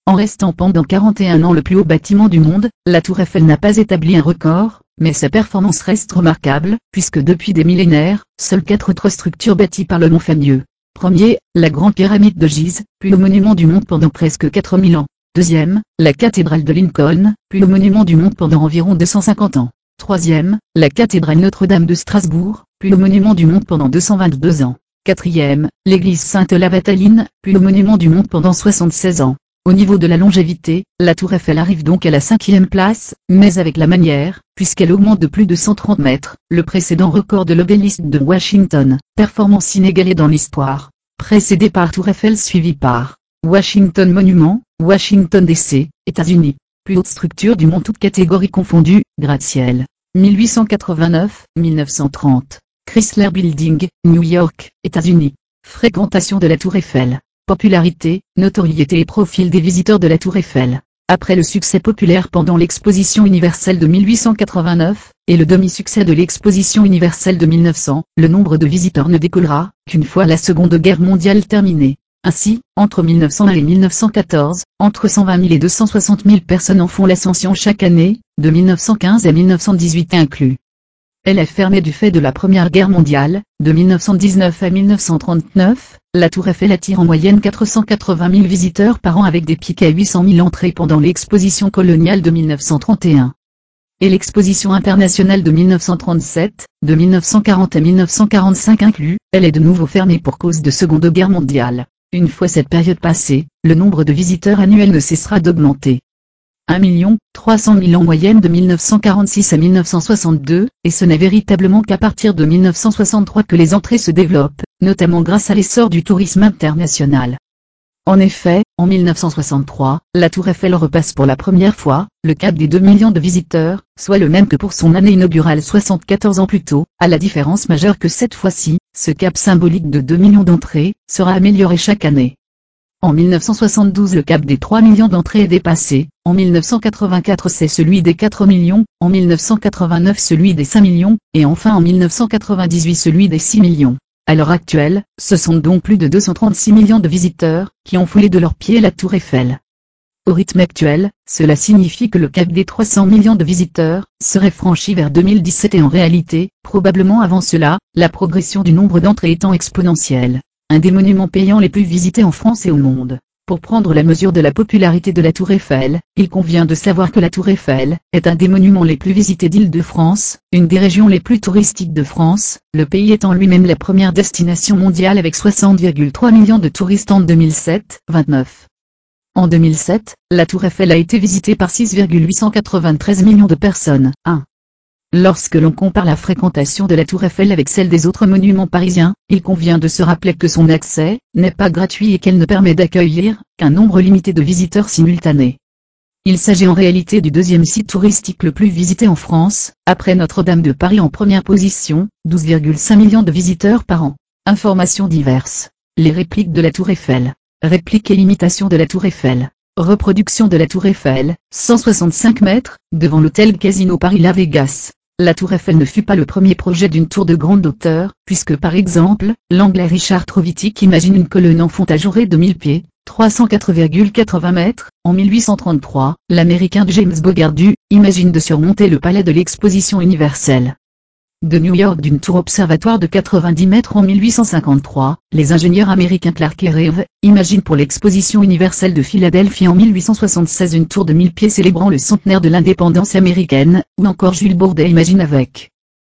[SPEAKER 1] En restant pendant quarante et un ans le plus haut bâtiment du monde, la Tour Eiffel n'a pas établi un record, mais sa performance reste remarquable, puisque depuis des millénaires, seules quatre autres structures bâties par l'homme ont fait mieux. Premier, la Grande Pyramide de Gizeh, puis le Monument du Monde pendant presque quatre mille ans. Deuxième, la Cathédrale de Lincoln, puis le Monument du Monde pendant environ deux cent cinquante ans. Troisième, la Cathédrale Notre-Dame de Strasbourg, puis le Monument du Monde pendant deux cent vingt-deux ans. Quatrième, l'église Sainte-Lavataline, puis le Monument du Monde pendant soixante-seize ans. Au niveau de la longévité, la Tour Eiffel arrive donc à la cinquième place, mais avec la manière, puisqu'elle augmente de plus de cent trente mètres, le précédent record de l'obélisque de Washington, performance inégalée dans l'histoire, précédé par Tour Eiffel suivi par Washington Monument, Washington D C, États-Unis. Plus haute structure du monde toutes catégories confondues, gratte-ciel. mille huit cent quatre-vingt-neuf à mille neuf cent trente. Chrysler Building, New York, États-Unis. Fréquentation de la Tour Eiffel. Popularité, notoriété et profil des visiteurs de la Tour Eiffel. Après le succès populaire pendant l'exposition universelle de mille huit cent quatre-vingt-neuf, et le demi-succès de l'exposition universelle de mille neuf cents, le nombre de visiteurs ne décollera qu'une fois la Seconde Guerre mondiale terminée. Ainsi, entre mille neuf cent un et mille neuf cent quatorze, entre cent vingt mille et deux cent soixante mille personnes en font l'ascension chaque année, de mille neuf cent quinze à mille neuf cent dix-huit inclus. Elle est fermée du fait de la Première Guerre mondiale, de mille neuf cent dix-neuf à mille neuf cent trente-neuf, la Tour Eiffel attire en moyenne quatre cent quatre-vingt mille visiteurs par an avec des pics à huit cent mille entrées pendant l'exposition coloniale de mille neuf cent trente et un. Et l'exposition internationale de mille neuf cent trente-sept, de mille neuf cent quarante à mille neuf cent quarante-cinq inclus, elle est de nouveau fermée pour cause de Seconde Guerre mondiale. Une fois cette période passée, le nombre de visiteurs annuels ne cessera d'augmenter. un million trois cent mille en moyenne de mille neuf cent quarante-six à mille neuf cent soixante-deux, et ce n'est véritablement qu'à partir de mille neuf cent soixante-trois que les entrées se développent, notamment grâce à l'essor du tourisme international. En effet, en mille neuf cent soixante-trois, la Tour Eiffel repasse pour la première fois le cap des deux millions de visiteurs, soit le même que pour son année inaugurale soixante-quatorze ans plus tôt, à la différence majeure que cette fois-ci, ce cap symbolique de deux millions d'entrées, sera amélioré chaque année. En mille neuf cent soixante-douze le cap des trois millions d'entrées est dépassé, en mille neuf cent quatre-vingt-quatre c'est celui des quatre millions, en mille neuf cent quatre-vingt-neuf celui des cinq millions, et enfin en mille neuf cent quatre-vingt-dix-huit celui des six millions. À l'heure actuelle, ce sont donc plus de deux cent trente-six millions de visiteurs qui ont foulé de leurs pieds la Tour Eiffel. Au rythme actuel, cela signifie que le cap des trois cents millions de visiteurs serait franchi vers deux mille dix-sept et en réalité, probablement avant cela, la progression du nombre d'entrées étant exponentielle. Un des monuments payants les plus visités en France et au monde. Pour prendre la mesure de la popularité de la Tour Eiffel, il convient de savoir que la Tour Eiffel est un des monuments les plus visités d'Île-de-France, une des régions les plus touristiques de France, le pays étant lui-même la première destination mondiale avec soixante virgule trois millions de touristes en deux mille sept, vingt-neuf. En deux mille sept, la Tour Eiffel a été visitée par six virgule huit cent quatre-vingt-treize millions de personnes. un. Lorsque l'on compare la fréquentation de la Tour Eiffel avec celle des autres monuments parisiens, il convient de se rappeler que son accès n'est pas gratuit et qu'elle ne permet d'accueillir qu'un nombre limité de visiteurs simultanés. Il s'agit en réalité du deuxième site touristique le plus visité en France, après Notre-Dame de Paris en première position, douze virgule cinq millions de visiteurs par an. Informations diverses. Les répliques de la Tour Eiffel. Répliques et imitations de la Tour Eiffel. Reproduction de la Tour Eiffel, cent soixante-cinq mètres, devant l'hôtel Casino Paris-La Vegas. La Tour Eiffel ne fut pas le premier projet d'une tour de grande hauteur, puisque par exemple, l'anglais Richard Trevithick imagine une colonne en fonte ajourée de mille pieds, trois cent quatre virgule quatre-vingts mètres, en mille huit cent trente-trois, l'américain James Bogardu imagine de surmonter le palais de l'exposition universelle de New York d'une tour observatoire de quatre-vingt-dix mètres en mille huit cent cinquante-trois, les ingénieurs américains Clark et Reeve imaginent pour l'exposition universelle de Philadelphie en mille huit cent soixante-seize une tour de mille pieds célébrant le centenaire de l'indépendance américaine, ou encore Jules Bourdet imagine avec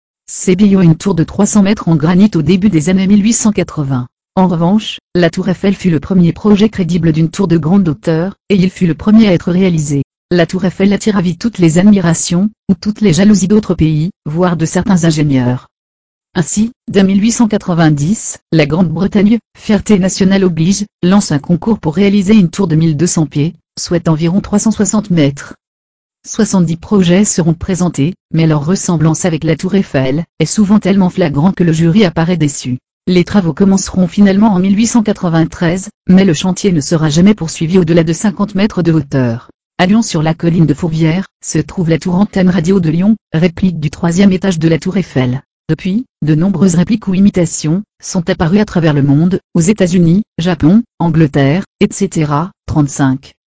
[SPEAKER 1] C B O une tour de trois cents mètres en granit au début des années mille huit cent quatre-vingts. En revanche, la Tour Eiffel fut le premier projet crédible d'une tour de grande hauteur, et il fut le premier à être réalisé. La Tour Eiffel attire à vite toutes les admirations, ou toutes les jalousies d'autres pays, voire de certains ingénieurs. Ainsi, dès mille huit cent quatre-vingt-dix, la Grande-Bretagne, fierté nationale oblige, lance un concours pour réaliser une tour de mille deux cents pieds, soit environ trois cent soixante mètres. soixante-dix projets seront présentés, mais leur ressemblance avec la Tour Eiffel est souvent tellement flagrante que le jury apparaît déçu. Les travaux commenceront finalement en mille huit cent quatre-vingt-treize, mais le chantier ne sera jamais poursuivi au-delà de cinquante mètres de hauteur. À Lyon sur la colline de Fourvière, se trouve la tour antenne radio de Lyon, réplique du troisième étage de la Tour Eiffel. Depuis, de nombreuses répliques ou imitations sont apparues à travers le monde, aux États-Unis, Japon, Angleterre, et cetera. trente-cinq.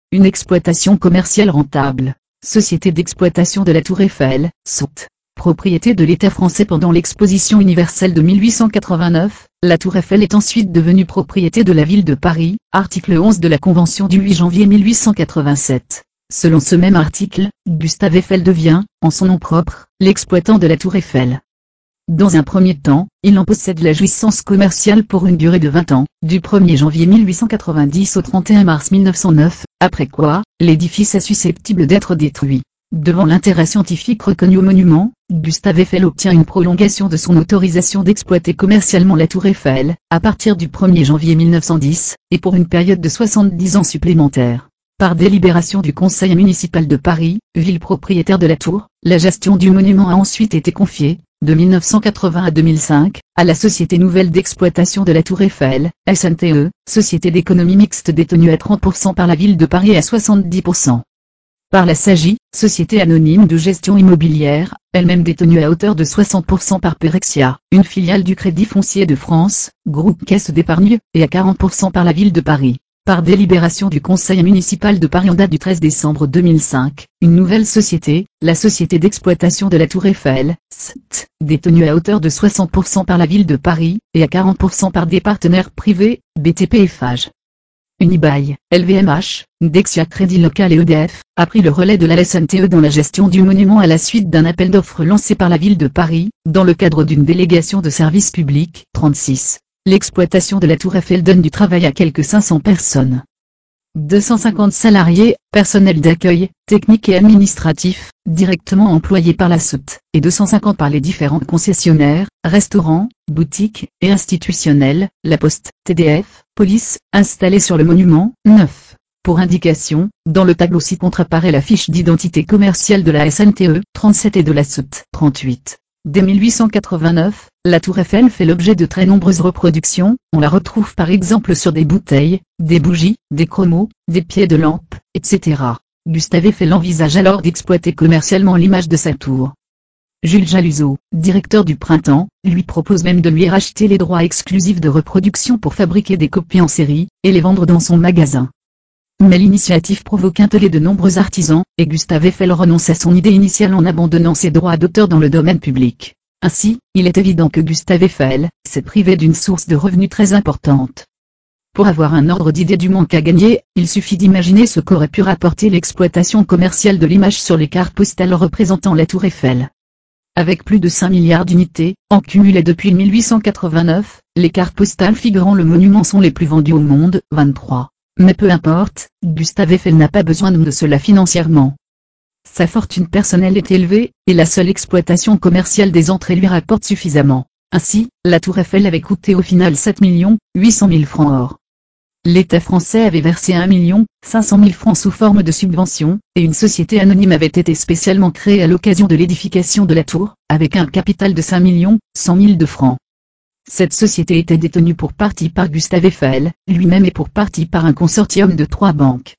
[SPEAKER 1] Une exploitation commerciale rentable. Société d'exploitation de la Tour Eiffel, S O T. Propriété de l'État français pendant l'Exposition universelle de mille huit cent quatre-vingt-neuf, la Tour Eiffel est ensuite devenue propriété de la ville de Paris, article onze de la Convention du huit janvier mille huit cent quatre-vingt-sept. Selon ce même article, Gustave Eiffel devient, en son nom propre, l'exploitant de la Tour Eiffel. Dans un premier temps, il en possède la jouissance commerciale pour une durée de vingt ans, du premier janvier mille huit cent quatre-vingt-dix au trente et un mars mille neuf cent neuf, après quoi, l'édifice est susceptible d'être détruit. Devant l'intérêt scientifique reconnu au monument, Gustave Eiffel obtient une prolongation de son autorisation d'exploiter commercialement la Tour Eiffel, à partir du premier janvier mille neuf cent dix, et pour une période de soixante-dix ans supplémentaires. Par délibération du Conseil municipal de Paris, ville propriétaire de la Tour, la gestion du monument a ensuite été confiée, de mille neuf cent quatre-vingts à deux mille cinq, à la Société Nouvelle d'Exploitation de la Tour Eiffel, S N T E, société d'économie mixte détenue à trente pour cent par la ville de Paris et à soixante-dix pour cent par la S A G I, société anonyme de gestion immobilière, elle-même détenue à hauteur de soixante pour cent par Perexia, une filiale du Crédit Foncier de France, groupe Caisse d'Épargne, et à quarante pour cent par la ville de Paris. Par délibération du Conseil municipal de Paris en date du treize décembre deux mille cinq, une nouvelle société, la Société d'Exploitation de la Tour Eiffel, S T, détenue à hauteur de soixante pour cent par la ville de Paris, et à quarante pour cent par des partenaires privés, B T P et F A G. Unibail, L V M H, Dexia Crédit Local et E D F, a pris le relais de la S N T E dans la gestion du monument à la suite d'un appel d'offres lancé par la ville de Paris, dans le cadre d'une délégation de services publics. trente-six. L'exploitation de la Tour Eiffel donne du travail à quelques cinq cents personnes. deux cent cinquante salariés, personnel d'accueil, technique et administratif, directement employés par la S O T, et deux cent cinquante par les différents concessionnaires, restaurants, boutiques, et institutionnels, La Poste, T D F, police, installés sur le monument. neuf. Pour indication, dans le tableau ci-contre apparaît la fiche d'identité commerciale de la S N T E, trente-sept et de la S O T, trente-huit. Dès mille huit cent quatre-vingt-neuf, la Tour Eiffel fait l'objet de très nombreuses reproductions, on la retrouve par exemple sur des bouteilles, des bougies, des chromos, des pieds de lampe, et cetera. Gustave Eiffel envisage alors d'exploiter commercialement l'image de sa tour. Jules Jaluzeau, directeur du Printemps, lui propose même de lui racheter les droits exclusifs de reproduction pour fabriquer des copies en série, et les vendre dans son magasin. Mais l'initiative provoque un tollé de nombreux artisans, et Gustave Eiffel renonce à son idée initiale en abandonnant ses droits d'auteur dans le domaine public. Ainsi, il est évident que Gustave Eiffel s'est privé d'une source de revenus très importante. Pour avoir un ordre d'idée du manque à gagner, il suffit d'imaginer ce qu'aurait pu rapporter l'exploitation commerciale de l'image sur les cartes postales représentant la Tour Eiffel. Avec plus de cinq milliards d'unités, en cumulé depuis mille huit cent quatre-vingt-neuf, les cartes postales figurant le monument sont les plus vendues au monde, vingt-trois. Mais peu importe, Gustave Eiffel n'a pas besoin de cela financièrement. Sa fortune personnelle est élevée, et la seule exploitation commerciale des entrées lui rapporte suffisamment. Ainsi, la Tour Eiffel avait coûté au final sept millions huit cent mille francs or. L'État français avait versé un million cinq cent mille francs sous forme de subvention, et une société anonyme avait été spécialement créée à l'occasion de l'édification de la tour, avec un capital de cinq millions cent mille de francs. Cette société était détenue pour partie par Gustave Eiffel, lui-même et pour partie par un consortium de trois banques.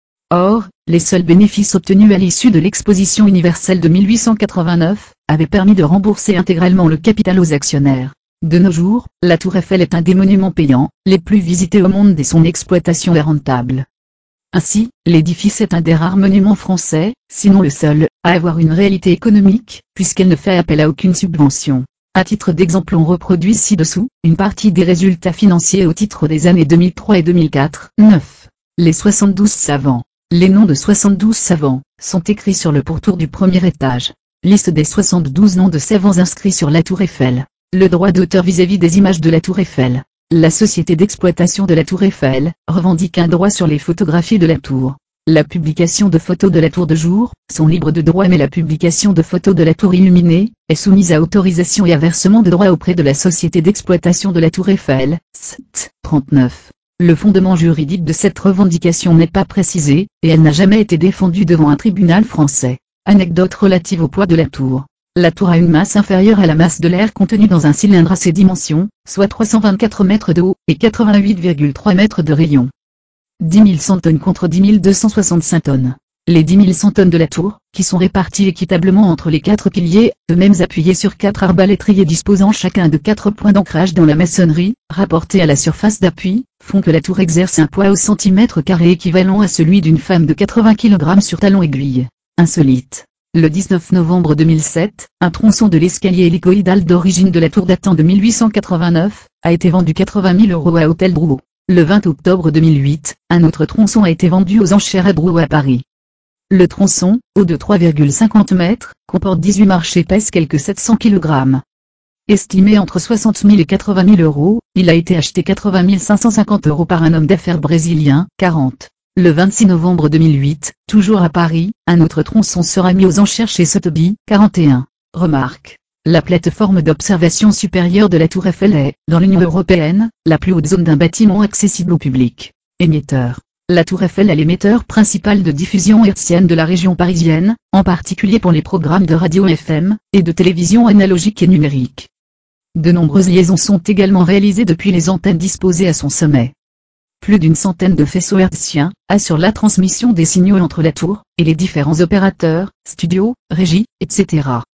[SPEAKER 1] Or, les seuls bénéfices obtenus à l'issue de l'exposition universelle de mille huit cent quatre-vingt-neuf, avaient permis de rembourser intégralement le capital aux actionnaires. De nos jours, la Tour Eiffel est un des monuments payants, les plus visités au monde et son exploitation est rentable. Ainsi, l'édifice est un des rares monuments français, sinon le seul, à avoir une réalité économique, puisqu'elle ne fait appel à aucune subvention. À titre d'exemple on reproduit ci-dessous, une partie des résultats financiers au titre des années deux mille trois et deux mille quatre. neuf. Les soixante-douze savants. Les noms de soixante-douze savants, sont écrits sur le pourtour du premier étage. Liste des soixante-douze noms de savants inscrits sur la Tour Eiffel. Le droit d'auteur vis-à-vis des images de la Tour Eiffel. La société d'exploitation de la Tour Eiffel, revendique un droit sur les photographies de la Tour. La publication de photos de la tour de jour, sont libres de droit mais la publication de photos de la tour illuminée, est soumise à autorisation et à versement de droit auprès de la société d'exploitation de la Tour Eiffel, S T. trente-neuf. Le fondement juridique de cette revendication n'est pas précisé, et elle n'a jamais été défendue devant un tribunal français. Anecdote relative au poids de la tour. La tour a une masse inférieure à la masse de l'air contenu dans un cylindre à ses dimensions, soit trois cent vingt-quatre mètres de haut, et quatre-vingt-huit virgule trois mètres de rayon. dix mille cent tonnes contre dix mille deux cent soixante-cinq tonnes. Les dix mille cent tonnes de la tour, qui sont réparties équitablement entre les quatre piliers, eux-mêmes appuyés sur quatre arbalétriers disposant chacun de quatre points d'ancrage dans la maçonnerie, rapportés à la surface d'appui, font que la tour exerce un poids au centimètre carré équivalent à celui d'une femme de quatre-vingts kilogrammes sur talon aiguille. Insolite. Le dix-neuf novembre deux mille sept, un tronçon de l'escalier hélicoïdal d'origine de la tour datant de mille huit cent quatre-vingt-neuf, a été vendu quatre-vingt mille euros à Hôtel Drouot. Le vingt octobre deux mille huit, un autre tronçon a été vendu aux enchères à Drouot à Paris. Le tronçon, haut de trois virgule cinquante mètres, comporte dix-huit marches et pèse quelques sept cents kilogrammes. Estimé entre soixante mille et quatre-vingt mille euros, il a été acheté quatre-vingt mille cinq cent cinquante euros par un homme d'affaires brésilien, quarante. Le vingt-six novembre deux mille huit, toujours à Paris, un autre tronçon sera mis aux enchères chez Sotheby, quarante et un. Remarque. La plateforme d'observation supérieure de la Tour Eiffel est, dans l'Union européenne, la plus haute zone d'un bâtiment accessible au public. Émetteur. La Tour Eiffel est l'émetteur principal de diffusion hertzienne de la région parisienne, en particulier pour les programmes de radio F M, et de télévision analogique et numérique. De nombreuses liaisons sont également réalisées depuis les antennes disposées à son sommet. Plus d'une centaine de faisceaux hertziens assurent la transmission des signaux entre la tour et les différents opérateurs, studios, régies, et cetera.